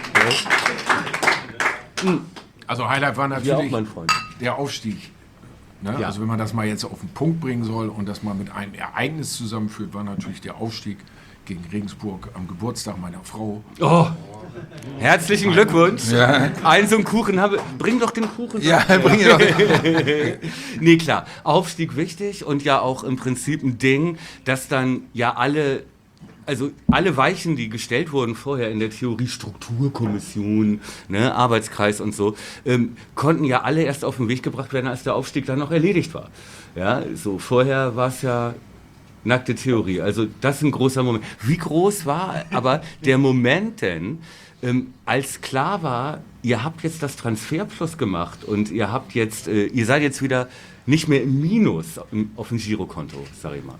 Also Highlight war Ja, auch natürlich mein Freund. der Aufstieg. Ne? Ja. Also wenn man das mal jetzt auf den Punkt bringen soll und das mal mit einem Ereignis zusammenführt, war natürlich der Aufstieg gegen Regensburg am Geburtstag meiner Frau. Oh, herzlichen Glückwunsch. Ja. Ein so einen Kuchen habe. Bring doch den Kuchen. Ja, bring ihn doch. Nee, klar. Aufstieg wichtig und ja auch im Prinzip ein Ding, dass dann ja alle, also alle Weichen, die gestellt wurden vorher in der Theorie, Strukturkommission, ne, Arbeitskreis und so, ähm, konnten ja alle erst auf den Weg gebracht werden, als der Aufstieg dann noch erledigt war. Ja, so vorher war es ja nackte Theorie. Also das ist ein großer Moment. Wie groß war aber der Moment denn, ähm, als klar war, ihr habt jetzt das Transferplus gemacht und ihr habt jetzt, äh, ihr seid jetzt wieder nicht mehr im Minus im, auf dem Girokonto, sag ich mal.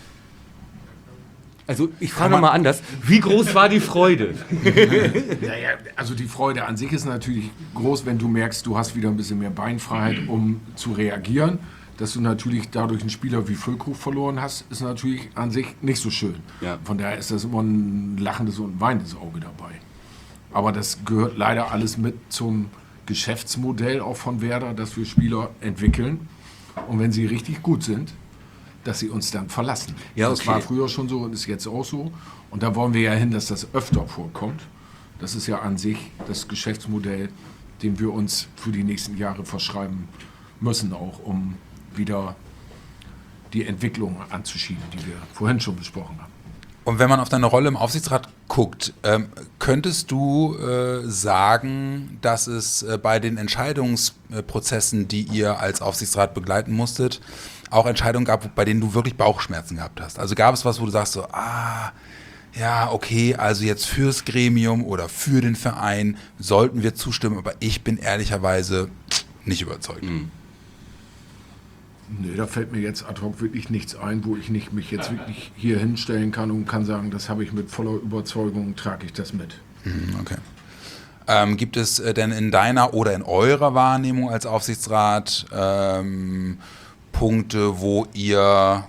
Also ich frage nochmal anders, wie groß war die Freude? Naja, also die Freude an sich ist natürlich groß, wenn du merkst, du hast wieder ein bisschen mehr Beinfreiheit, um zu reagieren. Dass du natürlich dadurch einen Spieler wie Füllkrug verloren hast, ist natürlich an sich nicht so schön. Ja. Von daher ist das immer ein lachendes und ein weinendes Auge dabei. Aber das gehört leider alles mit zum Geschäftsmodell auch von Werder, dass wir Spieler entwickeln. Und wenn sie richtig gut sind, dass sie uns dann verlassen. Ja, Das okay. war früher schon so und ist jetzt auch so. Und da wollen wir ja hin, dass das öfter vorkommt. Das ist ja an sich das Geschäftsmodell, dem wir uns für die nächsten Jahre verschreiben müssen, auch um wieder die Entwicklung anzuschieben, die wir vorhin schon besprochen haben. Und wenn man auf deine Rolle im Aufsichtsrat guckt, ähm, könntest du äh, sagen, dass es äh, bei den Entscheidungsprozessen, die ihr als Aufsichtsrat begleiten musstet, auch Entscheidungen gab, bei denen du wirklich Bauchschmerzen gehabt hast? Also gab es was, wo du sagst so, ah, ja, okay, also jetzt fürs Gremium oder für den Verein sollten wir zustimmen, aber ich bin ehrlicherweise nicht überzeugt. Mhm. Nee, da fällt mir jetzt ad hoc wirklich nichts ein, wo ich nicht mich jetzt wirklich hier hinstellen kann und kann sagen, das habe ich mit voller Überzeugung, trage ich das mit. Mhm, okay. Ähm, gibt es äh, denn in deiner oder in eurer Wahrnehmung als Aufsichtsrat ähm, Punkte, wo ihr,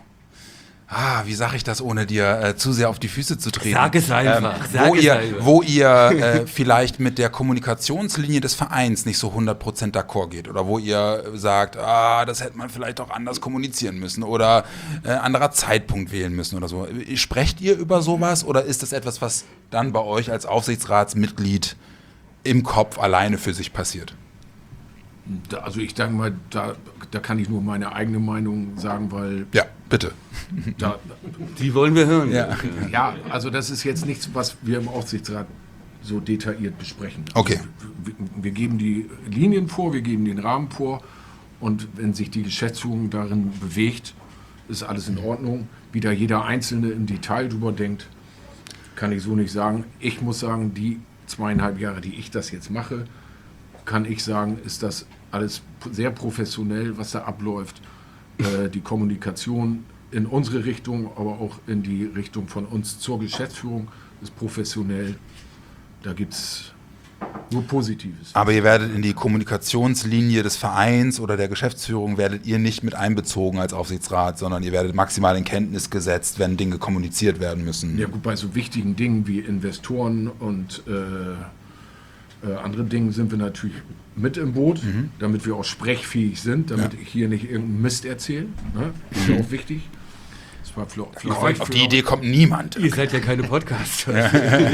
ah, wie sage ich das, ohne dir äh, zu sehr auf die Füße zu treten? Sag es einfach, Ähm, sag wo, es ihr, einfach. wo ihr äh, vielleicht mit der Kommunikationslinie des Vereins nicht so hundert Prozent d'accord geht oder wo ihr sagt, ah, das hätte man vielleicht auch anders kommunizieren müssen oder äh, anderer Zeitpunkt wählen müssen oder so. Sprecht ihr über sowas oder ist das etwas, was dann bei euch als Aufsichtsratsmitglied im Kopf alleine für sich passiert? Da, also ich denke mal, da, da kann ich nur meine eigene Meinung sagen, weil Ja, bitte. da, Die wollen wir hören. Ja. ja, also das ist jetzt nichts, was wir im Aufsichtsrat so detailliert besprechen. Okay. Also wir, wir geben die Linien vor, wir geben den Rahmen vor und wenn sich die Geschäftsführung darin bewegt, ist alles in Ordnung. Wie da jeder Einzelne im Detail drüber denkt, kann ich so nicht sagen. Ich muss sagen, die zweieinhalb Jahre, die ich das jetzt mache, kann ich sagen, ist das alles sehr professionell, was da abläuft. Äh, die Kommunikation in unsere Richtung, aber auch in die Richtung von uns zur Geschäftsführung ist professionell. Da gibt es nur Positives. Aber ihr werdet in die Kommunikationslinie des Vereins oder der Geschäftsführung werdet ihr nicht mit einbezogen als Aufsichtsrat, sondern ihr werdet maximal in Kenntnis gesetzt, wenn Dinge kommuniziert werden müssen. Ja gut, bei so wichtigen Dingen wie Investoren und äh, äh, andere Dinge sind wir natürlich mit im Boot, Mhm. damit wir auch sprechfähig sind, damit Ja. ich hier nicht irgendeinen Mist erzähle. Ne? Ist ja auch wichtig. Das war für, für euch, Auf für die Idee kommt niemand. Ihr seid ja keine Podcaster.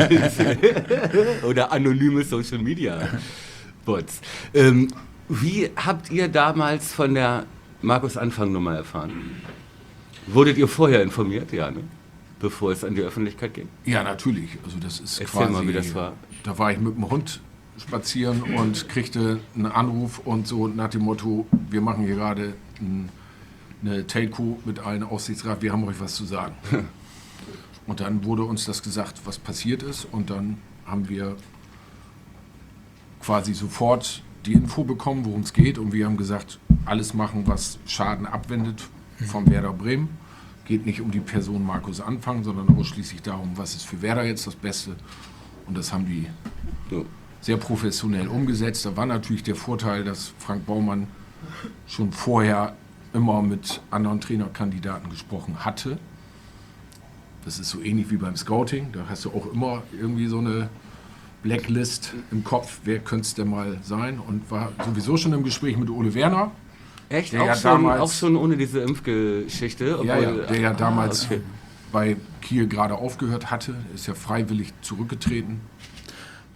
Oder anonyme Social Media Bots. Ähm, wie habt ihr damals von der Markus Anfang-Nummer erfahren? Wurdet ihr vorher informiert? Ja, ne? Bevor es an die Öffentlichkeit ging? Ja, natürlich. Also das ist Erzähl quasi. mal, wie das war. Da war ich mit dem Hund spazieren und kriegte einen Anruf und so nach dem Motto: Wir machen hier gerade ein, eine Telco mit allen Aufsichtsrat. Wir haben euch was zu sagen. Und dann wurde uns das gesagt, was passiert ist, und dann haben wir quasi sofort die Info bekommen, worum es geht, und wir haben gesagt, alles machen, was Schaden abwendet vom Werder Bremen. Geht nicht um die Person Markus Anfang, sondern ausschließlich darum, was ist für Werder jetzt das Beste. Und das haben die So. sehr professionell umgesetzt. Da war natürlich der Vorteil, dass Frank Baumann schon vorher immer mit anderen Trainerkandidaten gesprochen hatte. Das ist so ähnlich wie beim Scouting. Da hast du auch immer irgendwie so eine Blacklist im Kopf, wer könnte es denn mal sein. Und war sowieso schon im Gespräch mit Ole Werner. Echt? Der Auch, ja schon, damals- auch schon ohne diese Impfgeschichte? Ja, Obwohl- ja, der ja Ah, damals okay. bei Kiel gerade aufgehört hatte, ist ja freiwillig zurückgetreten.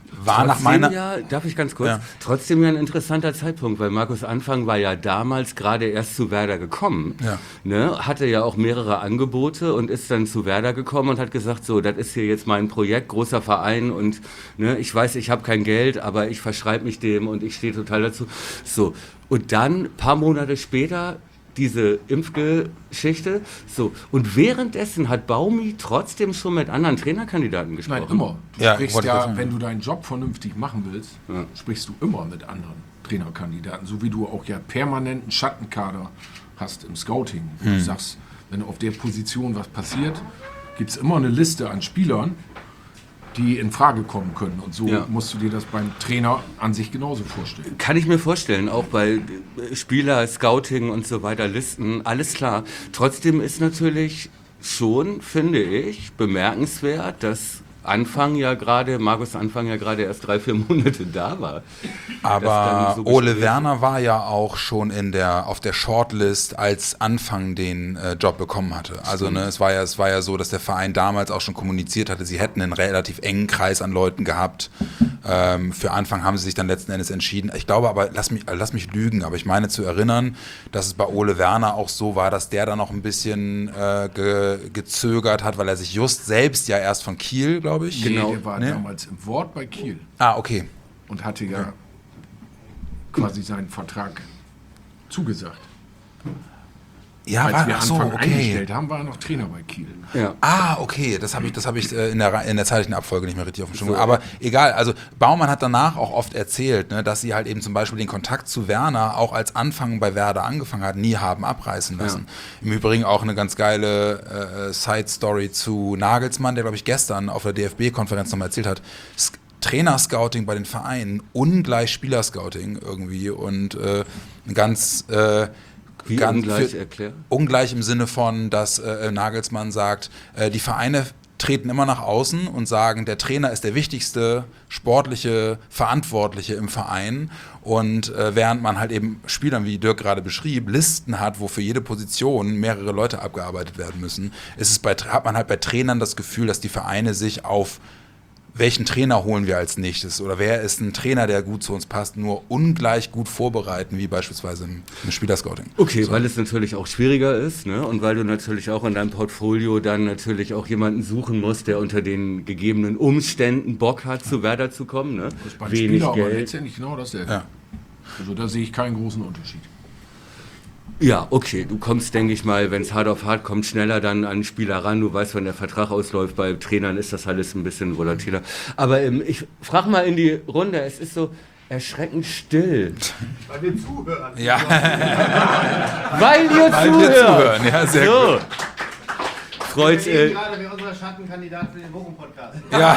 war nach meiner... Ja, darf ich ganz kurz? Ja. Trotzdem ja ein interessanter Zeitpunkt, weil Markus Anfang war ja damals gerade erst zu Werder gekommen, Ja. ne, hatte ja auch mehrere Angebote und ist dann zu Werder gekommen und hat gesagt, so, das ist hier jetzt mein Projekt, großer Verein und ne, ich weiß, ich habe kein Geld, aber ich verschreibe mich dem und ich stehe total dazu. So, und dann, ein paar Monate später, diese Impfgeschichte. So. Und währenddessen hat Baumi trotzdem schon mit anderen Trainerkandidaten gesprochen. Nein, immer. Du Ja, sprichst wollte ich ja, gerade sagen. wenn du deinen Job vernünftig machen willst, Ja. sprichst du immer mit anderen Trainerkandidaten. So wie du auch ja permanenten Schattenkader hast im Scouting. Hm. Du sagst, wenn auf der Position was passiert, gibt es immer eine Liste an Spielern, die in Frage kommen können. Und so Ja. musst du dir das beim Trainer an sich genauso vorstellen. Kann ich mir vorstellen, auch bei äh, Spieler, Scouting und so weiter, Listen, alles klar. Trotzdem ist natürlich schon, finde ich, bemerkenswert, dass Anfang ja gerade, Markus Anfang ja gerade erst drei, vier Monate da war. Aber Das dann so Ole gespielt. Werner war ja auch schon in der, auf der Shortlist, als Anfang den äh, Job bekommen hatte. Also ne, es war ja, es war ja so, dass der Verein damals auch schon kommuniziert hatte, sie hätten einen relativ engen Kreis an Leuten gehabt. Ähm, für Anfang haben sie sich dann letzten Endes entschieden. Ich glaube aber, lass mich, äh, lass mich lügen, aber ich meine zu erinnern, dass es bei Ole Werner auch so war, dass der dann noch ein bisschen äh, ge, gezögert hat, weil er sich just selbst ja erst von Kiel, glaube ich. Genau. Nee, der war Ne? damals im Wort bei Kiel Ah, okay. und hatte ja quasi seinen Vertrag zugesagt. Ja, Als war, wir ach so, Anfang okay. eingestellt haben, war er noch Trainer bei Kiel. Ja. Ah, okay, das habe ich, das hab ich äh, in, der, Ra- in der zeitlichen Abfolge nicht mehr richtig auf dem Schirm. Aber egal, also Baumann hat danach auch oft erzählt, ne, dass sie halt eben zum Beispiel den Kontakt zu Werner auch als Anfang bei Werder angefangen hat, nie haben abreißen lassen. Im Übrigen auch eine ganz geile äh, Side-Story zu Nagelsmann, der, glaube ich, gestern auf der D F B-Konferenz nochmal erzählt hat, Sk- Trainerscouting bei den Vereinen, ungleich Spielerscouting irgendwie und äh, ein ganz... Äh, Wie ganz ungleich für- erklärt? Ungleich im Sinne von, dass äh, Nagelsmann sagt, äh, die Vereine treten immer nach außen und sagen, der Trainer ist der wichtigste sportliche Verantwortliche im Verein. Und äh, während man halt eben Spielern, wie Dirk gerade beschrieb, Listen hat, wo für jede Position mehrere Leute abgearbeitet werden müssen, ist es bei, hat man halt bei Trainern das Gefühl, dass die Vereine sich auf welchen Trainer holen wir als nächstes oder wer ist ein Trainer, der gut zu uns passt, nur ungleich gut vorbereiten, wie beispielsweise im, im Spielerscouting. Okay, So. weil es natürlich auch schwieriger ist, ne? Und weil du natürlich auch in deinem Portfolio dann natürlich auch jemanden suchen musst, der unter den gegebenen Umständen Bock hat, zu Werder zu kommen. Ne? Das ist beim Wenig Spieler aber Geld. letztendlich genau dasselbe. Ja. Also da sehe ich keinen großen Unterschied. Ja, okay, du kommst, denke ich mal, wenn es hart auf hart kommt, schneller dann an den Spieler ran. Du weißt, wenn der Vertrag ausläuft, bei Trainern ist das alles ein bisschen volatiler. Aber ähm, ich frage mal in die Runde, es ist so erschreckend still. Weil wir zuhören. Ja, Weil ihr weil zuhört. wir zuhören. Ja, sehr so. gut. Freut, Wir reden äh, gerade mit unserer Schattenkandidat für den Wochen-Podcast.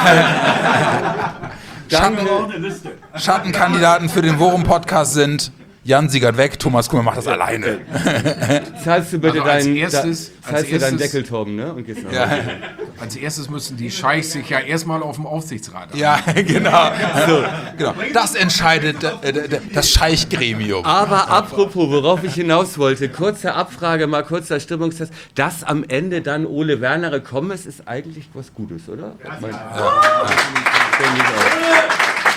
danke. Schattenkandidaten für den Worum-Podcast sind Jan Siegert weg, Thomas Kummer macht das alleine. Zahlst du bitte Also als deinen, erstes- da, als zahlst du deinen erstes- Deckel, Torben, ne? Und gehst nach Ja, Hause. Als erstes müssen die Scheichs sich ja erstmal auf dem Aufsichtsrat an. ja genau. So, genau. Das entscheidet äh, d- d- das Scheichgremium. Aber apropos, worauf ich hinaus wollte, kurze Abfrage, mal kurzer Stimmungstest, dass am Ende dann Ole Werner gekommen ist, ist eigentlich was Gutes, oder? Ich mein, ja. Denke ich auch.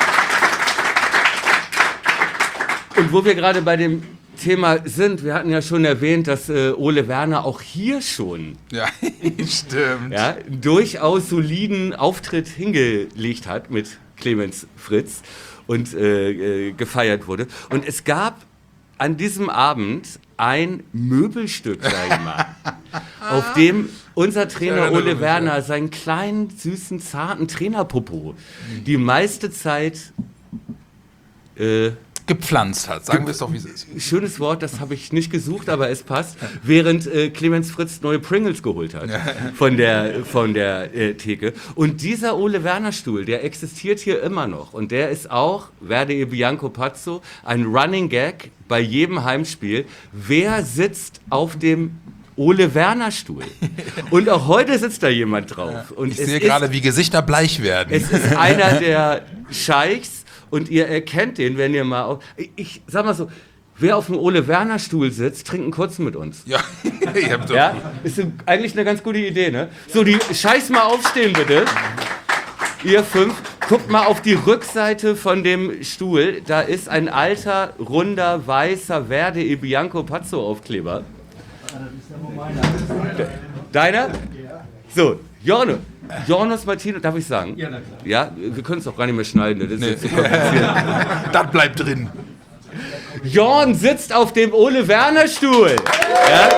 Und wo wir gerade bei dem Thema sind, wir hatten ja schon erwähnt, dass äh, Ole Werner auch hier schon Ja, stimmt. ja, einen durchaus soliden Auftritt hingelegt hat mit Clemens Fritz und äh, äh, gefeiert wurde. Und es gab an diesem Abend ein Möbelstück, sag ich mal, auf dem unser Trainer erinnere Ole mich, Werner seinen kleinen, süßen, zarten Trainerpopo die meiste Zeit äh, Gepflanzt hat, sagen wir es doch, wie es ist. schönes Wort, das habe ich nicht gesucht, aber es passt, während äh, Clemens Fritz neue Pringles geholt hat von der, von der äh, Theke. Und dieser Ole Werner Stuhl, der existiert hier immer noch und der ist auch, Verde e Bianco Pazzo, ein Running Gag bei jedem Heimspiel. Wer sitzt auf dem Ole Werner Stuhl? Und auch heute sitzt da jemand drauf. Und Ich es sehe ist- gerade, wie Gesichter bleich werden. es ist einer der Scheichs und ihr erkennt den, wenn ihr mal auf. Ich, ich sag mal so, wer auf dem Ole Werner Stuhl sitzt, trinkt einen kurzen mit uns. Ja, ich hab doch. Ja? Ist so eigentlich eine ganz gute Idee, ne? So, die Scheichs mal aufstehen, bitte. Ihr fünf. Guckt mal auf die Rückseite von dem Stuhl. Da ist ein alter, runder, weißer Verde e Bianco Pazzo Aufkleber. Deiner? So, Jorno. Jornos Martino, darf ich sagen? Ja, na klar. Ja, wir können es auch gar nicht mehr schneiden, das ist Nee. jetzt zu kompliziert. Das bleibt drin. Jorn sitzt auf dem Ole Werner Stuhl. Ja?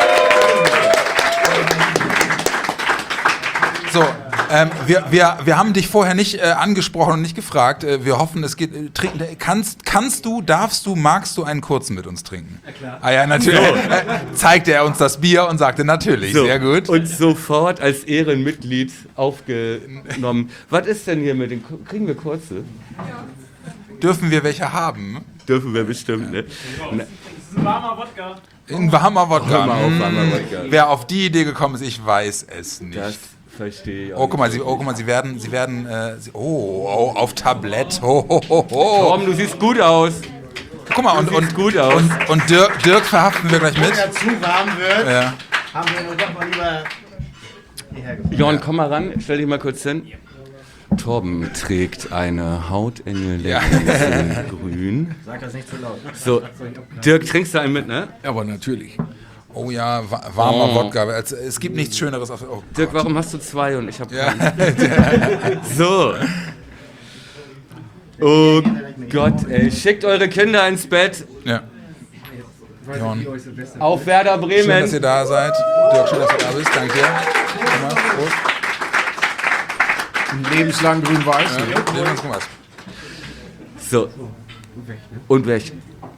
So, ähm, wir, wir, wir haben dich vorher nicht äh, angesprochen und nicht gefragt. Äh, wir hoffen, es geht. Äh, trinken. Kannst, kannst du, darfst du, magst du einen kurzen mit uns trinken? Ja, klar. Ah ja, natürlich. So. Äh, zeigte er uns das Bier und sagte natürlich. So, sehr gut. Und sofort als Ehrenmitglied aufgenommen. Was ist denn hier mit den. Kriegen wir kurze? Dürfen wir welche haben? Dürfen wir bestimmt, ne? Na, Ein warmer Wodka. In warmer Wodka. Hör mal auf, Mm, warmer Wodka. Wer auf die Idee gekommen ist, ich weiß es nicht. das verstehe ich auch Oh, guck mal, nicht. Sie, oh, guck mal, Sie werden, Sie werden, äh, Sie, oh, oh, auf Tablett. Oh, oh, oh, oh. Tom, du siehst gut aus. Guck mal, und, Du siehst und, gut aus. und, und Dirk, Dirk verhaften wir gleich Wenn mit. er zu warm wird, Ja. haben wir nur doch mal lieber hierher gebracht. Jorn, komm mal ran, stell dich mal kurz hin. Torben trägt eine Hautenge Ja. Leggings in grün. Sag das nicht zu laut. So, Dirk, trinkst du einen mit, ne? Aber natürlich. Oh ja, wa warmer Oh. Wodka. Es, es gibt nichts Schöneres auf. Oh. Dirk, warum hast du zwei und ich habe Ja. keinen? So. Oh Gott, ey. Schickt eure Kinder ins Bett. Ja. Jorn. Auf Werder Schön, dass ihr Bremen. da seid. Dirk, schön, dass du da bist. Danke dir. Guck mal, Prost. Lebenslang grün-weiß. ne? Nehmen wir uns mal was. So. Und weg.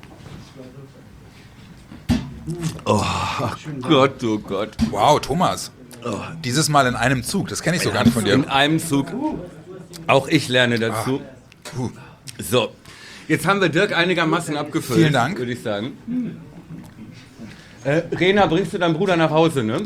Oh Gott, oh Gott. Wow, Thomas. Dieses Mal in einem Zug. Das kenne ich so gar nicht von dir. In einem Zug. Auch ich lerne dazu. Puh. So. Jetzt haben wir Dirk einigermaßen abgefüllt. Vielen Dank. Würde ich sagen. Äh, Rena, bringst du deinen Bruder nach Hause, ne?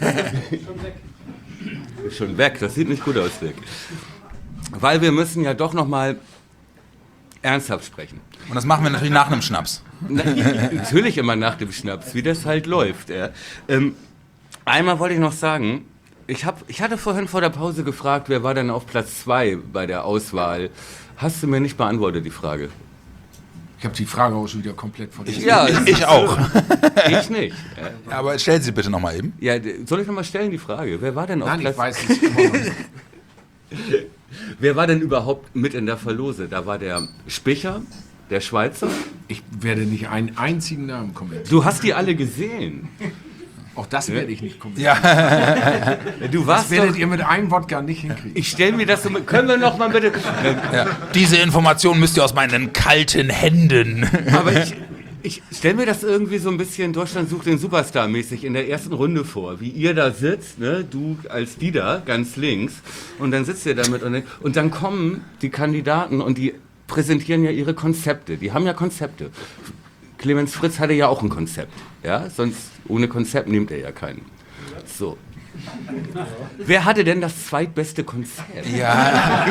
Ist schon weg, das sieht nicht gut aus, Dirk. Weil wir müssen ja doch noch mal ernsthaft sprechen. Und das machen wir natürlich nach einem Schnaps. Na, natürlich immer nach dem Schnaps, wie das halt läuft. Ja. Ähm, einmal wollte ich noch sagen, ich, hab, ich hatte vorhin vor der Pause gefragt, wer war denn auf Platz zwei bei der Auswahl. Hast du mir nicht beantwortet, die Frage? Ich habe die Frage auch schon wieder komplett vergessen. Ja, Ich auch. ich nicht. Ja. Aber stell sie bitte nochmal eben. Ja, soll ich noch mal stellen die Frage? Wer war denn auf Nein, ich Platz? weiß es immer noch nicht. Wer war denn überhaupt mit in der Verlose? Da war der Spicher, der Schweizer. Ich werde nicht einen einzigen Namen kommentieren. Du hast die alle gesehen. Auch das werde ich nicht kommentieren. Ja. Du Das warst werdet doch, ihr mit einem Wodka nicht hinkriegen. ich stelle mir das so mit, können wir noch mal bitte, Ja. Diese Information müsst ihr aus meinen kalten Händen. aber ich, ich stelle mir das irgendwie so ein bisschen Deutschland sucht den Superstar mäßig in der ersten Runde vor, wie ihr da sitzt, ne, du als Dieter ganz links und dann sitzt ihr damit und, und dann kommen die Kandidaten und die präsentieren ja ihre Konzepte, die haben ja Konzepte. Clemens Fritz hatte ja auch ein Konzept, ja, sonst ohne Konzept nimmt er ja keinen. So. Wer hatte denn das zweitbeste Konzept? Ja.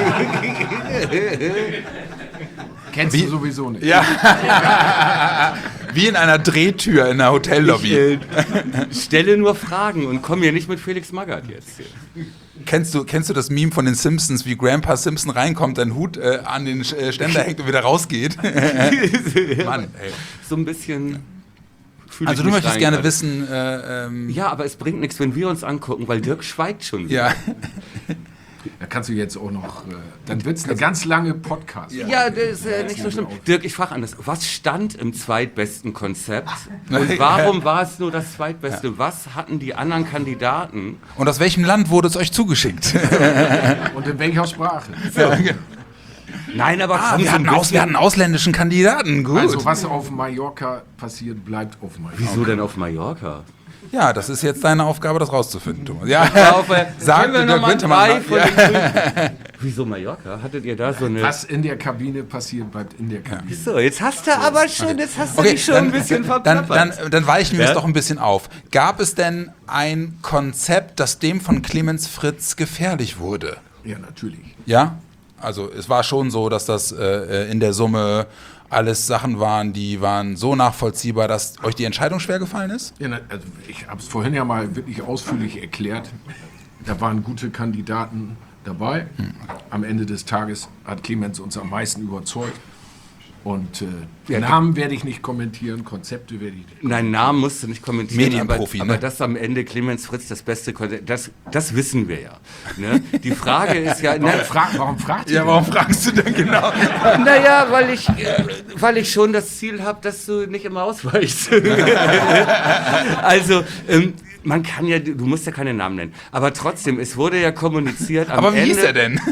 Kennst du sowieso nicht. Ja. Wie in einer Drehtür in der Ich Hotellobby. äh, stelle nur Fragen und komme hier nicht mit Felix Magath jetzt hier. Kennst du, kennst du das Meme von den Simpsons, wie Grandpa Simpson reinkommt, dein Hut äh, an den äh, Ständer hängt und wieder rausgeht? Mann, ey. So ein bisschen. fühl Also ich du mich möchtest rein gerne gerade. wissen, äh, ähm, Ja, aber es bringt nichts, wenn wir uns angucken, weil Dirk schweigt schon wieder. ja. Da kannst du jetzt auch noch. Äh, dann wird es eine ganz lange Podcast. Ja, das ist äh, nicht so schlimm. Dirk, ich frage anders. Was stand im zweitbesten Konzept? Und warum war es nur das zweitbeste? Was hatten die anderen Kandidaten? Und aus welchem Land wurde es euch zugeschickt? Und in welcher Sprache? Nein, aber Ah, komm, wir, so ein hatten aus, wir bisschen- hatten ausländischen Kandidaten, gut. Also was auf Mallorca passiert, bleibt auf Mallorca. Wieso denn auf Mallorca? Ja, das ist jetzt deine Aufgabe, das rauszufinden, Thomas. Ja, Auf, äh, sagt können wir Dirk noch mal Wintermann. drei von Ja. den Grünen- Wieso Mallorca? Hattet ihr da so eine... Was in der Kabine passiert, bleibt in der Kabine. So, jetzt hast du aber schon, jetzt hast du Okay, dich schon dann, ein bisschen dann, verplappert. dann, dann weichen wir Ja? es doch ein bisschen auf. Gab es denn ein Konzept, das dem von Clemens Fritz gefährlich wurde? Ja, natürlich. Ja? Also es war schon so, dass das äh, in der Summe alles Sachen waren, die waren so nachvollziehbar, dass euch die Entscheidung schwer gefallen ist? Ja, na, also ich habe es vorhin ja mal wirklich ausführlich erklärt. Da waren gute Kandidaten dabei. Am Ende des Tages hat Clemens uns am meisten überzeugt. Und äh, Ja, Namen werde ich nicht kommentieren, Konzepte werde ich nicht. Nein, Namen musst du nicht kommentieren, aber, Medienprofi, aber ne? dass am Ende Clemens Fritz das beste Konzept, das, das wissen wir ja. Ne? Die Frage ist ja, Warum, na, fra warum fragt ihr Ja, denn? warum fragst du denn genau? naja, weil ich, äh, weil ich schon das Ziel habe, dass du nicht immer ausweichst. Also, ähm, man kann ja, du musst ja keine Namen nennen, aber trotzdem, es wurde ja kommuniziert am Aber wie Ende, hieß er denn?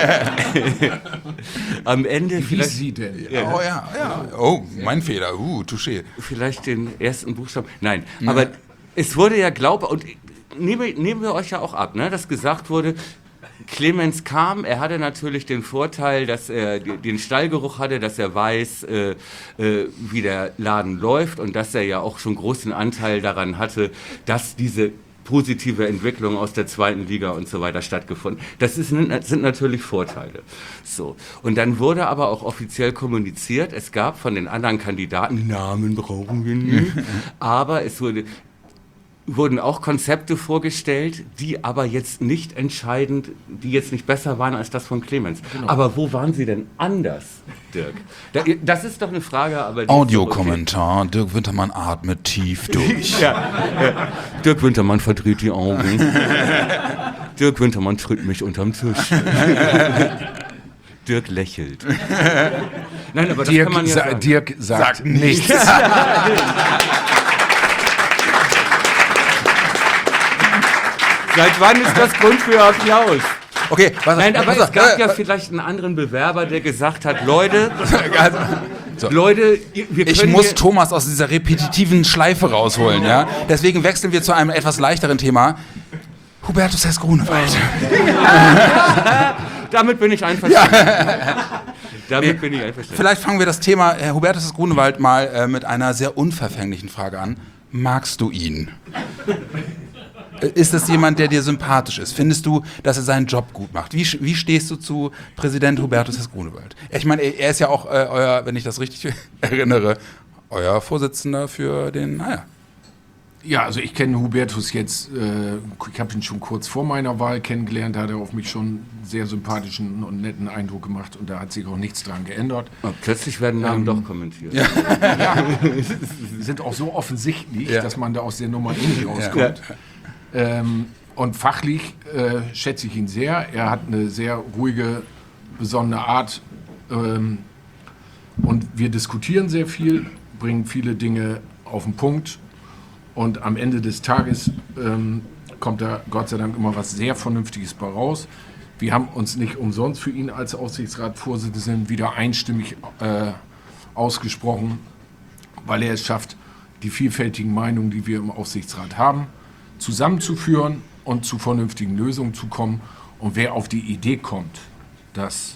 am Ende Wie vielleicht, sie denn? Oh ja, ja. Oh, mein Fehler. Uh, touché. vielleicht den ersten Buchstaben, nein, aber es wurde ja glaubhaft, und nehmen, nehmen wir euch ja auch ab, ne, dass gesagt wurde, Clemens kam, er hatte natürlich den Vorteil, dass er den Stallgeruch hatte, dass er weiß, äh, äh, wie der Laden läuft und dass er ja auch schon großen Anteil daran hatte, dass diese positive Entwicklung aus der zweiten Liga und so weiter stattgefunden. Das ist, sind natürlich Vorteile. So. Und dann wurde aber auch offiziell kommuniziert, es gab von den anderen Kandidaten, Namen brauchen wir nicht, aber es wurde... wurden auch Konzepte vorgestellt, die aber jetzt nicht entscheidend, die jetzt nicht besser waren als das von Clemens. Genau. Aber wo waren sie denn anders, Dirk? Da, das ist doch eine Frage, aber... die ist Audiokommentar. Dirk Wintermann atmet tief durch. doch okay. Ja, ja. Dirk Wintermann verdreht die Augen. Dirk Wintermann tritt mich unterm Tisch. Dirk lächelt. Nein, aber das Dirk, kann man ja sa sagen. Dirk sagt, Sagt nichts. Seit wann ist das Grund für Applaus? Okay, was, Nein, aber was, es gab äh, ja vielleicht einen anderen Bewerber, der gesagt hat, Leute, also, so. Leute, wir können Ich muss hier, Thomas aus dieser repetitiven Schleife rausholen, ja. Deswegen wechseln wir zu einem etwas leichteren Thema. Hubertus Hess Grunewald. damit bin ich einverstanden. Damit bin ich einverstanden. Vielleicht fangen wir das Thema Herr Hubertus Hess Grunewald mal äh, mit einer sehr unverfänglichen Frage an. Magst du ihn? Ist das jemand, der dir sympathisch ist? Findest du, dass er seinen Job gut macht? Wie, wie stehst du zu Präsident Hubertus Hess Grunewald? Ich meine, er ist ja auch äh, euer, wenn ich das richtig erinnere, euer Vorsitzender für den, naja. Ja, also ich kenne Hubertus jetzt, äh, ich habe ihn schon kurz vor meiner Wahl kennengelernt, da hat er auf mich schon einen sehr sympathischen und netten Eindruck gemacht und da hat sich auch nichts dran geändert. Oh, plötzlich werden Namen doch kommentiert. Ja, die sind auch so offensichtlich, Ja. dass man da aus der Nummer eh nicht rauskommt. Ähm, und fachlich äh, schätze ich ihn sehr. Er hat eine sehr ruhige, besonnene Art ähm, und wir diskutieren sehr viel, bringen viele Dinge auf den Punkt und am Ende des Tages ähm, kommt da Gott sei Dank immer was sehr Vernünftiges bei raus. Wir haben uns nicht umsonst für ihn als Aufsichtsratsvorsitzenden wieder einstimmig äh, ausgesprochen, weil er es schafft, die vielfältigen Meinungen, die wir im Aufsichtsrat haben, zusammenzuführen und zu vernünftigen Lösungen zu kommen. Und wer auf die Idee kommt, dass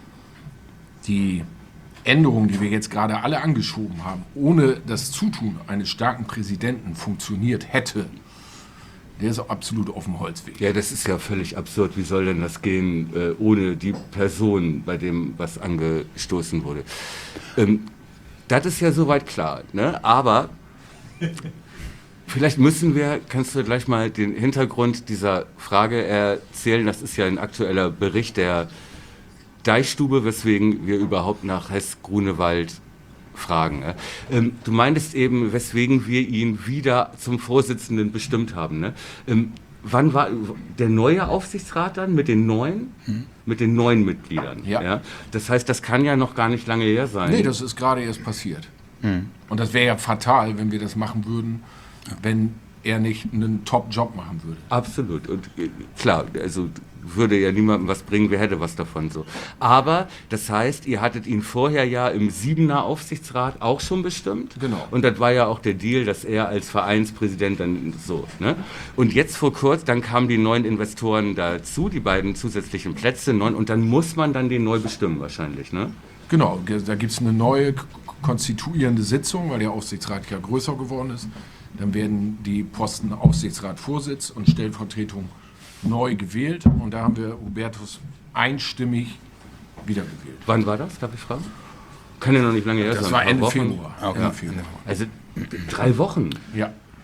die Änderungen, die wir jetzt gerade alle angeschoben haben, ohne das Zutun eines starken Präsidenten funktioniert hätte, der ist auch absolut auf dem Holzweg. Ja, das ist ja völlig absurd. Wie soll denn das gehen, äh, ohne die Person, bei dem was angestoßen wurde? Ähm, das ist ja soweit klar, ne? Aber vielleicht müssen wir, kannst du gleich mal den Hintergrund dieser Frage erzählen? Das ist ja ein aktueller Bericht der Deichstube, weswegen wir überhaupt nach Hess Grunewald fragen. Ne? Ähm, du meintest eben, weswegen wir ihn wieder zum Vorsitzenden bestimmt haben. Ne? Ähm, wann war der neue Aufsichtsrat dann mit den neuen? Hm. Mit den neuen Mitgliedern? Ja. Ja? Das heißt, das kann ja noch gar nicht lange her sein. Nee, das ist gerade erst passiert. Und das wäre ja fatal, wenn wir das machen würden, wenn er nicht einen Top-Job machen würde. Absolut. Und äh, klar, also würde ja niemandem was bringen, wer hätte was davon so. Aber das heißt, ihr hattet ihn vorher ja im Siebener Aufsichtsrat auch schon bestimmt. Genau. Und das war ja auch der Deal, dass er als Vereinspräsident dann so, ne? Und jetzt vor kurzem, dann kamen die neuen Investoren dazu, die beiden zusätzlichen Plätze, neun, und dann muss man dann den neu bestimmen wahrscheinlich, ne? Genau, da gibt es eine neue k- konstituierende Sitzung, weil der Aufsichtsrat ja größer geworden ist. Dann werden die Posten Aufsichtsratvorsitz und Stellvertretung neu gewählt. Und da haben wir Hubertus einstimmig wiedergewählt. Wann war das, darf ich fragen? Kann ja noch nicht lange her sein. Das war ein paar Ende Wochen. Februar. Okay. Ende Februar. Also drei Wochen. Ja.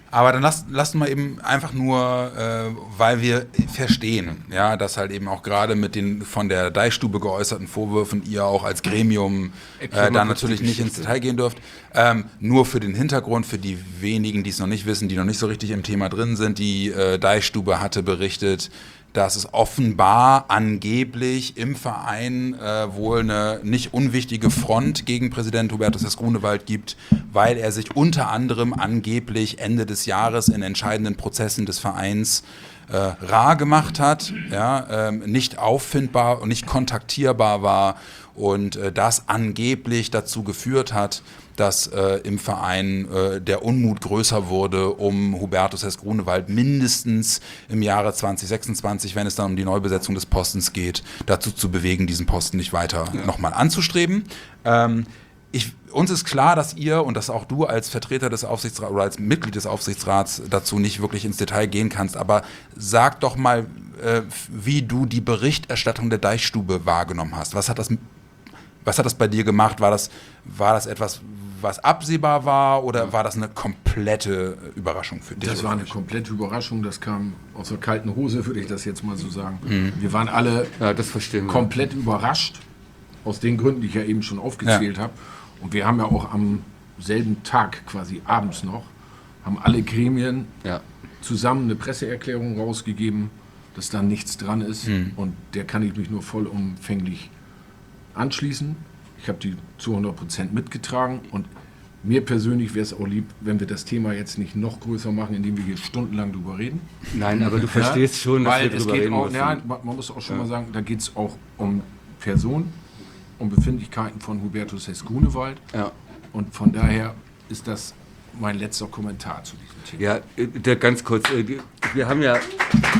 Aber dann lasst, lasst mal eben einfach nur, äh, weil wir verstehen, ja, dass halt eben auch gerade mit den von der Deichstube geäußerten Vorwürfen ihr auch als Gremium äh, da natürlich nicht ins Detail gehen dürft. Ähm, nur für den Hintergrund, für die wenigen, die es noch nicht wissen, die noch nicht so richtig im Thema drin sind, die äh, Deichstube hatte berichtet, dass es offenbar angeblich im Verein äh, wohl eine nicht unwichtige Front gegen Präsident Hubertus Hess Grunewald gibt, weil er sich unter anderem angeblich Ende des Jahres in entscheidenden Prozessen des Vereins äh, rar gemacht hat, ja, ähm, nicht auffindbar und nicht kontaktierbar war und äh, das angeblich dazu geführt hat, dass äh, im Verein äh, der Unmut größer wurde, um Hubertus Hess Grunewald mindestens im Jahre zwanzig sechsundzwanzig, wenn es dann um die Neubesetzung des Postens geht, dazu zu bewegen, diesen Posten nicht weiter ja. nochmal anzustreben. Ähm, ich, uns ist klar, dass ihr und dass auch du als Vertreter des Aufsichtsrats oder als Mitglied des Aufsichtsrats dazu nicht wirklich ins Detail gehen kannst, aber sag doch mal, äh, wie du die Berichterstattung der Deichstube wahrgenommen hast. Was hat das Was hat das bei dir gemacht? War das, war das etwas, was absehbar war oder war das eine komplette Überraschung für dich? Das war eine komplette Überraschung. Das kam aus der kalten Hose, würde ich das jetzt mal so sagen. Mhm. Wir waren alle ja, das verstehen wir. komplett überrascht, aus den Gründen, die ich ja eben schon aufgezählt ja. habe. Und wir haben ja auch am selben Tag, quasi abends noch, haben alle Gremien ja. zusammen eine Presseerklärung rausgegeben, dass da nichts dran ist. Mhm. Und der kann ich mich nur vollumfänglich anschließen. Ich habe die zu hundert Prozent mitgetragen und mir persönlich wäre es auch lieb, wenn wir das Thema jetzt nicht noch größer machen, indem wir hier stundenlang drüber reden. Nein, aber du verstehst ja, schon, dass weil wir es drüber geht reden auch, müssen. Ja, man muss auch schon ja. mal sagen, da geht es auch um Personen, um Befindlichkeiten von Hubertus Hess Grunewald. Ja. Und von daher ist das mein letzter Kommentar zu diesem Thema. Ja, der, ganz kurz, wir haben ja...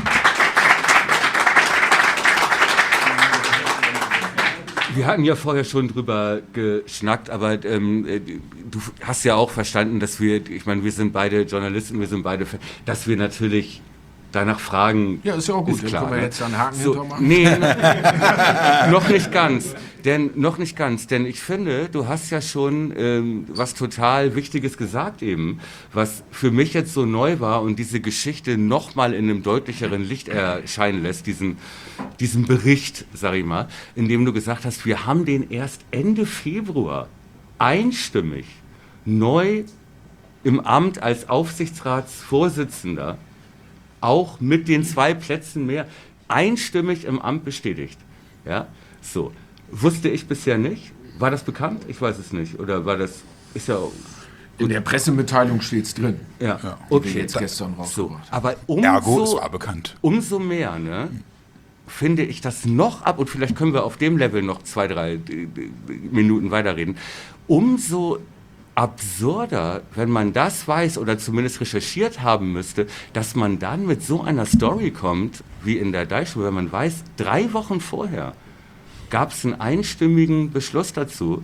Wir hatten ja vorher schon drüber geschnackt, aber ähm, du hast ja auch verstanden, dass wir, ich meine, wir sind beide Journalisten, wir sind beide, dass wir natürlich danach fragen. Ja, ist ja auch gut, ist klar, können wir ne? jetzt einen Haken so, hintermachen. Nee, noch nicht ganz. Denn, noch nicht ganz, denn ich finde, du hast ja schon ähm, was total Wichtiges gesagt eben, was für mich jetzt so neu war und diese Geschichte nochmal in einem deutlicheren Licht erscheinen lässt, diesen, diesen Bericht, sag ich mal, in dem du gesagt hast, wir haben den erst Ende Februar einstimmig neu im Amt als Aufsichtsratsvorsitzender, auch mit den zwei Plätzen mehr, einstimmig im Amt bestätigt. Ja, so. Wusste ich bisher nicht. War das bekannt? Ich weiß es nicht. Oder war das, ist ja... In der Pressemitteilung steht es drin. Ja, ja okay. Die wir jetzt gestern rausgebracht so. Aber umso, Ergo, es war bekannt. Umso mehr, ne, finde ich das noch ab, und vielleicht können wir auf dem Level noch zwei, drei Minuten weiterreden, umso absurder, wenn man das weiß oder zumindest recherchiert haben müsste, dass man dann mit so einer Story kommt, wie in der Deichstube, wenn man weiß, drei Wochen vorher gab es einen einstimmigen Beschluss dazu.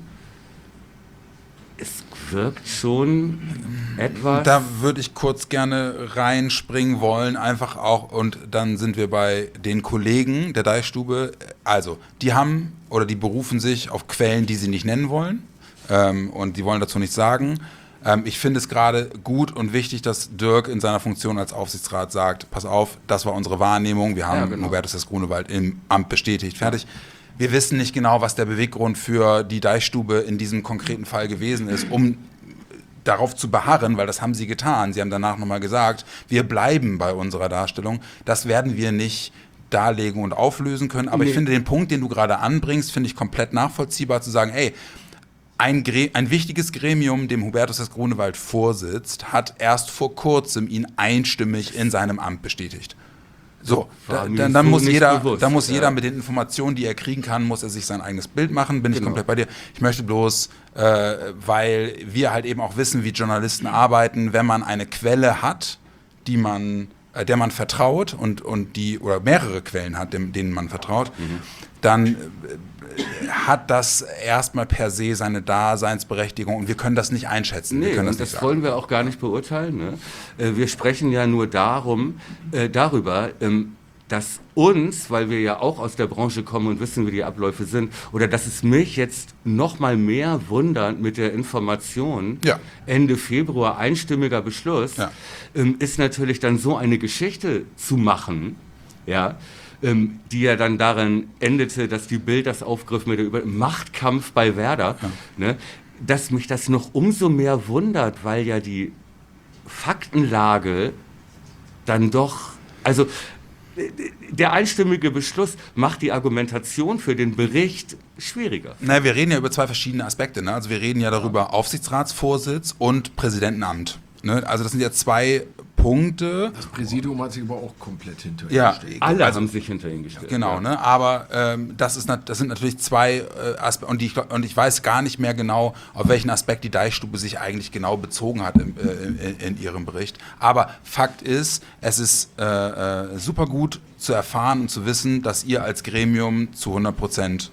Es wirkt schon etwas... Da würde ich kurz gerne reinspringen wollen, einfach auch, und dann sind wir bei den Kollegen der Deichstube. Also, die haben oder die berufen sich auf Quellen, die sie nicht nennen wollen, ähm, und die wollen dazu nichts sagen. Ähm, ich finde es gerade gut und wichtig, dass Dirk in seiner Funktion als Aufsichtsrat sagt, pass auf, das war unsere Wahrnehmung, wir haben ja, genau. Hubertus Hess Grunewald im Amt bestätigt, fertig. Wir wissen nicht genau, was der Beweggrund für die Deichstube in diesem konkreten Fall gewesen ist, um darauf zu beharren, weil das haben sie getan. Sie haben danach nochmal gesagt, wir bleiben bei unserer Darstellung. Das werden wir nicht darlegen und auflösen können. Aber nee. ich finde den Punkt, den du gerade anbringst, finde ich komplett nachvollziehbar, zu sagen, ey, ein, Gre- ein wichtiges Gremium, dem Hubertus Hess Grunewald vorsitzt, hat erst vor kurzem ihn einstimmig in seinem Amt bestätigt. So, da, dann, dann, so muss jeder, bewusst, dann muss jeder ja. mit den Informationen, die er kriegen kann, muss er sich sein eigenes Bild machen, bin genau. ich komplett bei dir. Ich möchte bloß, äh, weil wir halt eben auch wissen, wie Journalisten arbeiten, wenn man eine Quelle hat, die man, äh, der man vertraut und, und die, oder mehrere Quellen hat, dem, denen man vertraut, mhm. dann äh, hat das erstmal per se seine Daseinsberechtigung und wir können das nicht einschätzen. Nee, wir können das, das, das wollen wir auch gar nicht beurteilen. Ne? Wir sprechen ja nur darum, äh, darüber, ähm, dass uns, weil wir ja auch aus der Branche kommen und wissen, wie die Abläufe sind, oder dass es mich jetzt noch mal mehr wundert mit der Information, Ja. Ende Februar einstimmiger Beschluss, Ja. ähm, ist natürlich dann so eine Geschichte zu machen, ja, ähm, die ja dann darin endete, dass die Bild das aufgriff mit dem Über- Machtkampf bei Werder, ne, dass mich das noch umso mehr wundert, weil ja die Faktenlage dann doch, also äh, der einstimmige Beschluss macht die Argumentation für den Bericht schwieriger. Naja, wir reden ja über zwei verschiedene Aspekte. Ne? Also wir reden ja darüber Aufsichtsratsvorsitz und Präsidentenamt. Ne? Also das sind ja zwei Punkte. Das Präsidium hat sich aber auch komplett hinter ihm Ja, gestellt. Alle also, haben sich hinter ihn gestellt. Genau, ja. ne? Aber ähm, das, ist, nat- das sind natürlich zwei äh, Aspekte und, die, und ich weiß gar nicht mehr genau, auf welchen Aspekt die Deichstube sich eigentlich genau bezogen hat im, äh, in, in ihrem Bericht. Aber Fakt ist, es ist äh, äh, super gut zu erfahren und zu wissen, dass ihr als Gremium zu hundert Prozent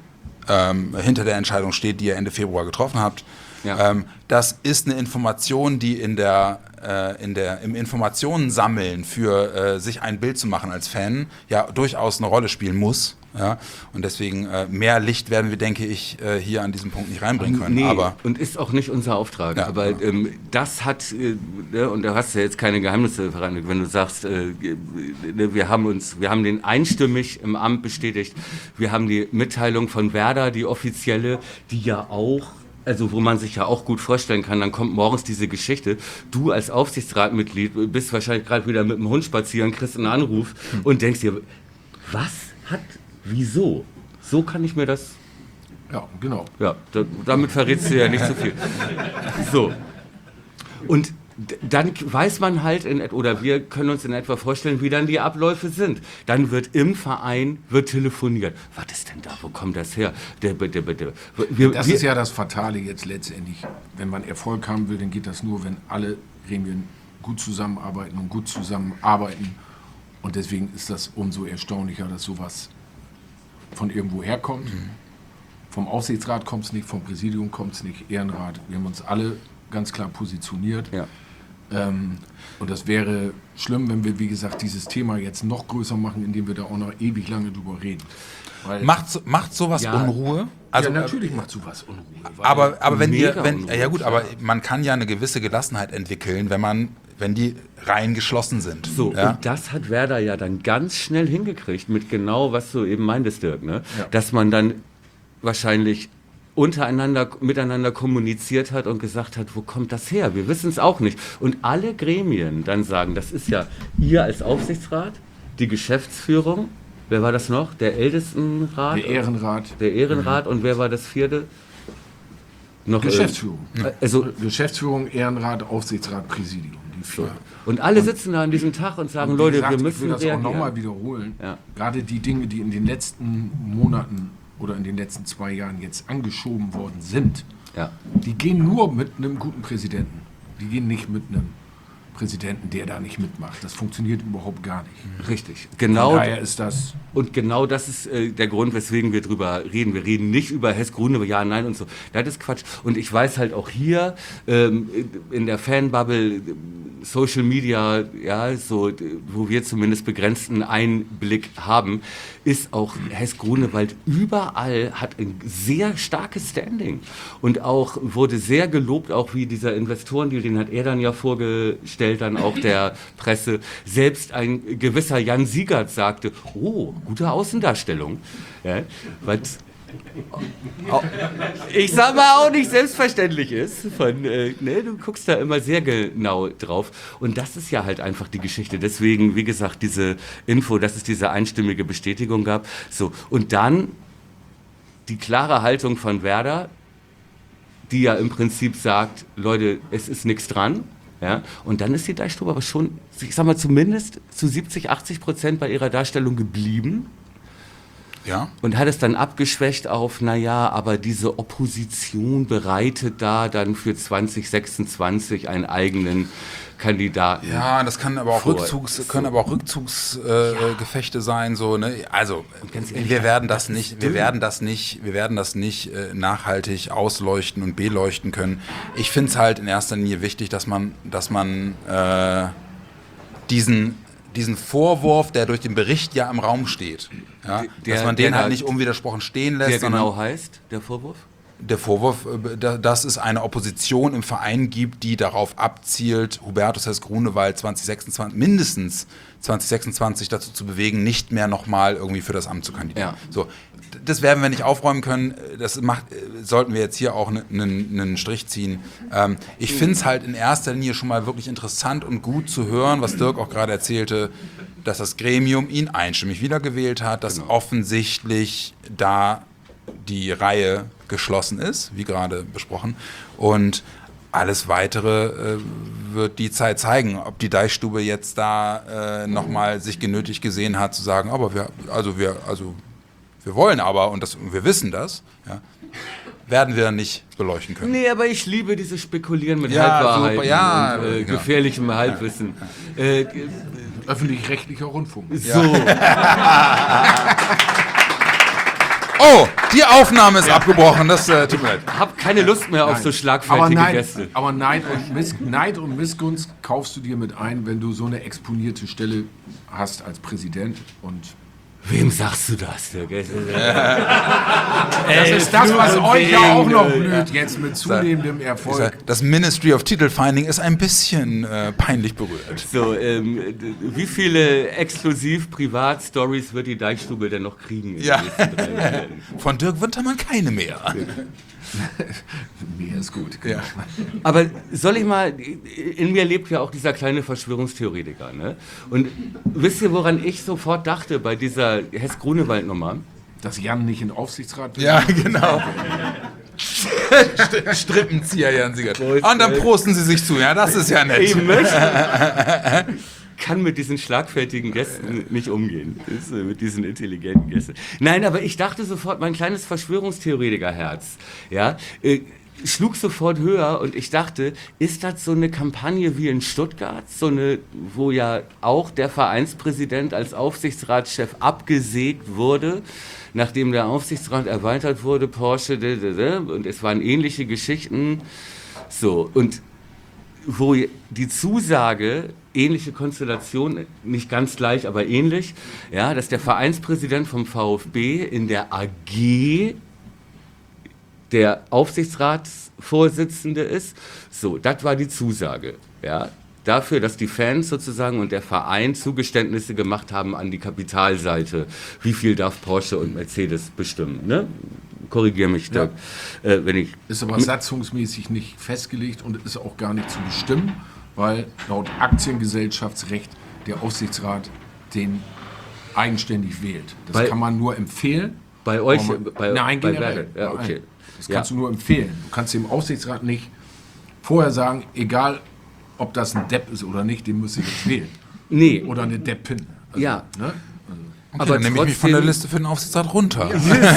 ähm, hinter der Entscheidung steht, die ihr Ende Februar getroffen habt. Ja. Ähm, das ist eine Information, die in der, äh, in der, im Informationensammeln für äh, sich ein Bild zu machen als Fan ja durchaus eine Rolle spielen muss. Ja? Und deswegen äh, mehr Licht werden wir, denke ich, äh, hier an diesem Punkt nicht reinbringen können. Nee, Aber und ist auch nicht unser Auftrag. Ja, aber genau. ähm, das hat, äh, ne, und da hast du ja jetzt keine Geheimnisse verraten, wenn du sagst, äh, ne, wir haben uns, wir haben den einstimmig im Amt bestätigt, wir haben die Mitteilung von Werder, die offizielle, die ja auch, also wo man sich ja auch gut vorstellen kann, dann kommt morgens diese Geschichte, du als Aufsichtsratmitglied bist wahrscheinlich gerade wieder mit dem Hund spazieren, kriegst einen Anruf Hm. und denkst dir, was hat, wieso? So kann ich mir das... Ja, genau. Ja, da, damit verrätst du ja nicht so viel. So. Und d- dann weiß man halt, in, et- oder wir können uns in etwa vorstellen, wie dann die Abläufe sind. Dann wird im Verein wird telefoniert. Was ist denn da? Wo kommt das her? Der, der, der, der, wir, Das wir, ist ja das Fatale jetzt letztendlich. Wenn man Erfolg haben will, dann geht das nur, wenn alle Gremien gut zusammenarbeiten und gut zusammenarbeiten. Und deswegen ist das umso erstaunlicher, dass sowas von irgendwo herkommt. Mhm. Vom Aufsichtsrat kommt es nicht, vom Präsidium kommt es nicht, Ehrenrat. Wir haben uns alle ganz klar positioniert. Ja. Ähm, und das wäre schlimm, wenn wir, wie gesagt, dieses Thema jetzt noch größer machen, indem wir da auch noch ewig lange drüber reden. Weil, macht, so- macht sowas Ja. Unruhe? also Also, ja, natürlich macht sowas Unruhe. weil- aber, aber wenn Mega wir, wenn, Unruhe, ja gut, aber man kann ja eine gewisse Gelassenheit entwickeln, wenn man, wenn die Reihen geschlossen sind. So, ja? und das hat Werder ja dann ganz schnell hingekriegt, mit genau, was du eben meintest, Dirk, ne? Ja. Dass man dann wahrscheinlich untereinander, miteinander kommuniziert hat und gesagt hat, wo kommt das her? Wir wissen es auch nicht. Und alle Gremien dann sagen, das ist ja ihr als Aufsichtsrat, die Geschäftsführung, wer war das noch? Der Ältestenrat? Der Ehrenrat, Der Ehrenrat und wer war das vierte? Noch Geschäftsführung. äh, Also, Geschäftsführung, Ehrenrat, Aufsichtsrat, Präsidium. Die vier. und alle sitzen da an diesem Tag und sagen, Und wie Leute, gesagt, wir ich müssen will das auch nochmal reagieren. wiederholen. Ja. Gerade die Dinge, die in den letzten Monaten oder in den letzten zwei Jahren jetzt angeschoben worden sind, Ja. die gehen nur mit einem guten Präsidenten. Die gehen nicht mit einem Präsidenten, der da nicht mitmacht. Das funktioniert überhaupt gar nicht. Richtig. Von Genau. daher ist das... Und genau das ist äh, der Grund, weswegen wir drüber reden. Wir reden nicht über Hess Grune, ja, nein und so. Das ist Quatsch. Und ich weiß halt auch hier ähm, in der Fanbubble, äh, Social Media, ja, so, d- wo wir zumindest begrenzten Einblick haben, ist auch Hess Grunewald überall hat ein sehr starkes Standing. Und auch wurde sehr gelobt, auch wie dieser Investorendeal, den hat er dann ja vorgestellt, dann auch der Presse. Selbst ein gewisser Jan Siegert sagte, oh, gute Außendarstellung. Ja, was au- ich sag mal auch nicht selbstverständlich ist. Von, äh, ne, du guckst da immer sehr genau drauf. Und das ist ja halt einfach die Geschichte. Deswegen, wie gesagt, diese Info, dass es diese einstimmige Bestätigung gab. So, und dann die klare Haltung von Werder, die ja im Prinzip sagt, Leute, es ist nichts dran. Ja? Und dann ist die Deichstube aber schon, ich sag mal, zumindest zu siebzig, achtzig Prozent bei ihrer Darstellung geblieben Ja? und hat es dann abgeschwächt auf, naja, aber diese Opposition bereitet da dann für zwanzig sechsundzwanzig einen eigenen Kandidaten. Ja, das kann aber auch vor. Rückzugs, können aber auch Rückzugsgefechte äh, Gefechte sein, so, ne? Also, ganz ehrlich, wir werden das das ist nicht, wir dünn. werden das nicht, wir werden das nicht äh, nachhaltig ausleuchten und beleuchten können. Ich finde es halt in erster Linie wichtig, dass man, dass man äh, diesen diesen Vorwurf, der durch den Bericht ja im Raum steht, ja, Der- dass man den der halt da- nicht unwidersprochen stehen lässt, Der sondern genau heißt, der Vorwurf? der Vorwurf, äh, da- dass es eine Opposition im Verein gibt, die darauf abzielt, Hubertus Hess-Grunewald zwanzig sechsundzwanzig, mindestens zwanzig sechsundzwanzig dazu zu bewegen, nicht mehr nochmal irgendwie für das Amt zu kandidieren. Ja. So, d- das werden wir nicht aufräumen können. Das macht, äh, sollten wir jetzt hier auch einen Strich ziehen. Ähm, ich finde es halt in erster Linie schon mal wirklich interessant und gut zu hören, was Dirk auch gerade erzählte, dass das Gremium ihn einstimmig wiedergewählt hat, dass Genau. offensichtlich da die Reihe geschlossen ist, wie gerade besprochen. Und alles Weitere äh, wird die Zeit zeigen, ob die Deichstube jetzt da äh, nochmal sich genötigt gesehen hat, zu sagen, aber wir, also wir, also wir wollen aber, und das, wir wissen das, ja, werden wir nicht beleuchten können. Nee, aber ich liebe dieses Spekulieren mit Ja, Halbwahrheiten super, ja, und äh, ja. gefährlichem Halbwissen. Äh, Öffentlich-rechtlicher Rundfunk. so, Oh, die Aufnahme ist abgebrochen, das äh, tut mir leid. hab keine Lust mehr auf so Aber schlagfertige Neid, Gäste. aber Neid, und Miss, Neid und Missgunst kaufst du dir mit ein, wenn du so eine exponierte Stelle hast als Präsident. Und Wem sagst du das, Dirk? das ist das, was euch ja auch noch blüht, jetzt mit zunehmendem Erfolg. Das Ministry of Titelfinding ist ein bisschen äh, peinlich berührt. So, ähm, d- wie viele exklusiv-Privat-Stories wird die Deichstube denn noch kriegen? in den Ja. nächsten drei Monaten? Von Dirk Wintermann keine mehr. Mir ist gut. Ja. Aber soll ich mal, in mir lebt ja auch dieser kleine Verschwörungstheoretiker, ne? Und wisst ihr, woran ich sofort dachte bei dieser Hess-Grunewald-Nummer? Dass Jan nicht in den Aufsichtsrat will. Ja, genau. St- Strippenzieher, Jan Siegert. Und dann prosten sie sich zu, ja, das ist ja nett. Ich möchte, kann mit diesen schlagfertigen Gästen nicht umgehen, das, äh, mit diesen intelligenten Gästen. Nein, aber ich dachte sofort, mein kleines Verschwörungstheoretiker-Herz, ja, äh, schlug sofort höher und ich dachte, ist das so eine Kampagne wie in Stuttgart, so eine, wo ja auch der Vereinspräsident als Aufsichtsratschef abgesägt wurde, nachdem der Aufsichtsrat erweitert wurde, Porsche, d- d- d- und es waren ähnliche Geschichten, so, und wo die Zusage, ähnliche Konstellation, nicht ganz gleich, aber ähnlich, ja, dass der Vereinspräsident vom VfB in der A G der Aufsichtsratsvorsitzende ist. So, das war die Zusage, ja, dafür, dass die Fans sozusagen und der Verein Zugeständnisse gemacht haben an die Kapitalseite. Wie viel darf Porsche und Mercedes bestimmen, ne? Korrigiere mich, Dirk, äh, wenn ich... Ist aber satzungsmäßig nicht festgelegt und ist auch gar nicht zu bestimmen, weil laut Aktiengesellschaftsrecht der Aufsichtsrat den eigenständig wählt. Das Bei- kann man nur empfehlen. Bei euch, Aber man- bei, Nein, bei generell. Werder. Ja, okay. Nein. Das Ja. kannst du nur empfehlen. Du kannst dem Aufsichtsrat nicht vorher sagen, egal ob das ein Depp ist oder nicht, den müsst ihr jetzt wählen. Nee, Oder eine Deppin. Also, Ja. Ne? Okay, aber dann nehme ich mich von der trotzdem- Liste für den Aufsichtsrat runter.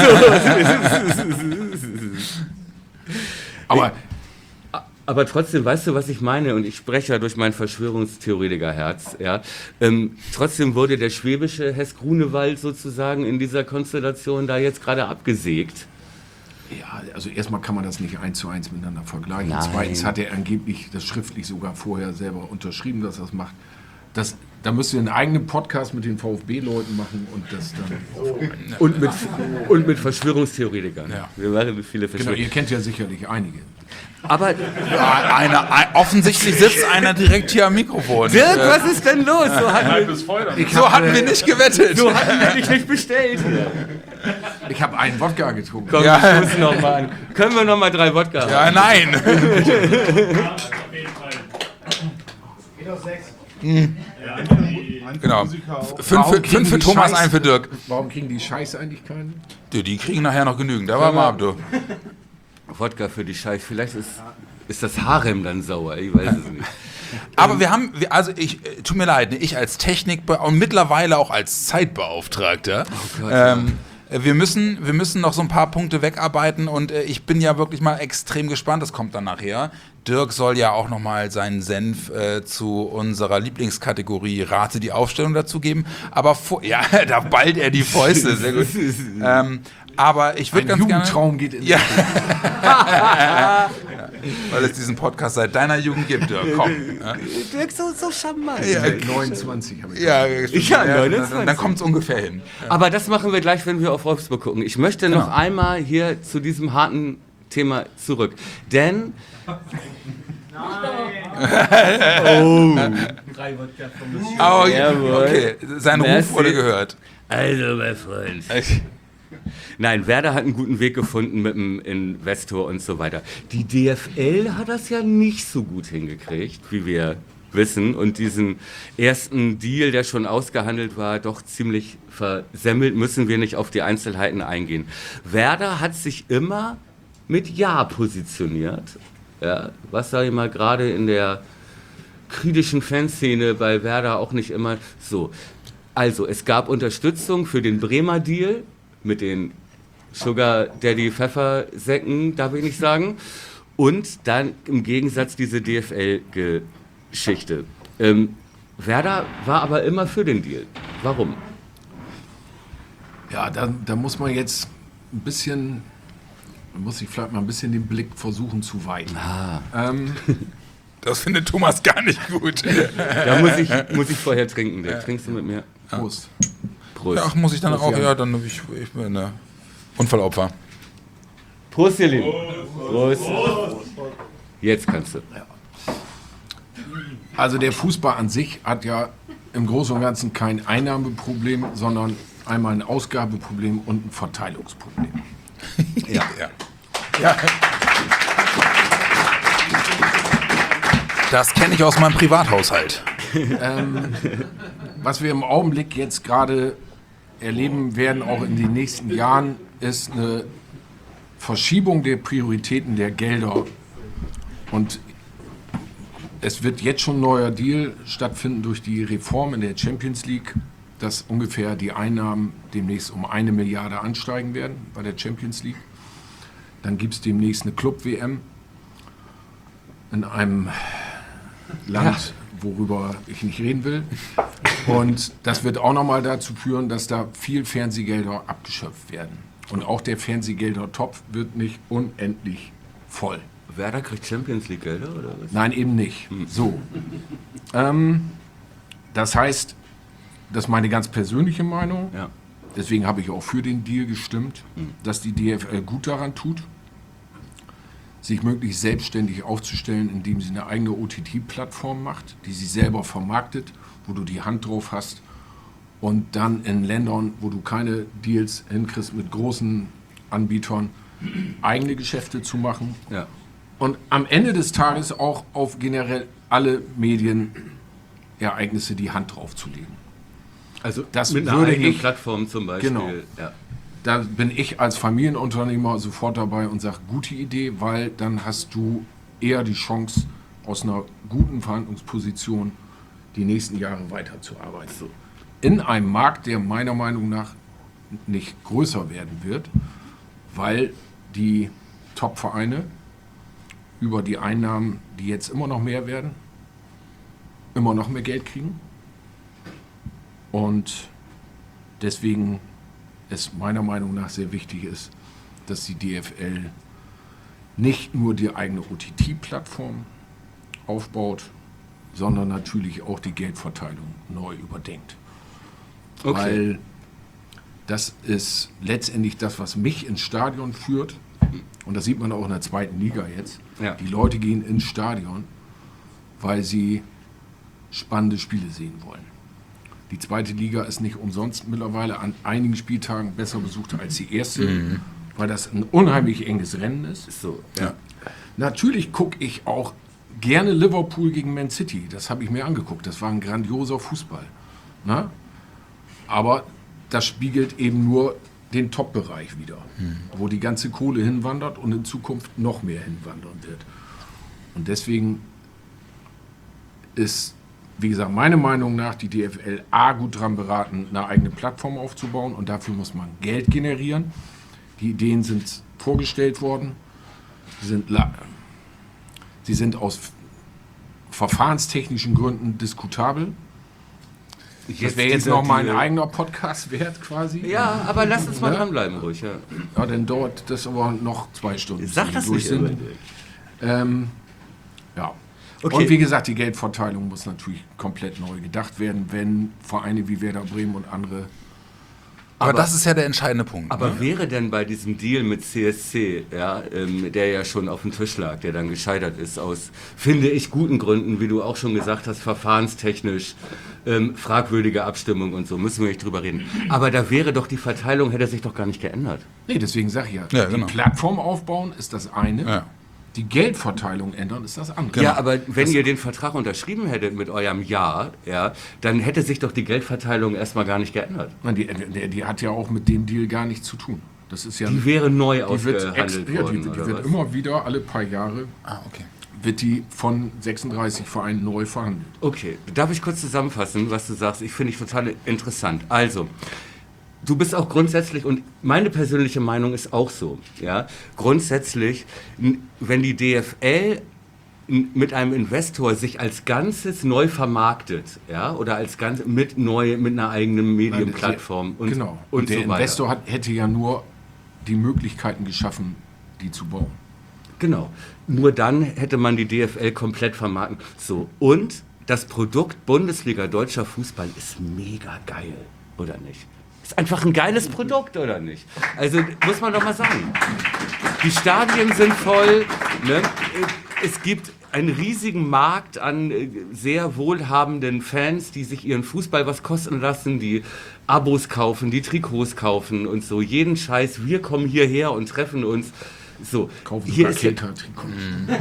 Aber aber trotzdem, weißt du, was ich meine? Und ich spreche ja durch mein Verschwörungstheoretiker-Herz. Ja? Ähm, trotzdem wurde der schwäbische Hess-Grunewald sozusagen in dieser Konstellation da jetzt gerade abgesägt. ja, also erstmal kann man das nicht eins zu eins miteinander vergleichen. Nein. Zweitens hat er angeblich das schriftlich sogar vorher selber unterschrieben, dass er das macht. Das, da müsst ihr einen eigenen Podcast mit den VfB-Leuten machen und das dann. Und mit, und mit Verschwörungstheoretikern. Ja. Wir machen viele Genau, Verschwörungstheoretiker. ihr kennt ja sicherlich einige. Aber Ja, einer, ein, offensichtlich sitzt einer direkt hier am Mikrofon. Dirk, was ist denn los? So hatten wir, So hatten wir nicht gewettet. so hatten wir dich nicht bestellt. Ich habe einen Wodka getrunken. Komm, Ja. wir stoßen noch mal an. Können wir noch mal drei Wodka haben? Ja, nein. Geht auf sechs. Genau. Fünf für, Warum kriegen fünf für die Thomas, Scheiß- ein für Dirk. Warum kriegen die Scheiße eigentlich keinen? Die, die kriegen nachher noch genügend. Da war mal ab, du. Wodka für die Scheiße. Vielleicht ist, ist das Harem dann sauer. Ich weiß es nicht. Aber wir haben, wir- also ich, äh, tut mir leid, ne, ich als Technikbe und mittlerweile auch als Zeitbeauftragter, Gott, ähm, äh, wir müssen, wir müssen noch so ein paar Punkte wegarbeiten und äh, ich bin ja wirklich mal extrem gespannt, das kommt dann nachher. Dirk soll ja auch nochmal seinen Senf äh, zu unserer Lieblingskategorie Rate die Aufstellung dazugeben, aber vor, ja, da ballt er die Fäuste, sehr gut. ähm, aber ich würde Ein ganz gerne... Jugendtraum geht in Ja. Weil es diesen Podcast seit deiner Jugend gibt, Dirk. Komm. Ja, Dirk, so, so charmant. ja, neunundzwanzig habe ich. ja, Ja, dann, neunundzwanzig. dann kommt es ungefähr hin. Aber das machen wir gleich, wenn wir auf Wolfsburg gucken. Ich möchte noch Genau. einmal hier zu diesem harten Thema zurück. Denn Drei Wodka vom Monsieur. Oh, Jawohl. okay, sein Merci. Ruf wurde gehört. Also, mein Freund. Nein, Werder hat einen guten Weg gefunden mit dem Investor und so weiter. Die D F L hat das ja nicht so gut hingekriegt, wie wir wissen. Und diesen ersten Deal, der schon ausgehandelt war, doch ziemlich versemmelt, müssen wir nicht auf die Einzelheiten eingehen. Werder hat sich immer mit Ja positioniert. Ja, was, sage ich mal, gerade in der kritischen Fanszene bei Werder auch nicht immer so. Also, es gab Unterstützung für den Bremer Deal mit den Sugar Daddy Pfeffersäcken, darf ich nicht sagen. Und dann im Gegensatz diese D F L-Geschichte. Ähm, Werder war aber immer für den Deal. Warum? Ja, da, da muss man jetzt ein bisschen, muss ich vielleicht mal ein bisschen den Blick versuchen zu weiten. Ähm, Das findet Thomas gar nicht gut. Da muss ich, muss ich vorher trinken. Dirk. Trinkst du mit mir? Prost. Prost. Ja, ach, muss ich dann Prost, auch? Jan. Ja, dann ich, ich bin ein Unfallopfer. Prost, ihr Lieben. Prost. Jetzt kannst du. Also der Fußball an sich hat ja im Großen und Ganzen kein Einnahmeproblem, sondern einmal ein Ausgabeproblem und ein Verteilungsproblem. Ja. ja. ja. Das kenne ich aus meinem Privathaushalt. Was wir im Augenblick jetzt gerade erleben werden, auch in den nächsten Jahren, ist eine Verschiebung der Prioritäten der Gelder. Und es wird jetzt schon ein neuer Deal stattfinden durch die Reform in der Champions League, dass ungefähr die Einnahmen demnächst um eine Milliarde ansteigen werden bei der Champions League. Dann gibt es demnächst eine Club-W M in einem Land, worüber ich nicht reden will. Und das wird auch nochmal dazu führen, dass da viel Fernsehgelder abgeschöpft werden. Und auch der Fernsehgelder-Topf wird nicht unendlich voll. Werder kriegt Champions League Gelder oder was? Nein, eben nicht. So. Ähm, das heißt, das ist meine ganz persönliche Meinung. Ja. Deswegen habe ich auch für den Deal gestimmt, dass die D F L gut daran tut, sich möglichst selbstständig aufzustellen, indem sie eine eigene O T T-Plattform macht, die sie selber vermarktet, wo du die Hand drauf hast und dann in Ländern, wo du keine Deals hinkriegst mit großen Anbietern, eigene Geschäfte zu machen Ja. und am Ende des Tages auch auf generell alle Medienereignisse die Hand drauf zu legen. Also Das mit einer würde eigenen ich- Plattform zum Beispiel. Genau. Ja. Da bin ich als Familienunternehmer sofort dabei und sage, gute Idee, weil dann hast du eher die Chance, aus einer guten Verhandlungsposition die nächsten Jahre weiterzuarbeiten. So. In einem Markt, der meiner Meinung nach nicht größer werden wird, weil die Top-Vereine über die Einnahmen, die jetzt immer noch mehr werden, immer noch mehr Geld kriegen. Und deswegen es meiner Meinung nach sehr wichtig ist, dass die D F L nicht nur die eigene O T T-Plattform aufbaut, sondern natürlich auch die Geldverteilung neu überdenkt. Okay. Weil das ist letztendlich das, was mich ins Stadion führt. Und das sieht man auch in der zweiten Liga jetzt. Ja. Die Leute gehen ins Stadion, weil sie spannende Spiele sehen wollen. Die zweite Liga ist nicht umsonst mittlerweile an einigen Spieltagen besser besucht als die erste, weil das ein unheimlich enges Rennen ist. So, ja. Natürlich gucke ich auch gerne Liverpool gegen Man City. Das habe ich mir angeguckt. Das war ein grandioser Fußball. Na? Aber das spiegelt eben nur den Top-Bereich wider, wo die ganze Kohle hinwandert und in Zukunft noch mehr hinwandern wird. Und deswegen ist, wie gesagt, meiner Meinung nach die D F L A gut dran beraten, eine eigene Plattform aufzubauen und dafür muss man Geld generieren. Die Ideen sind vorgestellt worden. Sie sind, la- sie sind aus verfahrenstechnischen Gründen diskutabel. Das wäre jetzt dieser noch mal ein Deal. eigener Podcast wert quasi. Ja, aber lass uns mal Ja? dranbleiben ruhig, ja. Ja, dann dauert das aber noch zwei Stunden. bis Sag wir das durch nicht immer. sind. Ähm, ja. Okay. Und wie gesagt, die Geldverteilung muss natürlich komplett neu gedacht werden, wenn Vereine wie Werder Bremen und andere. Aber, Aber- das ist ja der entscheidende Punkt. Aber ne? wäre denn bei diesem Deal mit C S C, ja, ähm, der ja schon auf dem Tisch lag, der dann gescheitert ist, aus, finde ich, guten Gründen, wie du auch schon gesagt hast, verfahrenstechnisch, ähm, fragwürdige Abstimmung und so, müssen wir nicht drüber reden. Aber da wäre doch die Verteilung, hätte sich doch gar nicht geändert. Nee, deswegen sage ich ja, Ja, die genau. Plattform aufbauen ist das eine, Ja. die Geldverteilung ändern ist das andere. Ja, aber wenn ihr den Vertrag unterschrieben hättet mit eurem Ja, ja, dann hätte sich doch die Geldverteilung erstmal gar nicht geändert. Nein, die, die, die hat ja auch mit dem Deal gar nichts zu tun. Das ist ja Die wäre neu die wird, ex, ausgehandelt ja, worden, die, die oder wird was? immer wieder, alle paar Jahre, Ah, okay. wird die von sechsunddreißig Vereinen neu verhandelt. Okay, darf ich kurz zusammenfassen, was du sagst? Ich finde ich total interessant. Also, du bist auch grundsätzlich, und meine persönliche Meinung ist auch so, ja, grundsätzlich, n- wenn die D F L n- mit einem Investor sich als Ganzes neu vermarktet, ja, oder als ganz mit neu, mit einer eigenen Medienplattform und, genau. und, Und der so weiter. Investor hat, hätte ja nur die Möglichkeiten geschaffen, die zu bauen. Genau. Nur dann hätte man die D F L komplett vermarkten. So. Und das Produkt Bundesliga Deutscher Fußball ist mega geil, oder nicht? Ist einfach ein geiles Produkt, oder nicht? Also muss man doch mal sagen. Die Stadien sind voll. Ne? Es gibt einen riesigen Markt an äh, sehr wohlhabenden Fans, die sich ihren Fußball was kosten lassen, die Abos kaufen, die Trikots kaufen und so. Jeden Scheiß. Wir kommen hierher und treffen uns. So, Kaufen hier sogar ist ja, Kilter-Trikots.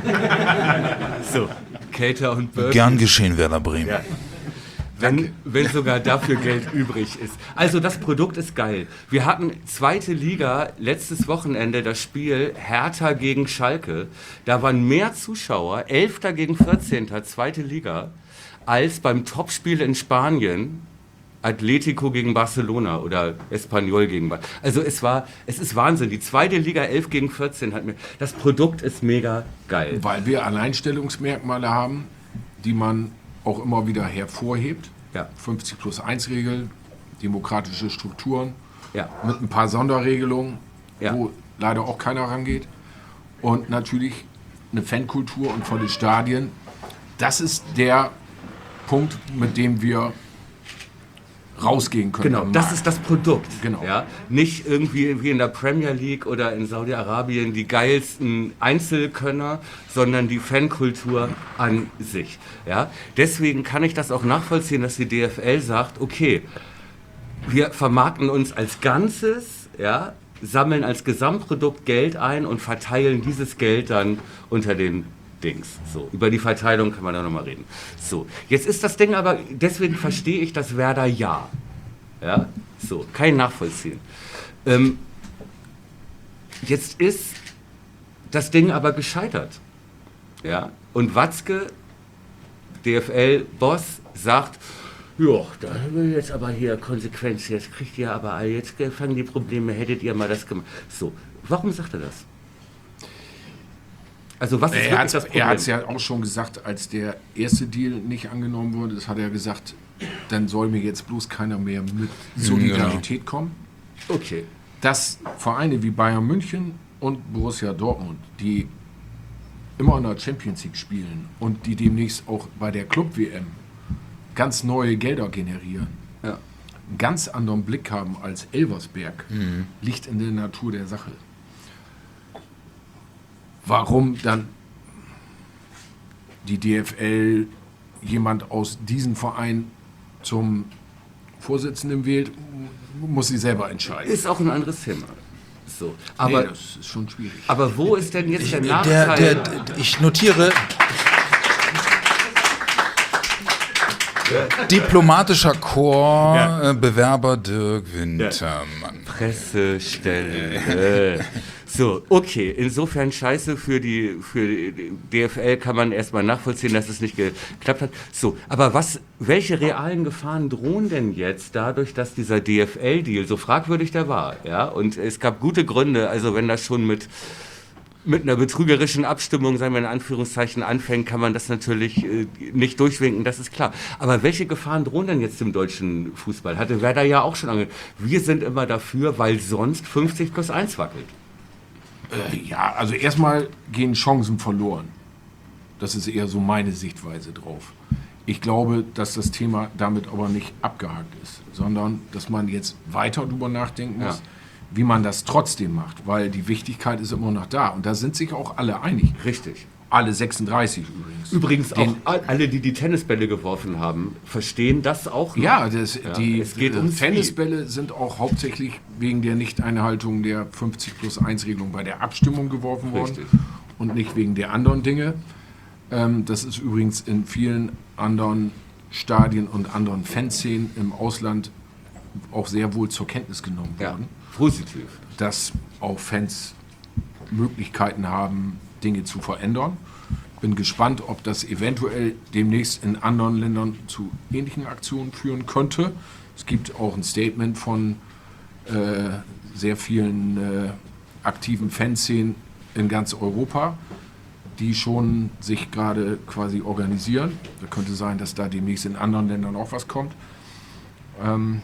so, Cater und Burger. Gern geschehen, Werder Bremen. Ja. Wenn, wenn sogar dafür Geld übrig ist. Also das Produkt ist geil. Wir hatten zweite Liga, letztes Wochenende das Spiel Hertha gegen Schalke. Da waren mehr Zuschauer, Elfter gegen vierzehnter zweite Liga, als beim Topspiel in Spanien, Atletico gegen Barcelona oder Espanyol gegen Barcelona. Also es war, es ist Wahnsinn. Die zweite Liga elf gegen vierzehn hat mir, das Produkt ist mega geil. Weil wir Alleinstellungsmerkmale haben, die man auch immer wieder hervorhebt. Ja. fünfzig plus eins Regel, demokratische Strukturen, Ja. mit ein paar Sonderregelungen, Ja. wo leider auch keiner rangeht. Und natürlich eine Fankultur und volle Stadien. Das ist der Punkt, mit dem wir rausgehen können. Genau, am das Markt. ist das Produkt. Genau. Ja? Nicht irgendwie wie in der Premier League oder in Saudi-Arabien die geilsten Einzelkönner, sondern die Fankultur an sich. Ja? Deswegen kann ich das auch nachvollziehen, dass die D F L sagt, okay, wir vermarkten uns als Ganzes, ja, sammeln als Gesamtprodukt Geld ein und verteilen dieses Geld dann unter den Dings. So, über die Verteilung kann man da nochmal reden. So, jetzt ist das Ding aber, deswegen verstehe ich das Werder Ja. Ja, so, kann ich nachvollziehen. Ähm, jetzt ist das Ding aber gescheitert. Ja, und Watzke, D F L-Boss, sagt, ja, da haben wir jetzt aber hier Konsequenz, jetzt kriegt ihr aber, all- jetzt fangen die Probleme, hättet ihr mal das gemacht. So, warum sagt er das? Also was ist Er wirklich hat das Problem? es ja auch schon gesagt, als der erste Deal nicht angenommen wurde, das hat er gesagt, dann soll mir jetzt bloß keiner mehr mit Solidarität kommen. Okay, Dass Vereine wie Bayern München und Borussia Dortmund, die immer in der Champions League spielen und die demnächst auch bei der Club-W M ganz neue Gelder generieren, ja. einen ganz anderen Blick haben als Elversberg, liegt in der Natur der Sache. Warum dann die D F L jemand aus diesem Verein zum Vorsitzenden wählt, muss sie selber entscheiden. Ist auch ein anderes Thema. So, aber, nee, das ist schon schwierig. aber wo ist denn jetzt der Der, Nachteil? der, der, ich notiere. Diplomatischer Chor, Ja. äh, Bewerber Dirk Wintermann. Pressestelle. So, okay, insofern scheiße für die, für die D F L kann man erstmal nachvollziehen, dass es nicht geklappt hat. So, aber was, welche realen Gefahren drohen denn jetzt dadurch, dass dieser D F L-Deal so fragwürdig der war? Ja, und es gab gute Gründe, also wenn das schon mit mit einer betrügerischen Abstimmung, sagen wir in Anführungszeichen, anfängt, kann man das natürlich äh, nicht durchwinken, das ist klar. Aber welche Gefahren drohen denn jetzt dem deutschen Fußball? Hatte Werder ja auch schon ange... Wir sind immer dafür, weil sonst fünfzig plus eins wackelt. Äh, ja, also erstmal gehen Chancen verloren. Das ist eher so meine Sichtweise drauf. Ich glaube, dass das Thema damit aber nicht abgehakt ist, sondern dass man jetzt weiter drüber nachdenken muss, Ja. wie man das trotzdem macht, weil die Wichtigkeit ist immer noch da. Und da sind sich auch alle einig. Richtig. Alle sechsunddreißig übrigens. Übrigens auch Den- all- alle, die die Tennisbälle geworfen haben, verstehen das auch noch. Ja, das, die es geht äh, ums Tennisbälle sind auch hauptsächlich wegen der Nichteinhaltung der fünfzig plus eins Regelung bei der Abstimmung geworfen worden Richtig. und nicht wegen der anderen Dinge. Ähm, das ist übrigens in vielen anderen Stadien und anderen Fanszenen im Ausland auch sehr wohl zur Kenntnis genommen Ja, worden, positiv. dass auch Fans Möglichkeiten haben, Dinge zu verändern. Bin gespannt, ob das eventuell demnächst in anderen Ländern zu ähnlichen Aktionen führen könnte. Es gibt auch ein Statement von äh, sehr vielen äh, aktiven Fanszenen in ganz Europa, die schon sich gerade quasi organisieren. Da könnte sein, dass da demnächst in anderen Ländern auch was kommt. Ähm,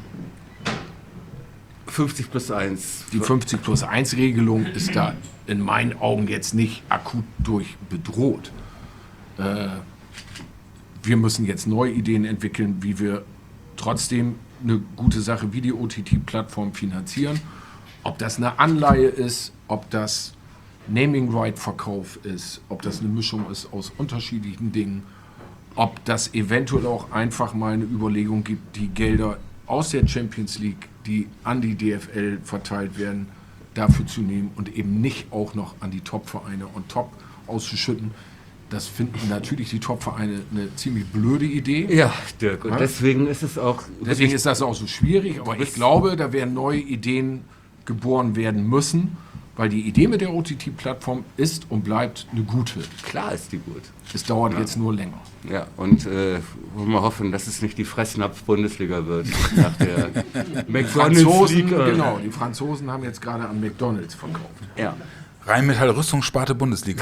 fünfzig plus eins. Die fünfzig plus eins Regelung ist da in meinen Augen jetzt nicht akut durch bedroht. Äh, wir müssen jetzt neue Ideen entwickeln, wie wir trotzdem eine gute Sache wie die O T T-Plattform finanzieren. Ob das eine Anleihe ist, ob das Naming-Right-Verkauf ist, ob das eine Mischung ist aus unterschiedlichen Dingen, ob das eventuell auch einfach mal eine Überlegung gibt, die Gelder aus der Champions League, die an die D F L verteilt werden, dafür zu nehmen und eben nicht auch noch an die Top-Vereine on top auszuschütten. Das finden natürlich die Top-Vereine eine ziemlich blöde Idee. Ja, Dirk, und Ja? deswegen ist es auch. Deswegen ist das auch so schwierig, aber ich glaube, da werden neue Ideen geboren werden müssen, weil die Idee mit der O T T-Plattform ist und bleibt eine gute. Klar ist die gut. Es dauert jetzt nur länger. Ja, und äh, wollen wir hoffen, dass es nicht die Fressnapf-Bundesliga wird nach der McDonald's Franzosen, League. äh, genau, die Franzosen haben jetzt gerade an McDonalds verkauft. Ja. Rheinmetall Rüstungssparte Bundesliga.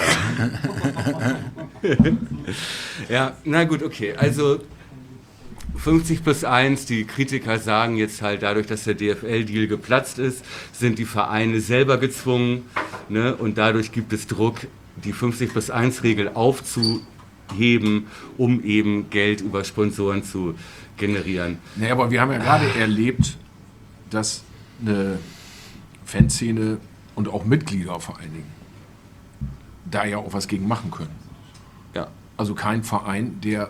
Ja, na gut, okay. Also fünfzig plus eins, die Kritiker sagen jetzt halt, dadurch, dass der D F L-Deal geplatzt ist, sind die Vereine selber gezwungen, ne? Und dadurch gibt es Druck, die fünfzig plus eins Regel aufzuheben, um eben Geld über Sponsoren zu generieren. Nee, aber wir haben ja gerade erlebt, dass eine Fanszene und auch Mitglieder vor allen Dingen da ja auch was gegen machen können. Ja, Also kein Verein, der,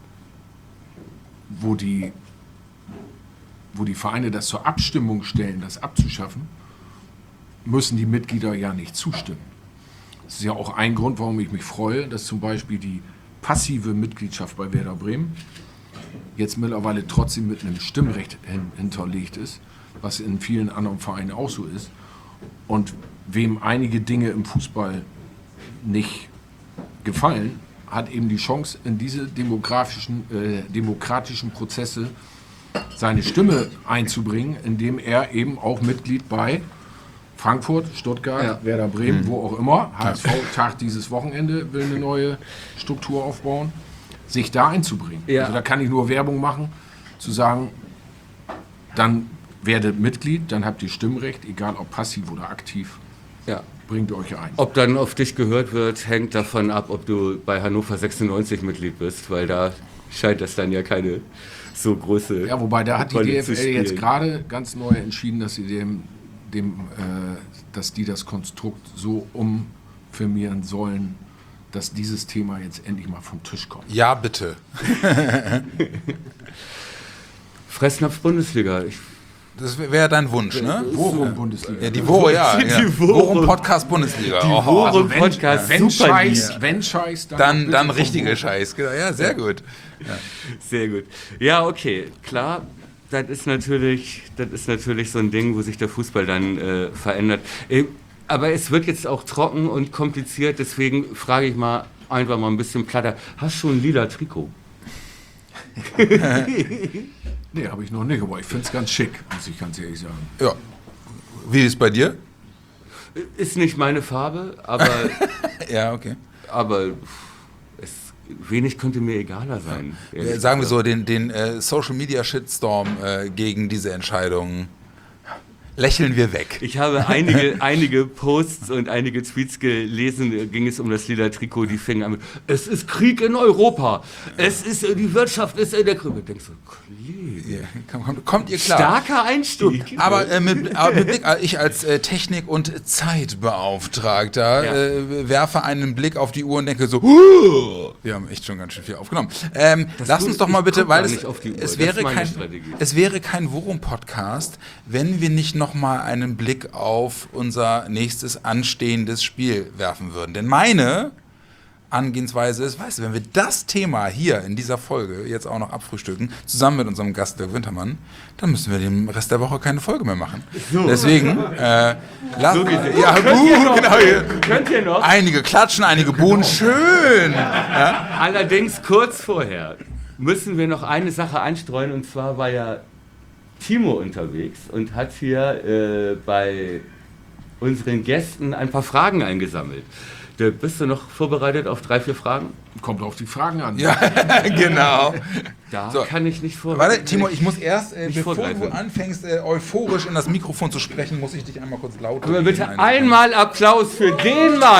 wo die, wo die Vereine das zur Abstimmung stellen, das abzuschaffen, müssen die Mitglieder ja nicht zustimmen. Das ist ja auch ein Grund, warum ich mich freue, dass zum Beispiel die passive Mitgliedschaft bei Werder Bremen jetzt mittlerweile trotzdem mit einem Stimmrecht hin, hinterlegt ist, was in vielen anderen Vereinen auch so ist. Und wem einige Dinge im Fußball nicht gefallen, hat eben die Chance, in diese demografischen, äh, demokratischen Prozesse seine Stimme einzubringen, indem er eben auch Mitglied bei Frankfurt, Stuttgart, Ja. Werder Bremen, wo auch immer, H S V tagt dieses Wochenende, will eine neue Struktur aufbauen, sich da einzubringen. Ja. Also da kann ich nur Werbung machen, zu sagen, dann werdet Mitglied, dann habt ihr Stimmrecht, egal ob passiv oder aktiv, ja. bringt euch ein. Ob dann auf dich gehört wird, hängt davon ab, ob du bei Hannover sechsundneunzig Mitglied bist, weil da scheint das dann ja keine so große Ja, wobei da hat die Rolle D F zu L jetzt spielen. gerade ganz neu entschieden, dass sie dem, dem äh, dass die das Konstrukt so umfirmieren sollen, dass dieses Thema jetzt endlich mal vom Tisch kommt. Ja, bitte. Fressnapf Bundesliga. Ich, Das wäre dein Wunsch, ne? Worum Bundesliga? Ja, die Worum, ja. Die ja. Worum. Worum Podcast Bundesliga. Die Oho. Worum. Also wenn, Podcast, wenn super Scheiß, Lied. wenn Scheiß, dann, Dann, bitte dann vom richtige Worum. Scheiß. Genau. Ja, sehr gut. sehr gut. Ja, okay, klar. Das ist natürlich, das ist natürlich so ein Ding, wo sich der Fußball dann äh, verändert. Äh, aber es wird jetzt auch trocken und kompliziert, deswegen frage ich mal einfach mal ein bisschen platter. Hast du schon ein lila Trikot? Nee, habe ich noch nicht, aber ich finde es ganz schick, muss ich ganz ehrlich sagen. Ja. Wie ist es bei dir? Ist nicht meine Farbe, aber, Ja, okay. aber es, wenig könnte mir egaler sein. ehrlich Äh, Sagen wir gesagt. so, den, den äh, Social Media Shitstorm äh, gegen diese Entscheidung. lächeln wir weg. Ich habe einige, einige Posts und einige Tweets gelesen, da ging es um das lila Trikot, die fingen an mit, es ist Krieg in Europa, es ist, die Wirtschaft ist in der Krieg. Ich denke so, Ja, kommt, kommt ihr klar? starker Einstieg. Aber äh, mit, aber mit Blick, äh, ich als äh, Technik- und Zeitbeauftragter Ja. äh, werfe einen Blick auf die Uhr und denke so, "Huh, wir haben echt schon ganz schön viel aufgenommen. Ähm, lass tut- uns doch mal ich bitte, guck weil gar es, nicht auf die Uhr. es, Das wäre ist meine kein, Strategie. es wäre kein Worum-Podcast, wenn wir nicht noch mal einen Blick auf unser nächstes anstehendes Spiel werfen würden. Denn meine Angehensweise ist, weißt du, wenn wir das Thema hier in dieser Folge jetzt auch noch abfrühstücken, zusammen mit unserem Gast Dirk Wintermann, dann müssen wir den Rest der Woche keine Folge mehr machen. Deswegen, äh, lass, So gesehen. ja, Könnt buh, ihr noch? genau hier. Könnt ihr noch? Einige klatschen, einige buhen, schön. Allerdings kurz vorher müssen wir noch eine Sache einstreuen, und zwar war ja Timo unterwegs und hat hier äh, bei unseren Gästen ein paar Fragen eingesammelt. Dirk, bist du noch vorbereitet auf drei, vier Fragen? Kommt auf die Fragen an. Ja, genau. Da So. kann ich nicht vorbereiten. Warte, Timo, ich muss erst, äh, Nicht bevor vorgreifen. du anfängst, äh, euphorisch in das Mikrofon zu sprechen, muss ich dich einmal kurz laut Können wir bitte reden. einmal Applaus für den Mann?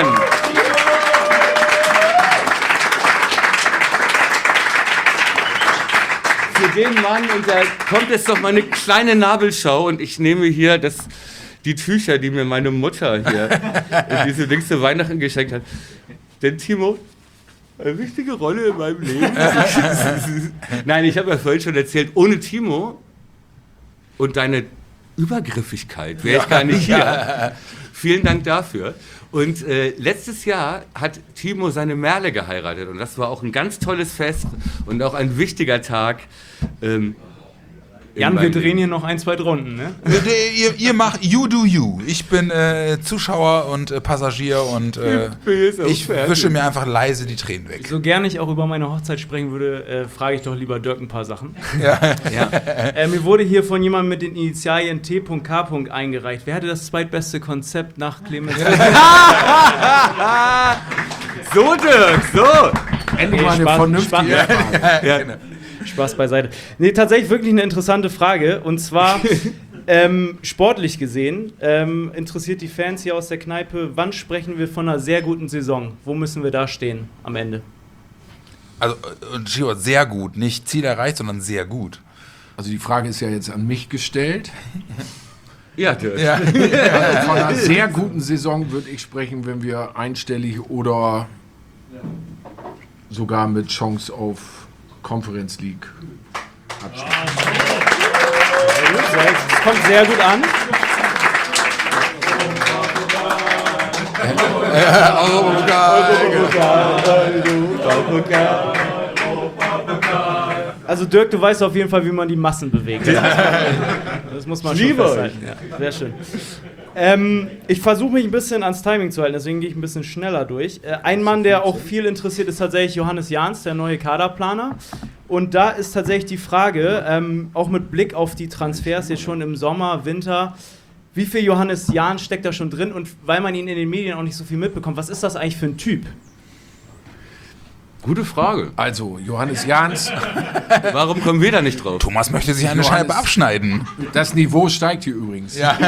Für den Mann, und da kommt jetzt noch mal eine kleine Nabelschau, und ich nehme hier das, die Tücher, die mir meine Mutter hier in diese Dings zu Weihnachten geschenkt hat. Denn Timo, eine wichtige Rolle in meinem Leben. Nein, ich habe ja vorhin schon erzählt, ohne Timo und deine Übergriffigkeit wäre ich gar nicht hier. Vielen Dank dafür. Und äh, letztes Jahr hat Timo seine Merle geheiratet, und das war auch ein ganz tolles Fest und auch ein wichtiger Tag. Ähm, in Jan, wir meinem drehen Leben. hier noch ein, zwei Runden, ne? ihr, ihr macht you do you. Ich bin äh, Zuschauer und äh, Passagier und äh, bin jetzt auch ich fertig. wische mir einfach leise die Tränen weg. So gerne ich auch über meine Hochzeit sprechen würde, äh, frage ich doch lieber Dirk ein paar Sachen. Ja. Äh, mir wurde hier von jemandem mit den Initialien T K eingereicht. Wer hatte das zweitbeste Konzept nach Clemens? So, Dirk, so. Endlich Nee, mal eine Spaß, vernünftige Spaß. Frage. Ja. Spaß beiseite. Nee, tatsächlich wirklich eine interessante Frage. Und zwar, ähm, sportlich gesehen, ähm, interessiert die Fans hier aus der Kneipe, wann sprechen wir von einer sehr guten Saison? Wo müssen wir da stehen am Ende? Also, äh, und Stichwort sehr gut. Nicht Ziel erreicht, sondern sehr gut. Also die Frage ist ja jetzt an mich gestellt. Ja, Dirk. Ja. Also von einer sehr guten Saison würde ich sprechen, wenn wir einstellig oder sogar mit Chance auf Conference League abschließen. Das kommt sehr gut an. Also Dirk, du weißt auf jeden Fall, wie man die Massen bewegt. Das muss man schon Liebe festhalten. Ja, sehr schön. Ähm, ich versuche mich ein bisschen ans Timing zu halten, deswegen gehe ich ein bisschen schneller durch. Äh, ein Mann, der auch viel interessiert, ist tatsächlich Johannes Jahns, der neue Kaderplaner. Und da ist tatsächlich die Frage, ähm, auch mit Blick auf die Transfers jetzt schon im Sommer, Winter, wie viel Johannes Jahn steckt da schon drin? Und weil man ihn in den Medien auch nicht so viel mitbekommt, was ist das eigentlich für ein Typ? Gute Frage. Also Johannes Jahns, Warum kommen wir da nicht drauf? Thomas möchte sich eine Johannes- Scheibe abschneiden. das Niveau steigt hier übrigens. Ja,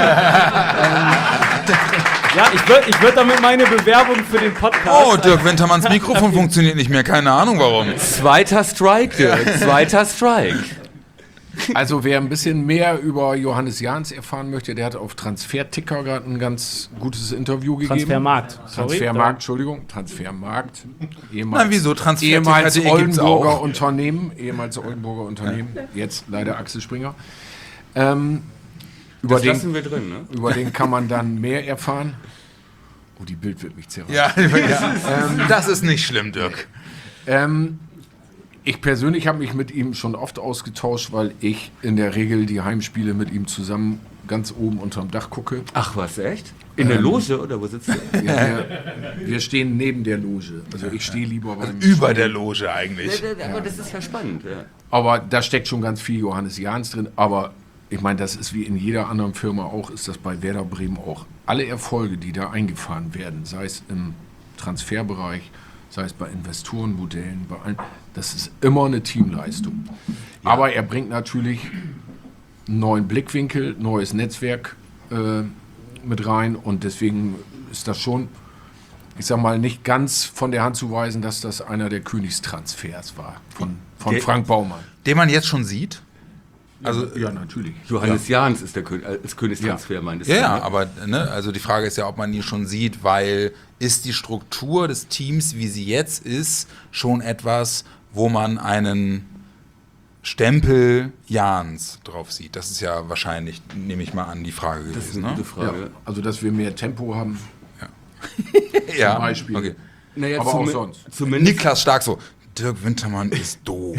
ich würde ich würd damit meine Bewerbung für den Podcast... Oh, Dirk Wintermanns Mikrofon funktioniert nicht mehr. Keine Ahnung warum. Zweiter Strike, Dirk. Zweiter Strike. Also wer ein bisschen mehr über Johannes Jahns erfahren möchte, der hat auf Transferticker gerade ein ganz gutes Interview gegeben. Transfermarkt, sorry. Transfermarkt, Entschuldigung, Transfermarkt. Na, wieso? Transferticker Ehemals gibt's Oldenburger auch. Unternehmen, ehemals Oldenburger Unternehmen, jetzt leider Axel Springer. Ähm, über, Das den, lassen wir drin, ne? über den kann man dann mehr erfahren. Oh, die Bild wird mich zerreißen. Ja, ja. Das ist nicht schlimm, Dirk. Ähm, ich persönlich habe mich mit ihm schon oft ausgetauscht, weil ich in der Regel die Heimspiele mit ihm zusammen ganz oben unterm Dach gucke. Ach was, echt? In der Loge oder wo sitzt du? Ja, wir, wir stehen neben der Loge. Also ich stehe lieber beim Über der Loge eigentlich. Aber das ist ja spannend. Ja. Aber da steckt schon ganz viel Johannes Jahns drin. Aber ich meine, das ist wie in jeder anderen Firma auch, ist das bei Werder Bremen auch. Alle Erfolge, die da eingefahren werden, sei es im Transferbereich, sei es bei Investorenmodellen, bei allen, das ist immer eine Teamleistung. Aber er bringt natürlich einen neuen Blickwinkel, neues Netzwerk äh, mit rein und deswegen ist das schon, ich sag mal, nicht ganz von der Hand zu weisen, dass das einer der Königstransfers war von, von Der- Frank Baumann. Den man jetzt schon sieht. Also, Ja, natürlich. Johannes Jahns ist der Kön äh, ist Königstransfer, meintest ja, du, ja, ne? aber ne, also die Frage ist ja, ob man ihn schon sieht, weil ist die Struktur des Teams, wie sie jetzt ist, schon etwas, wo man einen Stempel Jahns drauf sieht. Das ist ja wahrscheinlich, nehme ich mal an, die Frage Das ist gewesen. eine Ne? gute Ja, Frage. also, dass wir mehr Tempo haben, Ja, zum Beispiel. okay. Naja, aber auch zumi- sonst. Zumindest Niklas Stark so, Dirk Wintermann ist doof.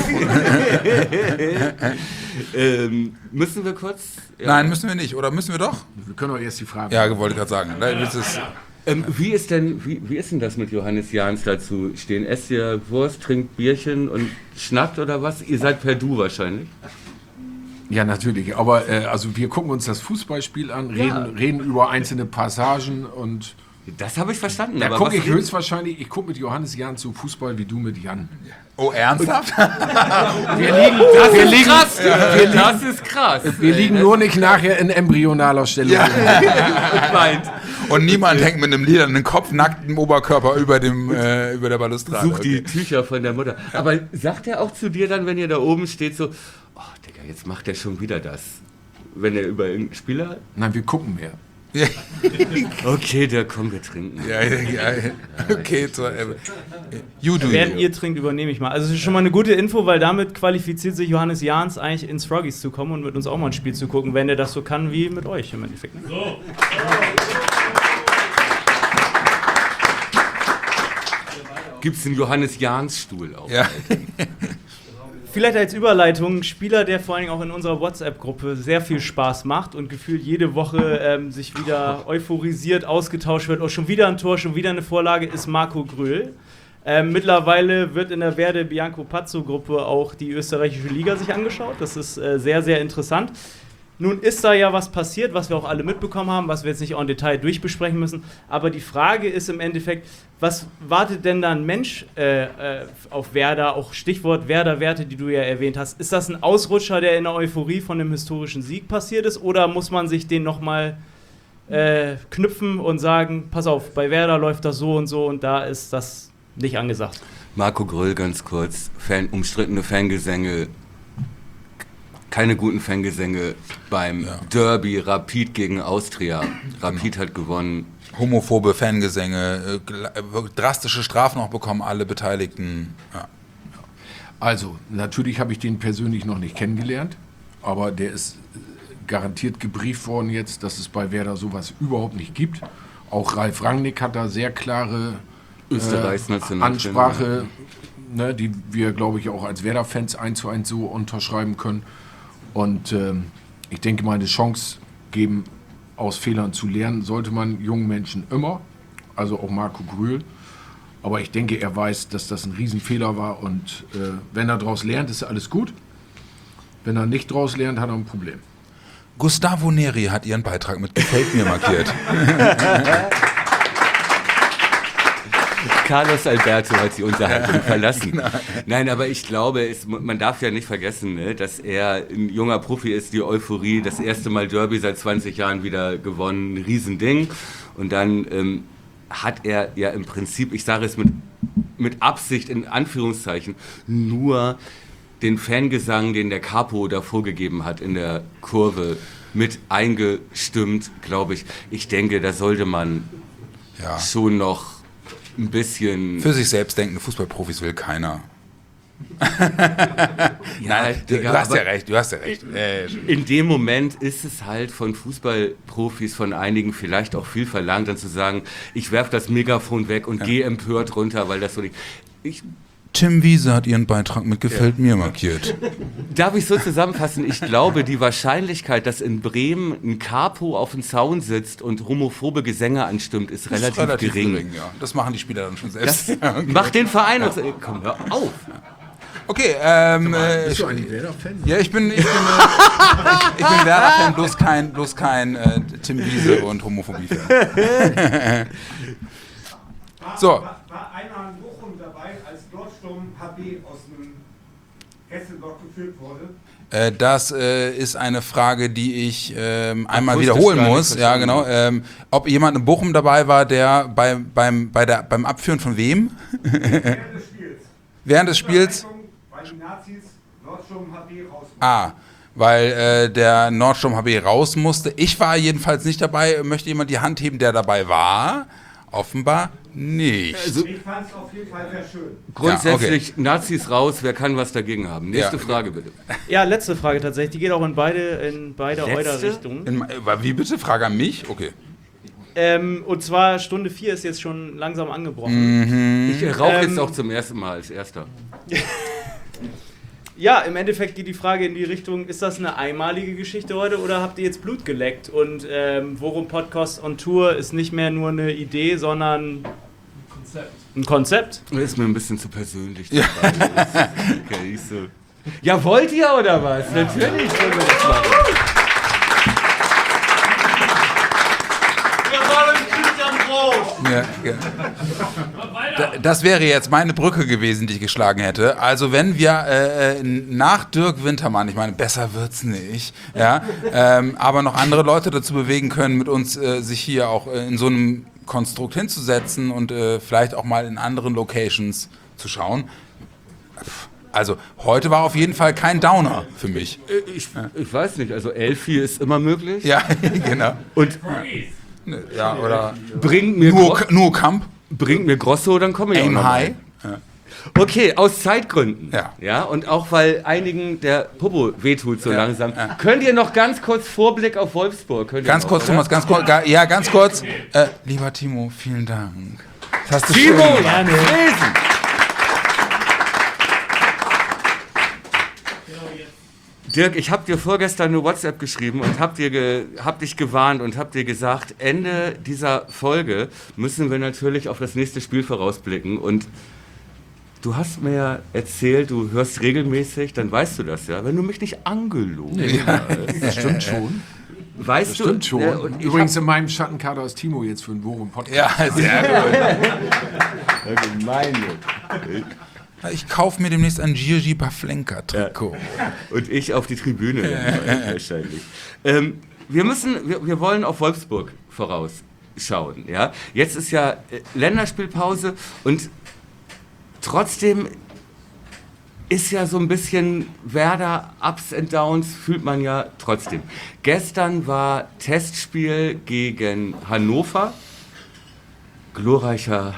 ähm, müssen wir kurz. Ja. Nein, müssen wir nicht. Oder müssen wir doch? Wir können auch erst die Frage. Ja, wollte ich gerade sagen. Das ist, Ähm, wie ist denn, wie, wie ist denn das mit Johannes Jahns dazu stehen? Esst ihr Wurst, trinkt Bierchen und schnackt oder was? Ihr seid per Du wahrscheinlich. Ja, natürlich. Aber äh, also wir gucken uns das Fußballspiel an, reden, Ja. reden über einzelne Passagen und Das habe ich verstanden. da aber gucke was ich reden- höchstwahrscheinlich, ich gucke mit Johannes Jahn so Fußball wie du mit Jan. oh, ernsthaft? Wir liegen, Das wir ist liegen, krass. Wir das ist krass. wir liegen nur nicht nachher in embryonaler Stellung. Und meint, Und niemand hängt mit einem lilanen Kopf, nacktem Oberkörper über, dem, äh, über der Balustrade. such die Okay. Tücher von der Mutter. Aber sagt er auch zu dir dann, wenn ihr da oben steht, so, oh Digga, jetzt macht er schon wieder das. Wenn er über irgendeinen Spieler. Nein, wir gucken mehr. Ja, Okay, der komm, wir trinken. ja, ja, ja. Okay, so, äh, you do Während you. ihr trinkt, übernehme ich mal. Also es ist schon mal eine gute Info, weil damit qualifiziert sich Johannes Jahns eigentlich ins Froggies zu kommen und mit uns auch mal ein Spiel zu gucken, wenn er das so kann wie mit euch im Endeffekt. Ne? Gibt es einen Johannes Jahns Stuhl auch? Ja. Vielleicht als Überleitung, ein Spieler, der vor allem auch in unserer WhatsApp-Gruppe sehr viel Spaß macht und gefühlt jede Woche ähm, sich wieder euphorisiert ausgetauscht wird. Oh, schon wieder ein Tor, schon wieder eine Vorlage, ist Marco Gröhl. Ähm, mittlerweile wird in der Verde Bianco Pazzo-Gruppe auch die österreichische Liga sich angeschaut. Das ist äh, sehr, sehr interessant. Nun ist da ja was passiert, was wir auch alle mitbekommen haben, was wir jetzt nicht auch im Detail durchbesprechen müssen. Aber die Frage ist im Endeffekt, was wartet denn da ein Mensch äh, äh, auf Werder? Auch Stichwort Werder-Werte, die du ja erwähnt hast. Ist das ein Ausrutscher, der in der Euphorie von dem historischen Sieg passiert ist? Oder muss man sich den nochmal äh, knüpfen und sagen, pass auf, bei Werder läuft das so und so und da ist das nicht angesagt? Marco Gröll, ganz kurz. Fan, umstrittene Fangesänge. Keine guten Fangesänge beim Ja. Derby Rapid gegen Austria. Rapid hat gewonnen. Homophobe Fangesänge, äh, gl- äh, drastische Strafen auch bekommen, alle Beteiligten. Ja. Also, natürlich habe ich den persönlich noch nicht kennengelernt, aber der ist äh, garantiert gebrieft worden jetzt, dass es bei Werder sowas überhaupt nicht gibt. Auch Ralf Rangnick hat da sehr klare Österreichs äh, Nationaltrainer. Ansprache, ne, die wir, glaube ich, auch als Werder-Fans eins zu eins so unterschreiben können. Und ähm, ich denke mal, eine Chance geben, aus Fehlern zu lernen, sollte man jungen Menschen immer, also auch Marco Gröhl. Aber ich denke, er weiß, dass das ein Riesenfehler war und äh, wenn er daraus lernt, ist alles gut. Wenn er nicht daraus lernt, hat er ein Problem. Gustavo Neri hat ihren Beitrag mit Gefällt mir markiert. Carlos Alberto hat die Unterhaltung verlassen. Nein, aber ich glaube, es, man darf ja nicht vergessen, ne, dass er ein junger Profi ist, die Euphorie, das erste Mal Derby seit zwanzig Jahren wieder gewonnen, ein Riesending. Und dann ähm, hat er ja im Prinzip, ich sage es mit, mit Absicht in Anführungszeichen, nur den Fangesang, den der Capo da vorgegeben hat in der Kurve, mit eingestimmt, glaube ich. Ich denke, da sollte man Ja. schon noch ein bisschen. Für sich selbst denkende Fußballprofis will keiner. Ja, Nein, du, Digga, du hast ja aber recht, du hast ja recht. Äh, in dem Moment ist es halt von Fußballprofis, von einigen vielleicht auch viel verlangt, dann zu sagen, ich werfe das Megafon weg und gehe empört runter, weil das so nicht. Ich, Tim Wiese hat ihren Beitrag mit Gefällt mir markiert. darf ich so zusammenfassen? Ich glaube, die Wahrscheinlichkeit, dass in Bremen ein Capo auf dem Zaun sitzt und homophobe Gesänge anstimmt, ist relativ, Ist relativ gering. gering, ja. Das machen die Spieler dann schon Das selbst. Ja, okay. macht den Verein und komm, hör auf. Okay, ähm, äh, Bist du eigentlich Werder-Fan? ja, ich bin, ich bin, äh, ich bin Werder-Fan, bloß kein, bloß kein äh, Tim Wiese und Homophobie-Fan. So. War, war einer in Bochum dabei, als Nordstrom H B aus dem Hessenblock geführt wurde? Äh, das äh, ist eine Frage, die ich ähm, einmal wusste es wiederholen gar nicht, muss. Ja, genau. Ähm, ob jemand in Bochum dabei war, der bei, beim, bei der, beim Abführen von wem? Während des Spiels. Während des Spiels? Weil die Nazis Nordstrom H B raus. Ah, weil äh, der Nordstrom H B raus musste. Ich war jedenfalls nicht dabei. Möchte jemand die Hand heben, der dabei war? Offenbar nicht. Also, Ich fand es auf jeden Fall sehr schön. grundsätzlich Ja, okay. Nazis raus, wer kann was dagegen haben? Nächste Ja. Frage bitte. Ja, letzte Frage tatsächlich. Die geht auch in beide, in beide Letzte? eurer Richtungen. In, wie bitte? Frage an mich? Okay. Ähm, und zwar Stunde vier ist jetzt schon langsam angebrochen. Mhm. Ich rauche Ähm, jetzt auch zum ersten Mal als Erster. Ja, im Endeffekt geht die Frage in die Richtung, ist das eine einmalige Geschichte heute oder habt ihr jetzt Blut geleckt? Und ähm, Worum Podcast on Tour ist nicht mehr nur eine Idee, sondern ein Konzept. Das ist mir ein bisschen zu persönlich. Ja, okay, ich so. Ja, wollt ihr oder was? Natürlich wollen wir das machen. Ja, ja. Da- Das wäre jetzt meine Brücke gewesen, die ich geschlagen hätte. Also wenn wir äh, äh, nach Dirk Wintermann, ich meine, besser wird's nicht, ja, ähm, aber noch andere Leute dazu bewegen können, mit uns äh, sich hier auch äh, in so einem Konstrukt hinzusetzen und äh, vielleicht auch mal in anderen Locations zu schauen. Also heute war auf jeden Fall kein Downer für mich. Ich, ich weiß nicht, also Elfi ist immer möglich. Ja, genau. Und Ja, oder bringt mir, nur, Gro nur Kamp, bringt mir Grosso, dann komme ich auch Aim noch High. mal. Okay, aus Zeitgründen. Ja. Ja, und auch weil einigen der Popo wehtut so Ja, langsam. ja. Könnt ihr noch ganz kurz Vorblick auf Wolfsburg? Könnt ihr Ganz noch, kurz, oder? Thomas, ganz kurz. ga- Ja, ganz kurz. Äh, lieber Timo, vielen Dank. Das hast du Timo! schön gemacht. Lesen! Dirk, ich habe dir vorgestern eine WhatsApp geschrieben und habe dir ge hab dich gewarnt und habe dir gesagt, Ende dieser Folge müssen wir natürlich auf das nächste Spiel vorausblicken. Und du hast mir ja erzählt, du hörst regelmäßig, dann weißt du das ja, wenn du mich nicht angelogen hast. Das stimmt schon. Weißt Das du, stimmt schon. äh, und ich Übrigens hab- in meinem Schattenkader ist Timo jetzt für den Worum Podcast. Ja, sehr gut. Gemein. Ich kaufe mir demnächst ein Gigi Pavlenka-Trikot. Und ich auf die Tribüne wahrscheinlich. Ähm, wir müssen, wir, wir wollen auf Wolfsburg vorausschauen. Ja? Jetzt ist ja äh, Länderspielpause und trotzdem ist ja so ein bisschen Werder Ups and Downs, fühlt man ja trotzdem. Gestern war Testspiel gegen Hannover. Glorreicher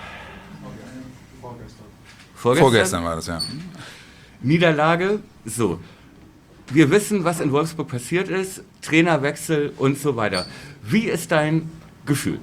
Vorgestern? Vorgestern war das, ja. Niederlage, so. Wir wissen, was in Wolfsburg passiert ist, Trainerwechsel und so weiter. Wie ist dein Gefühl?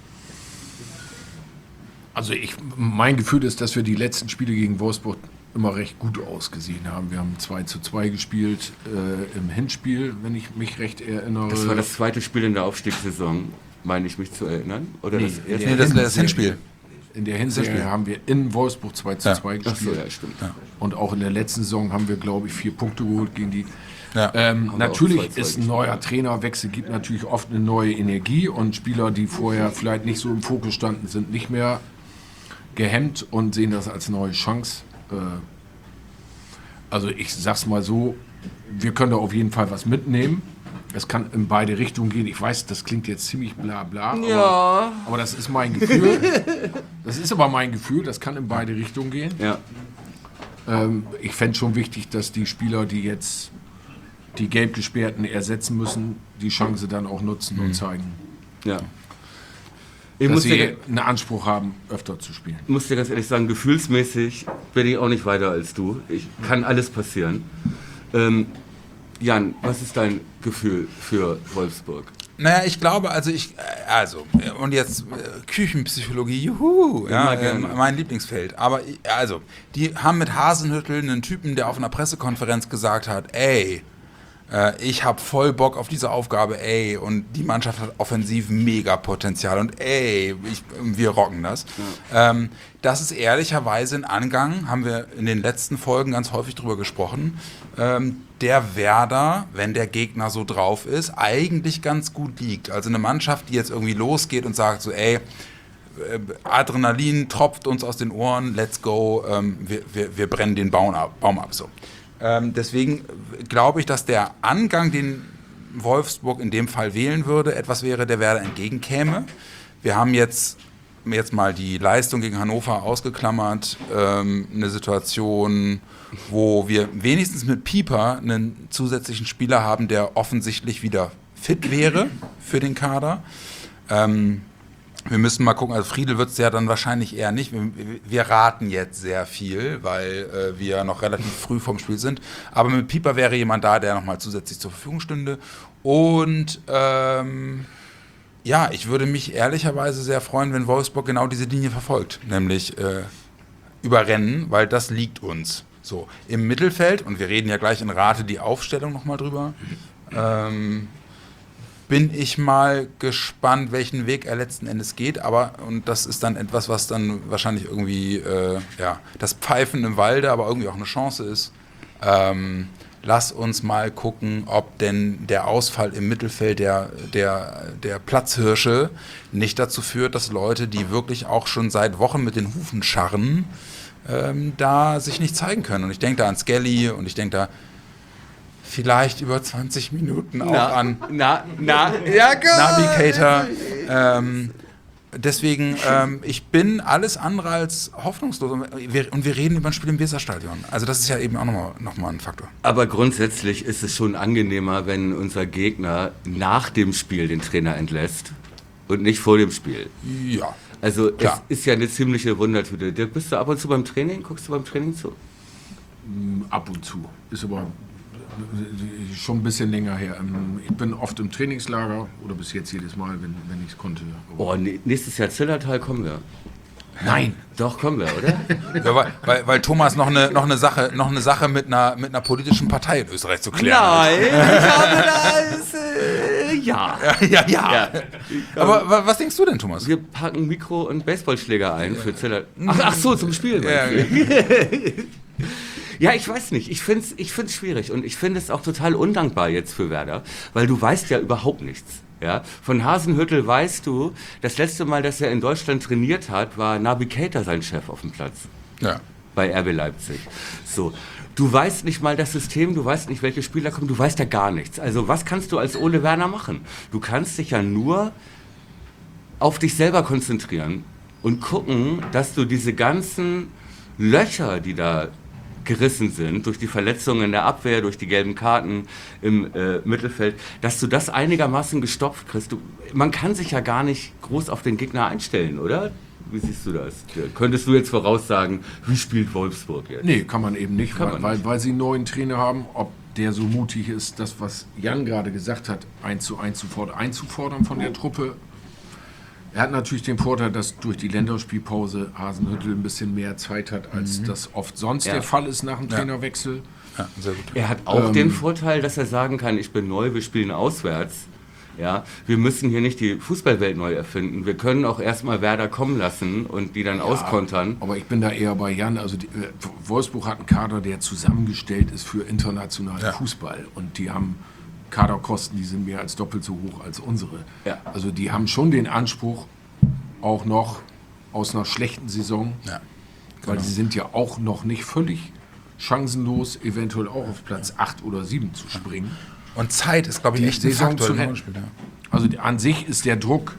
Also ich, mein Gefühl ist, dass wir die letzten Spiele gegen Wolfsburg immer recht gut ausgesehen haben. Wir haben zwei zu zwei gespielt äh, im Hinspiel, wenn ich mich recht erinnere. Das war das zweite Spiel in der Aufstiegssaison, meine ich mich zu erinnern. Oder Nee, das erste? Nee, das, das Hinspiel. In der Hinserie haben wir in Wolfsburg zwei zu zwei Ach so, gespielt. ja, stimmt. Und auch in der letzten Saison haben wir, glaube ich, vier Punkte geholt gegen die. Ja. Ähm, Haben wir auch natürlich zwei zu zwei ist ein neuer Trainerwechsel, gibt natürlich oft eine neue Energie und Spieler, die vorher vielleicht nicht so im Fokus standen, sind nicht mehr gehemmt und sehen das als neue Chance. Äh, also ich sag's mal so, wir können da auf jeden Fall was mitnehmen. Es kann in beide Richtungen gehen. Ich weiß, das klingt jetzt ziemlich bla bla, aber, Ja. aber das ist mein Gefühl. Das ist aber mein Gefühl, das kann in beide Richtungen gehen. Ja. Ähm, ich fände schon wichtig, dass die Spieler, die jetzt die Gelbgesperrten ersetzen müssen, die Chance dann auch nutzen und zeigen, ja. Ich dass muss sie dir, einen Anspruch haben, öfter zu spielen. muss dir ganz ehrlich sagen, gefühlsmäßig bin ich auch nicht weiter als du. Ich kann alles passieren. Ähm, Jan, was ist dein Gefühl für Wolfsburg? Naja, ich glaube, also ich, äh, also, äh, und jetzt äh, Küchenpsychologie, juhu, ja, Immer äh, gerne. mein Lieblingsfeld. Aber, ich- also, die haben mit Hasenhüttl einen Typen, der auf einer Pressekonferenz gesagt hat, ey, äh, ich habe voll Bock auf diese Aufgabe, ey, und die Mannschaft hat offensiv mega Potenzial und ey, ich, wir rocken das. Ähm, das ist ehrlicherweise ein Angang, haben wir in den letzten Folgen ganz häufig drüber gesprochen, ähm, der Werder, wenn der Gegner so drauf ist, eigentlich ganz gut liegt. Also eine Mannschaft, die jetzt irgendwie losgeht und sagt so, ey, äh, Adrenalin tropft uns aus den Ohren, let's go, ähm, wir, wir, wir brennen den Baum ab. Baum ab so. Ähm, deswegen glaube ich, dass der Angang, den Wolfsburg in dem Fall wählen würde, etwas wäre, der Werder entgegenkäme. Wir haben jetzt, jetzt mal die Leistung gegen Hannover ausgeklammert, ähm, eine Situation, wo wir wenigstens mit Pieper einen zusätzlichen Spieler haben, der offensichtlich wieder fit wäre für den Kader. Ähm, wir müssen mal gucken, also Friedel wird es ja dann wahrscheinlich eher nicht. Wir, wir raten jetzt sehr viel, weil äh, wir noch relativ früh vom Spiel sind. Aber mit Pieper wäre jemand da, der nochmal zusätzlich zur Verfügung stünde. Und ähm, ja, ich würde mich ehrlicherweise sehr freuen, wenn Wolfsburg genau diese Linie verfolgt, nämlich äh, überrennen, weil das liegt uns. So, im Mittelfeld, und wir reden ja gleich in Rate die Aufstellung nochmal drüber, ähm, bin ich mal gespannt, welchen Weg er letzten Endes geht, aber, und das ist dann etwas, was dann wahrscheinlich irgendwie, äh, ja, das Pfeifen im Walde, aber irgendwie auch eine Chance ist. Ähm, lass uns mal gucken, ob denn der Ausfall im Mittelfeld der, der, der Platzhirsche nicht dazu führt, dass Leute, die wirklich auch schon seit Wochen mit den Hufen scharren, ähm, da sich nicht zeigen können. Und ich denke da an Skelly und ich denke da vielleicht über zwanzig Minuten auch Na, an na, na, ja, gut. Navigator. Ähm, deswegen, ähm, ich bin alles andere als hoffnungslos. Und wir, und wir reden über ein Spiel im Weserstadion. Also das ist ja eben auch nochmal noch mal ein Faktor. Aber grundsätzlich ist es schon angenehmer, wenn unser Gegner nach dem Spiel den Trainer entlässt und nicht vor dem Spiel. Ja. Also Klar. es ist ja eine ziemliche Wundertüte. Dirk, bist du ab und zu beim Training? Guckst du beim Training zu? Ab und zu. Ist aber schon ein bisschen länger her. Ich bin oft im Trainingslager oder bis jetzt jedes Mal, wenn, wenn ich es konnte. Oh, nee, nächstes Jahr Zillertal kommen wir. Nein. Doch, kommen wir, oder? Ja, weil, weil, weil Thomas noch eine, noch eine Sache, noch eine Sache mit, einer, mit einer politischen Partei in Österreich zu klären hat. Nein, ich habe das. Äh, ja. Ja, ja, ja. ja. Aber wa- was denkst du denn, Thomas? Wir packen Mikro- und Baseballschläger ein für Zillertal. Ach, ach so, zum Spielen. Ja, Ja, ich weiß nicht. Ich finde es ich find's schwierig und ich finde es auch total undankbar jetzt für Werder, weil du weißt ja überhaupt nichts. Ja? Von Hasenhüttl weißt du, das letzte Mal, dass er in Deutschland trainiert hat, war Nabi Keita sein Chef auf dem Platz ja. bei R B Leipzig. So. Du weißt nicht mal das System, du weißt nicht, welche Spieler kommen, du weißt ja gar nichts. Also was kannst du als Ole Werner machen? Du kannst dich ja nur auf dich selber konzentrieren und gucken, dass du diese ganzen Löcher, die da gerissen sind, durch die Verletzungen in der Abwehr, durch die gelben Karten im äh, Mittelfeld, dass du das einigermaßen gestopft kriegst. Du, man kann sich ja gar nicht groß auf den Gegner einstellen, oder? Wie siehst du das? Könntest du jetzt voraussagen, wie spielt Wolfsburg jetzt? Nee, kann man eben nicht, Kann weil, man weil, nicht. weil sie einen neuen Trainer haben. Ob der so mutig ist, das, was Jan gerade gesagt hat, eins zu eins sofort einzufordern von der Truppe. Er hat natürlich den Vorteil, dass durch die Länderspielpause Hasenhüttl ein bisschen mehr Zeit hat, als das oft sonst Ja. der Fall ist nach dem Ja. Trainerwechsel. Ja, sehr gut. Er hat auch Ähm, den Vorteil, dass er sagen kann, ich bin neu, wir spielen auswärts. Ja, wir müssen hier nicht die Fußballwelt neu erfinden. Wir können auch erstmal Werder kommen lassen und die dann auskontern. Aber ich bin da eher bei Jan. Also die, äh, Wolfsburg hat einen Kader, der zusammengestellt ist für internationalen Ja. Fußball. Und die haben Kaderkosten, die sind mehr als doppelt so hoch als unsere. Ja. Also die haben schon den Anspruch, auch noch aus einer schlechten Saison, Ja. weil Genau. sie sind ja auch noch nicht völlig chancenlos, eventuell auch auf Platz acht oder sieben zu springen. Und Zeit ist, glaube ich, Die echt ein Saison Faktor. zu im retten. Spiel, ja. Also die, an sich ist der Druck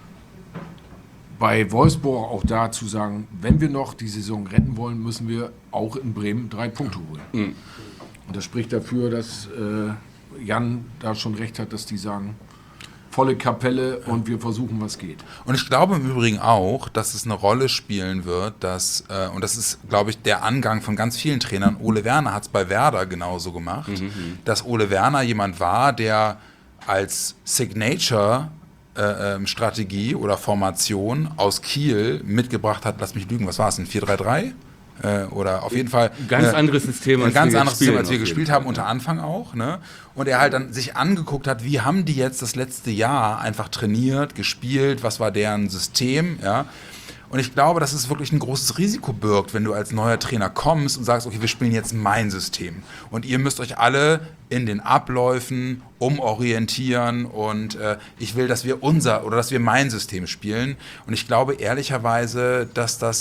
bei Wolfsburg auch da zu sagen, wenn wir noch die Saison retten wollen, müssen wir auch in Bremen drei Punkte holen. Mhm. Und das spricht dafür, dass äh, Jan da schon recht hat, dass die sagen, volle Kapelle und wir versuchen, was geht. Und ich glaube im Übrigen auch, dass es eine Rolle spielen wird, dass, äh, und das ist, glaube ich, der Angang von ganz vielen Trainern, Ole Werner hat es bei Werder genauso gemacht, Mhm. dass Ole Werner jemand war, der als Signature äh, ähm, Strategie oder Formation aus Kiel mitgebracht hat, lass mich lügen, was war es, ein vier drei drei? Äh, oder auf jeden Fall Ganz eine- anderes System, ein als ganz wir anderes jetzt System, spielen, als wir auf jeden gespielt Fall. haben, unter Anfang auch. Ne? Und er halt dann sich angeguckt hat, wie haben die jetzt das letzte Jahr einfach trainiert, gespielt, was war deren System, ja. Und ich glaube, dass es wirklich ein großes Risiko birgt, wenn du als neuer Trainer kommst und sagst, okay, wir spielen jetzt mein System. Und ihr müsst euch alle in den Abläufen umorientieren und äh, ich will, dass wir unser oder dass wir mein System spielen. Und ich glaube ehrlicherweise, dass das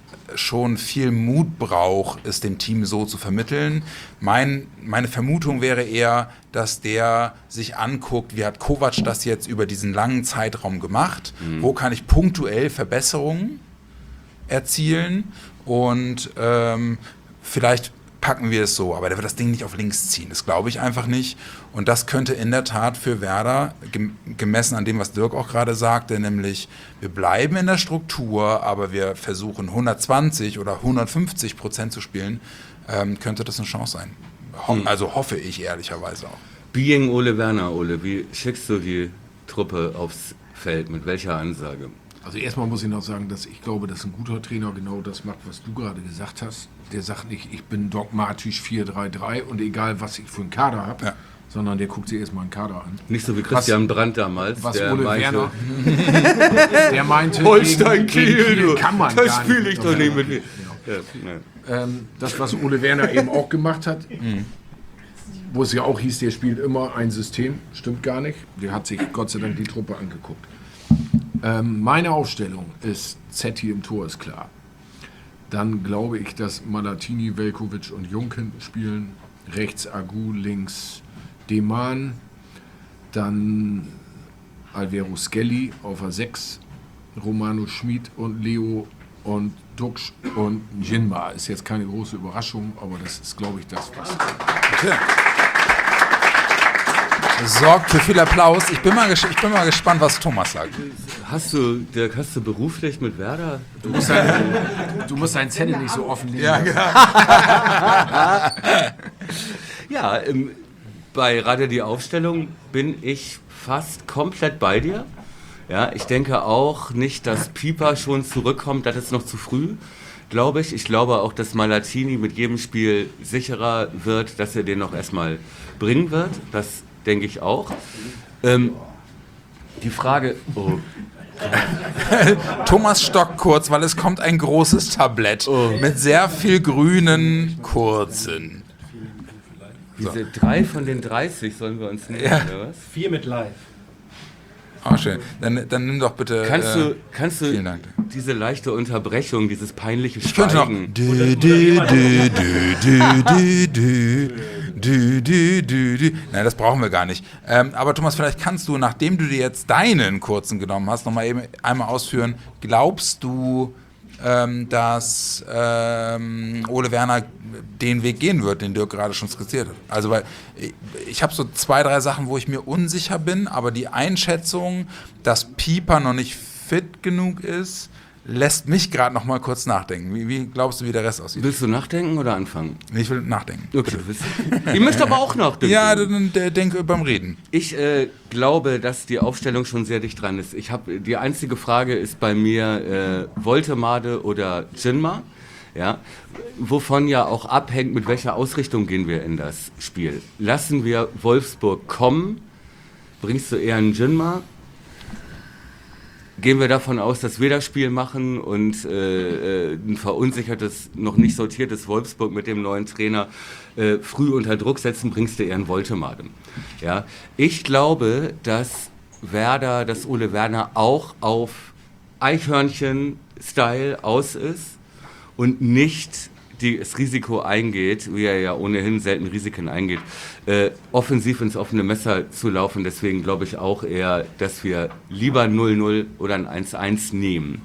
schon viel Mut braucht, es dem Team so zu vermitteln. Mein, meine Vermutung wäre eher, dass der sich anguckt, wie hat Kovac das jetzt über diesen langen Zeitraum gemacht, mhm. wo kann ich punktuell Verbesserungen erzielen und ähm, vielleicht packen wir es so, aber der wird das Ding nicht auf links ziehen, das glaube ich einfach nicht und das könnte in der Tat für Werder, gemessen an dem, was Dirk auch gerade sagte, nämlich wir bleiben in der Struktur, aber wir versuchen hundertzwanzig oder hundertfünfzig Prozent zu spielen, ähm, könnte das eine Chance sein. Ho- hm. Also hoffe ich ehrlicherweise auch. Being Ole Werner, Ole, wie schickst du die Truppe aufs Feld, mit welcher Ansage? Also erstmal muss ich noch sagen, dass ich glaube, dass ein guter Trainer genau das macht, was du gerade gesagt hast. Der sagt nicht, ich bin dogmatisch vier drei drei und egal, was ich für einen Kader habe, ja. sondern der guckt sich erstmal einen Kader an. Nicht so wie Christian was, Brandt damals. Was der Ole meinte, Werner, der meinte, Holstein Kiel, kann man das gar spiele nicht. ich doch nicht mit dir. Ja, ähm, das, was Ole Werner eben auch gemacht hat, mhm. wo es ja auch hieß, der spielt immer ein System, stimmt gar nicht. Der hat sich Gott sei Dank die Truppe angeguckt. Ähm, meine Aufstellung ist Zetti im Tor, ist klar. Dann glaube ich, dass Malatini, Veljkovic und Juncken spielen. Rechts Agu, links Deman. Dann Alvaro Skelly auf der sechs. Romano Schmid und Leo und Duxch und Jinma. Ist jetzt keine große Überraschung, aber das ist, glaube ich, das, was... Okay. Sorgt für viel Applaus. Ich bin mal, ges- ich bin mal gespannt, was Thomas sagt. Hast du, Dirk, hast du beruflich mit Werder? Du musst, dein, du musst deinen Zettel nicht so offenlegen. Ja, genau. Ja, ähm, bei Radio die Aufstellung bin ich fast komplett bei dir. Ja, ich denke auch nicht, dass Pieper schon zurückkommt, das ist noch zu früh, glaube ich. Ich glaube auch, dass Malatini mit jedem Spiel sicherer wird, dass er den noch erstmal bringen wird. Das denke ich auch. Ähm, die Frage... Oh. Thomas stockt kurz, weil es kommt ein großes Tablett oh. mit sehr viel grünen kurzen. So. Diese drei von den dreißig sollen wir uns nehmen, ja. oder was? Vier mit live. Oh, schön. Dann, dann nimm doch bitte... Kannst äh, du, kannst du diese leichte Unterbrechung, dieses peinliche ich könnte noch... Schweigen... Du, du, du, du, du, du, du, du, du, du. Nein, das brauchen wir gar nicht. Ähm, aber Thomas, vielleicht kannst du, nachdem du dir jetzt deinen kurzen genommen hast, nochmal eben einmal ausführen. Glaubst du, ähm, dass ähm, Ole Werner den Weg gehen wird, den Dirk gerade schon skizziert hat? Also, weil ich, ich habe so zwei, drei Sachen, wo ich mir unsicher bin, aber die Einschätzung, dass Pieper noch nicht fit genug ist, lässt mich gerade noch mal kurz nachdenken. Wie, wie glaubst du, wie der Rest aussieht? Willst du nachdenken oder anfangen? Ich will nachdenken. Okay. Ihr müsst aber auch nachdenken. Ja, dann denke beim Reden. Ich äh, glaube, dass die Aufstellung schon sehr dicht dran ist. Ich habe die einzige Frage ist bei mir äh, Woltemade oder Jinma, ja, wovon ja auch abhängt, mit welcher Ausrichtung gehen wir in das Spiel. Lassen wir Wolfsburg kommen, bringst du eher einen Jinma? Gehen wir davon aus, dass wir das Spiel machen und äh, ein verunsichertes, noch nicht sortiertes Wolfsburg mit dem neuen Trainer äh, früh unter Druck setzen, bringst du eher einen Woltemade. Ja? Ich glaube, dass Werder, dass Ole Werner auch auf Eichhörnchen-Style aus ist und nicht die, das Risiko eingeht, wie er ja ohnehin selten Risiken eingeht, äh, offensiv ins offene Messer zu laufen. Deswegen glaube ich auch eher, dass wir lieber null null oder ein eins eins nehmen,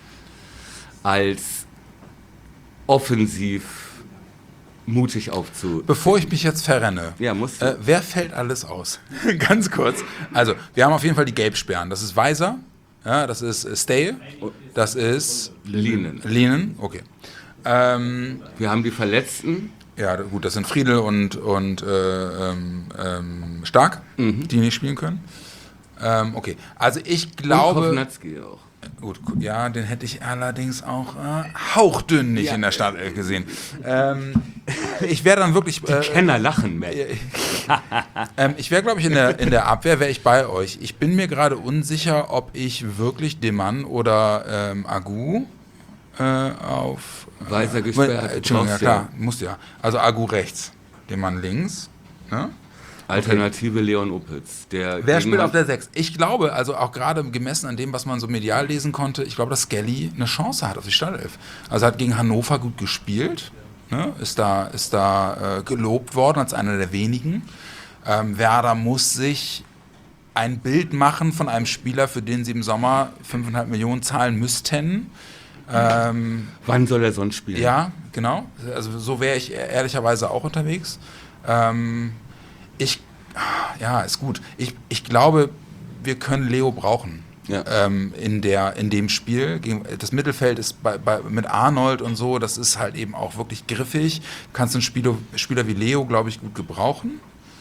als offensiv mutig aufzu... Bevor ich mich jetzt verrenne, ja, musst du. Äh, wer fällt alles aus? Ganz kurz. Also, wir haben auf jeden Fall die Gelbsperren. Das ist Weiser, ja, das ist äh, Stay, das ist... Lienen. Lienen, okay. Ähm, wir haben die Verletzten. Ja, gut, das sind Friedel und, und äh, ähm, ähm, Stark, mhm. die nicht spielen können. Ähm, okay, also ich glaube... Und Kovnatski auch. Gut, ja, den hätte ich allerdings auch äh, hauchdünn nicht ja. in der Startelf gesehen. Ähm, ich wäre dann wirklich... Die äh, Kenner lachen, Matt. ähm, ich wäre, glaube ich, in der, in der Abwehr wäre ich bei euch. Ich bin mir gerade unsicher, ob ich wirklich Demann oder ähm, Agu äh, auf... Weiser gesperrt. Äh, Entschuldigung, ja klar, musst ja. Also Agu rechts, Demann links. Ne? Alternative Leon Opitz. Der Wer gegen spielt Han- auf der sechs? Ich glaube, also auch gerade gemessen an dem, was man so medial lesen konnte, ich glaube, dass Skelly eine Chance hat auf die Startelf. Also er hat gegen Hannover gut gespielt, ne? ist da, ist da äh, gelobt worden als einer der wenigen. Ähm, Werder muss sich ein Bild machen von einem Spieler, für den sie im Sommer fünfeinhalb Millionen zahlen müssten. Ähm, Wann soll er sonst spielen? ja, genau. Also so wäre ich ehrlicherweise auch unterwegs. Ähm, ich, ja, ist gut. Ich, ich glaube, wir können Leo brauchen. Ja. Ähm, in, der, in dem Spiel. Gegen, das Mittelfeld ist bei, bei, mit Arnold und so, das ist halt eben auch wirklich griffig. Du kannst einen Spieler, Spieler wie Leo, glaube ich, gut gebrauchen.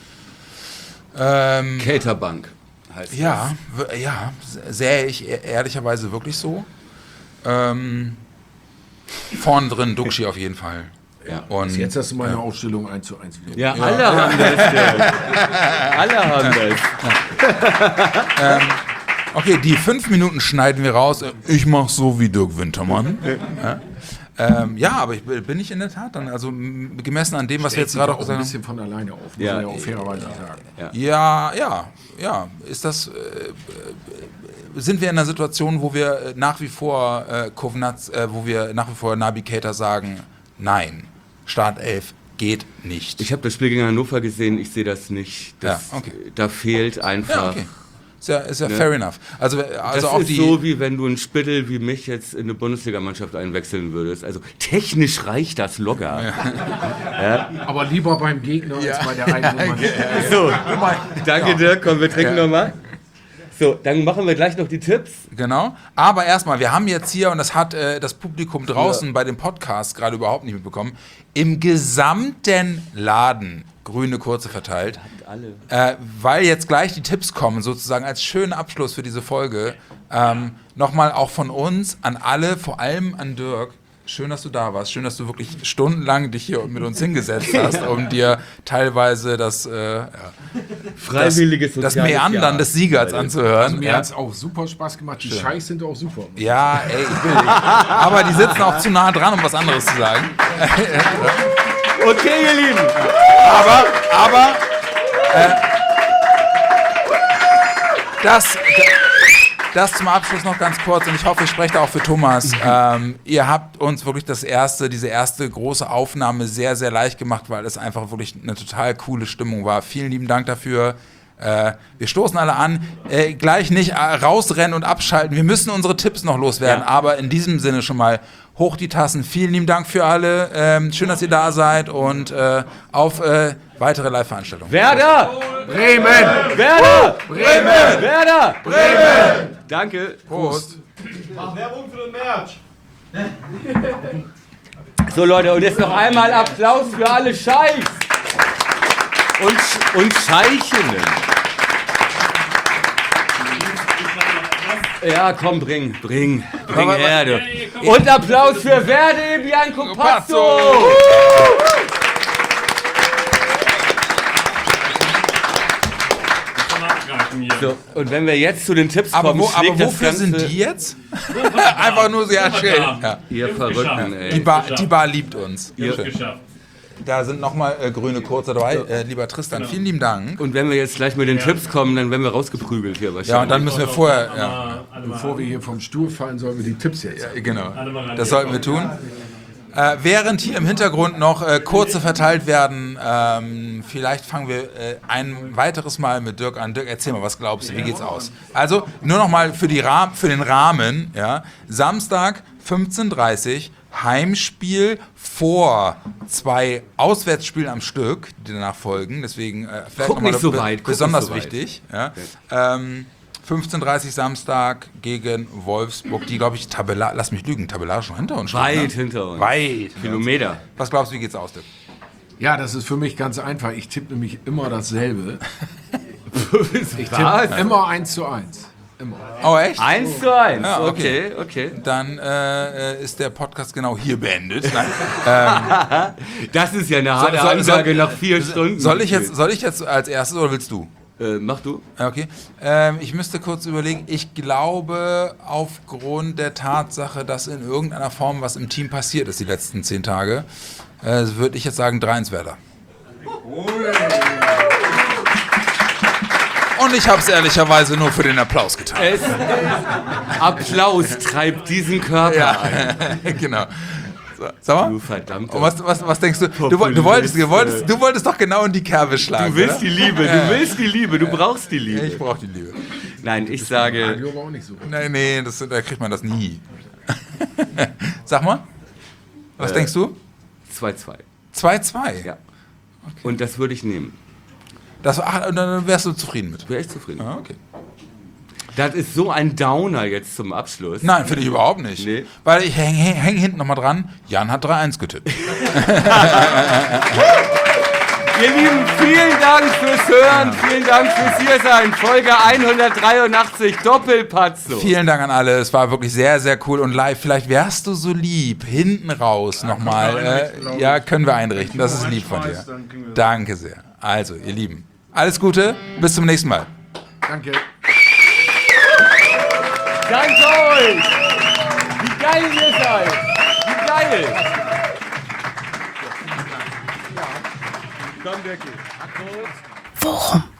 Ähm, Caterbank heißt ja, w- ja, sähe ich e- ehrlicherweise wirklich so. Ähm, vorne drin Duxi auf jeden Fall. Ja. Und Jetzt hast du meine Aufstellung eins zu eins wieder. Ja, alle haben das. Ja. Alle haben das. okay, die fünf Minuten schneiden wir raus. Ich mach so wie Dirk Wintermann. Ja, ähm, ja, aber ich bin ich in der Tat dann, also m- gemessen an dem, was wir jetzt gerade auch ein gesagt haben. bisschen von alleine auf, muss Ja. man ja auch fairerweise sagen. Ja, ja, ja. Ist das, äh, äh, sind wir in einer Situation, wo wir äh, nach wie vor äh, Kovnatz, äh, wo wir nach wie vor Naby Keita sagen, nein, Startelf geht nicht. Ich habe das Spiel gegen Hannover gesehen, ich sehe das nicht. Das, Ja, okay. Da fehlt einfach. ja, okay. Ist ja, ist ja Ne? fair enough. Also, äh, also das auch ist die. so, wie wenn du einen Spittel wie mich jetzt in eine Bundesligamannschaft einwechseln würdest. Also technisch reicht das locker. Aber lieber beim Gegner als bei der eigenen Mannschaft. So, danke Dirk, komm, wir trinken nochmal. So, dann machen wir gleich noch die Tipps. Genau. Aber erstmal, wir haben jetzt hier, und das hat äh, das Publikum draußen bei dem Podcast gerade überhaupt nicht mitbekommen, im gesamten Laden grüne Kurze verteilt. Alle. Äh, weil jetzt gleich die Tipps kommen, sozusagen als schönen Abschluss für diese Folge, ähm, nochmal auch von uns an alle, vor allem an Dirk. Schön, dass du da warst. Schön, dass du wirklich stundenlang dich hier mit uns hingesetzt hast, um dir teilweise das, äh, ja, Freiwilliges das, das soziales Meandern Jahr. des Siegers anzuhören. Mir Ja. hat es auch super Spaß gemacht. Die Scheiß sind auch super. Ja, ey, ich will nicht. Aber die sitzen auch zu nah dran, um was anderes zu sagen. Okay, ihr Lieben. Aber, aber, äh, das, das zum Abschluss noch ganz kurz, und ich hoffe, ich spreche da auch für Thomas. Ähm, ihr habt uns wirklich das erste, diese erste große Aufnahme sehr, sehr leicht gemacht, weil es einfach wirklich eine total coole Stimmung war. Vielen lieben Dank dafür. Äh, wir stoßen alle an. Äh, gleich nicht äh, rausrennen und abschalten. Wir müssen unsere Tipps noch loswerden, Ja. aber in diesem Sinne schon mal hoch die Tassen. Vielen lieben Dank für alle. Ähm, schön, dass ihr da seid, und äh, auf äh, weitere Live-Veranstaltungen. Werder! Bremen! Werder! Bremen! Werder! Bremen! Danke. Prost. Mach Werbung für den Merch. So Leute, und jetzt noch einmal Applaus für alle Scheichs und, und Scheichinnen. Ja, komm, bring, bring, bring Aber- her, du. Und Applaus für Verde Bianco Pazzo! So, und wenn wir jetzt zu den Tipps Aber, kommen, wo, aber schlägt das wofür Ganze, sind die jetzt? Einfach nur sehr schön. Ja. Ihr Verrückten, Die, ey. Bar, die Bar liebt uns. Ihr, Geschafft. Da sind nochmal äh, grüne Kurze dabei. Äh, lieber Tristan, vielen lieben Dank. und wenn wir jetzt gleich mit den Tipps kommen, dann werden wir rausgeprügelt hier wahrscheinlich. Ja, und dann müssen wir vorher. Ja, Bevor wir hier vom Stuhl fallen, sollen wir die Tipps jetzt. äh, genau. Das sollten wir tun. Äh, während hier im Hintergrund noch äh, Kurze verteilt werden, ähm, vielleicht fangen wir äh, ein weiteres Mal mit Dirk an. Dirk, erzähl mal, was glaubst du, wie geht's aus? Also, nur noch mal für, die Rahm- für den Rahmen, ja, Samstag fünfzehn Uhr dreißig, Heimspiel vor zwei Auswärtsspielen am Stück, die danach folgen, deswegen äh, vielleicht Guck noch mal nicht so be- weit, guck besonders nicht so weit. wichtig. Ja. Ähm, fünfzehn Uhr dreißig Samstag gegen Wolfsburg, die, glaube ich, tabella lass mich lügen, tabellarisch noch hinter uns stehen. Weit ne? hinter uns. Weit. Kilometer. Was glaubst du, wie geht's aus, Dirk? Ja, das ist für mich ganz einfach. Ich tippe nämlich immer dasselbe. Ich Was? tippe immer eins zu eins. Immer. Oh, echt? Eins zu eins. Ja, okay, okay. Dann äh, ist der Podcast genau hier beendet. Nein. Das ist ja eine harte soll- Ansage soll- nach vier Stunden. Soll ich, jetzt, soll ich jetzt als erstes oder willst du? Äh, mach du. Ja, okay. Ähm, ich müsste kurz überlegen. Ich glaube, aufgrund der Tatsache, dass in irgendeiner Form was im Team passiert ist die letzten zehn Tage, äh, würde ich jetzt sagen drei eins Werder. Und ich habe es ehrlicherweise nur für den Applaus getan. Es, Applaus treibt diesen Körper Ja, ein. genau. So, sag mal. Du verdammter. Und was, was, was denkst du? Du, woll- du, wolltest, du, wolltest, du wolltest doch genau in die Kerbe schlagen. Du willst oder? die Liebe, du willst die Liebe, du brauchst die Liebe. Ich brauche die Liebe. Nein, ich sage Radio aber auch nicht so. Nee, nee, das, da kriegt man das nie. Sag mal. Was Äh. denkst du? zwei zwei. zwei zwei. Ja. Und das würde ich nehmen. Das, ach, und dann wärst du zufrieden mit. Wäre ich zufrieden. Ah, okay. Das ist so ein Downer jetzt zum Abschluss. Nein, finde ich überhaupt nicht. Nee. Weil ich hänge häng, häng hinten nochmal dran. Jan hat drei eins getippt. Ihr Lieben, vielen Dank fürs Hören, vielen Dank fürs Hiersein. Folge hundertdreiundachtzig, Doppelpatzo. Vielen Dank an alle. Es war wirklich sehr, sehr cool. Und live, vielleicht wärst du so lieb. Hinten raus nochmal. Äh, ja, können wir einrichten. Das ist lieb von dir. Danke sehr. Also, ihr Lieben, alles Gute. Bis zum nächsten Mal. Danke. Danke euch! Wie geil ihr seid! Wie geil! Komm, Becky. Worum?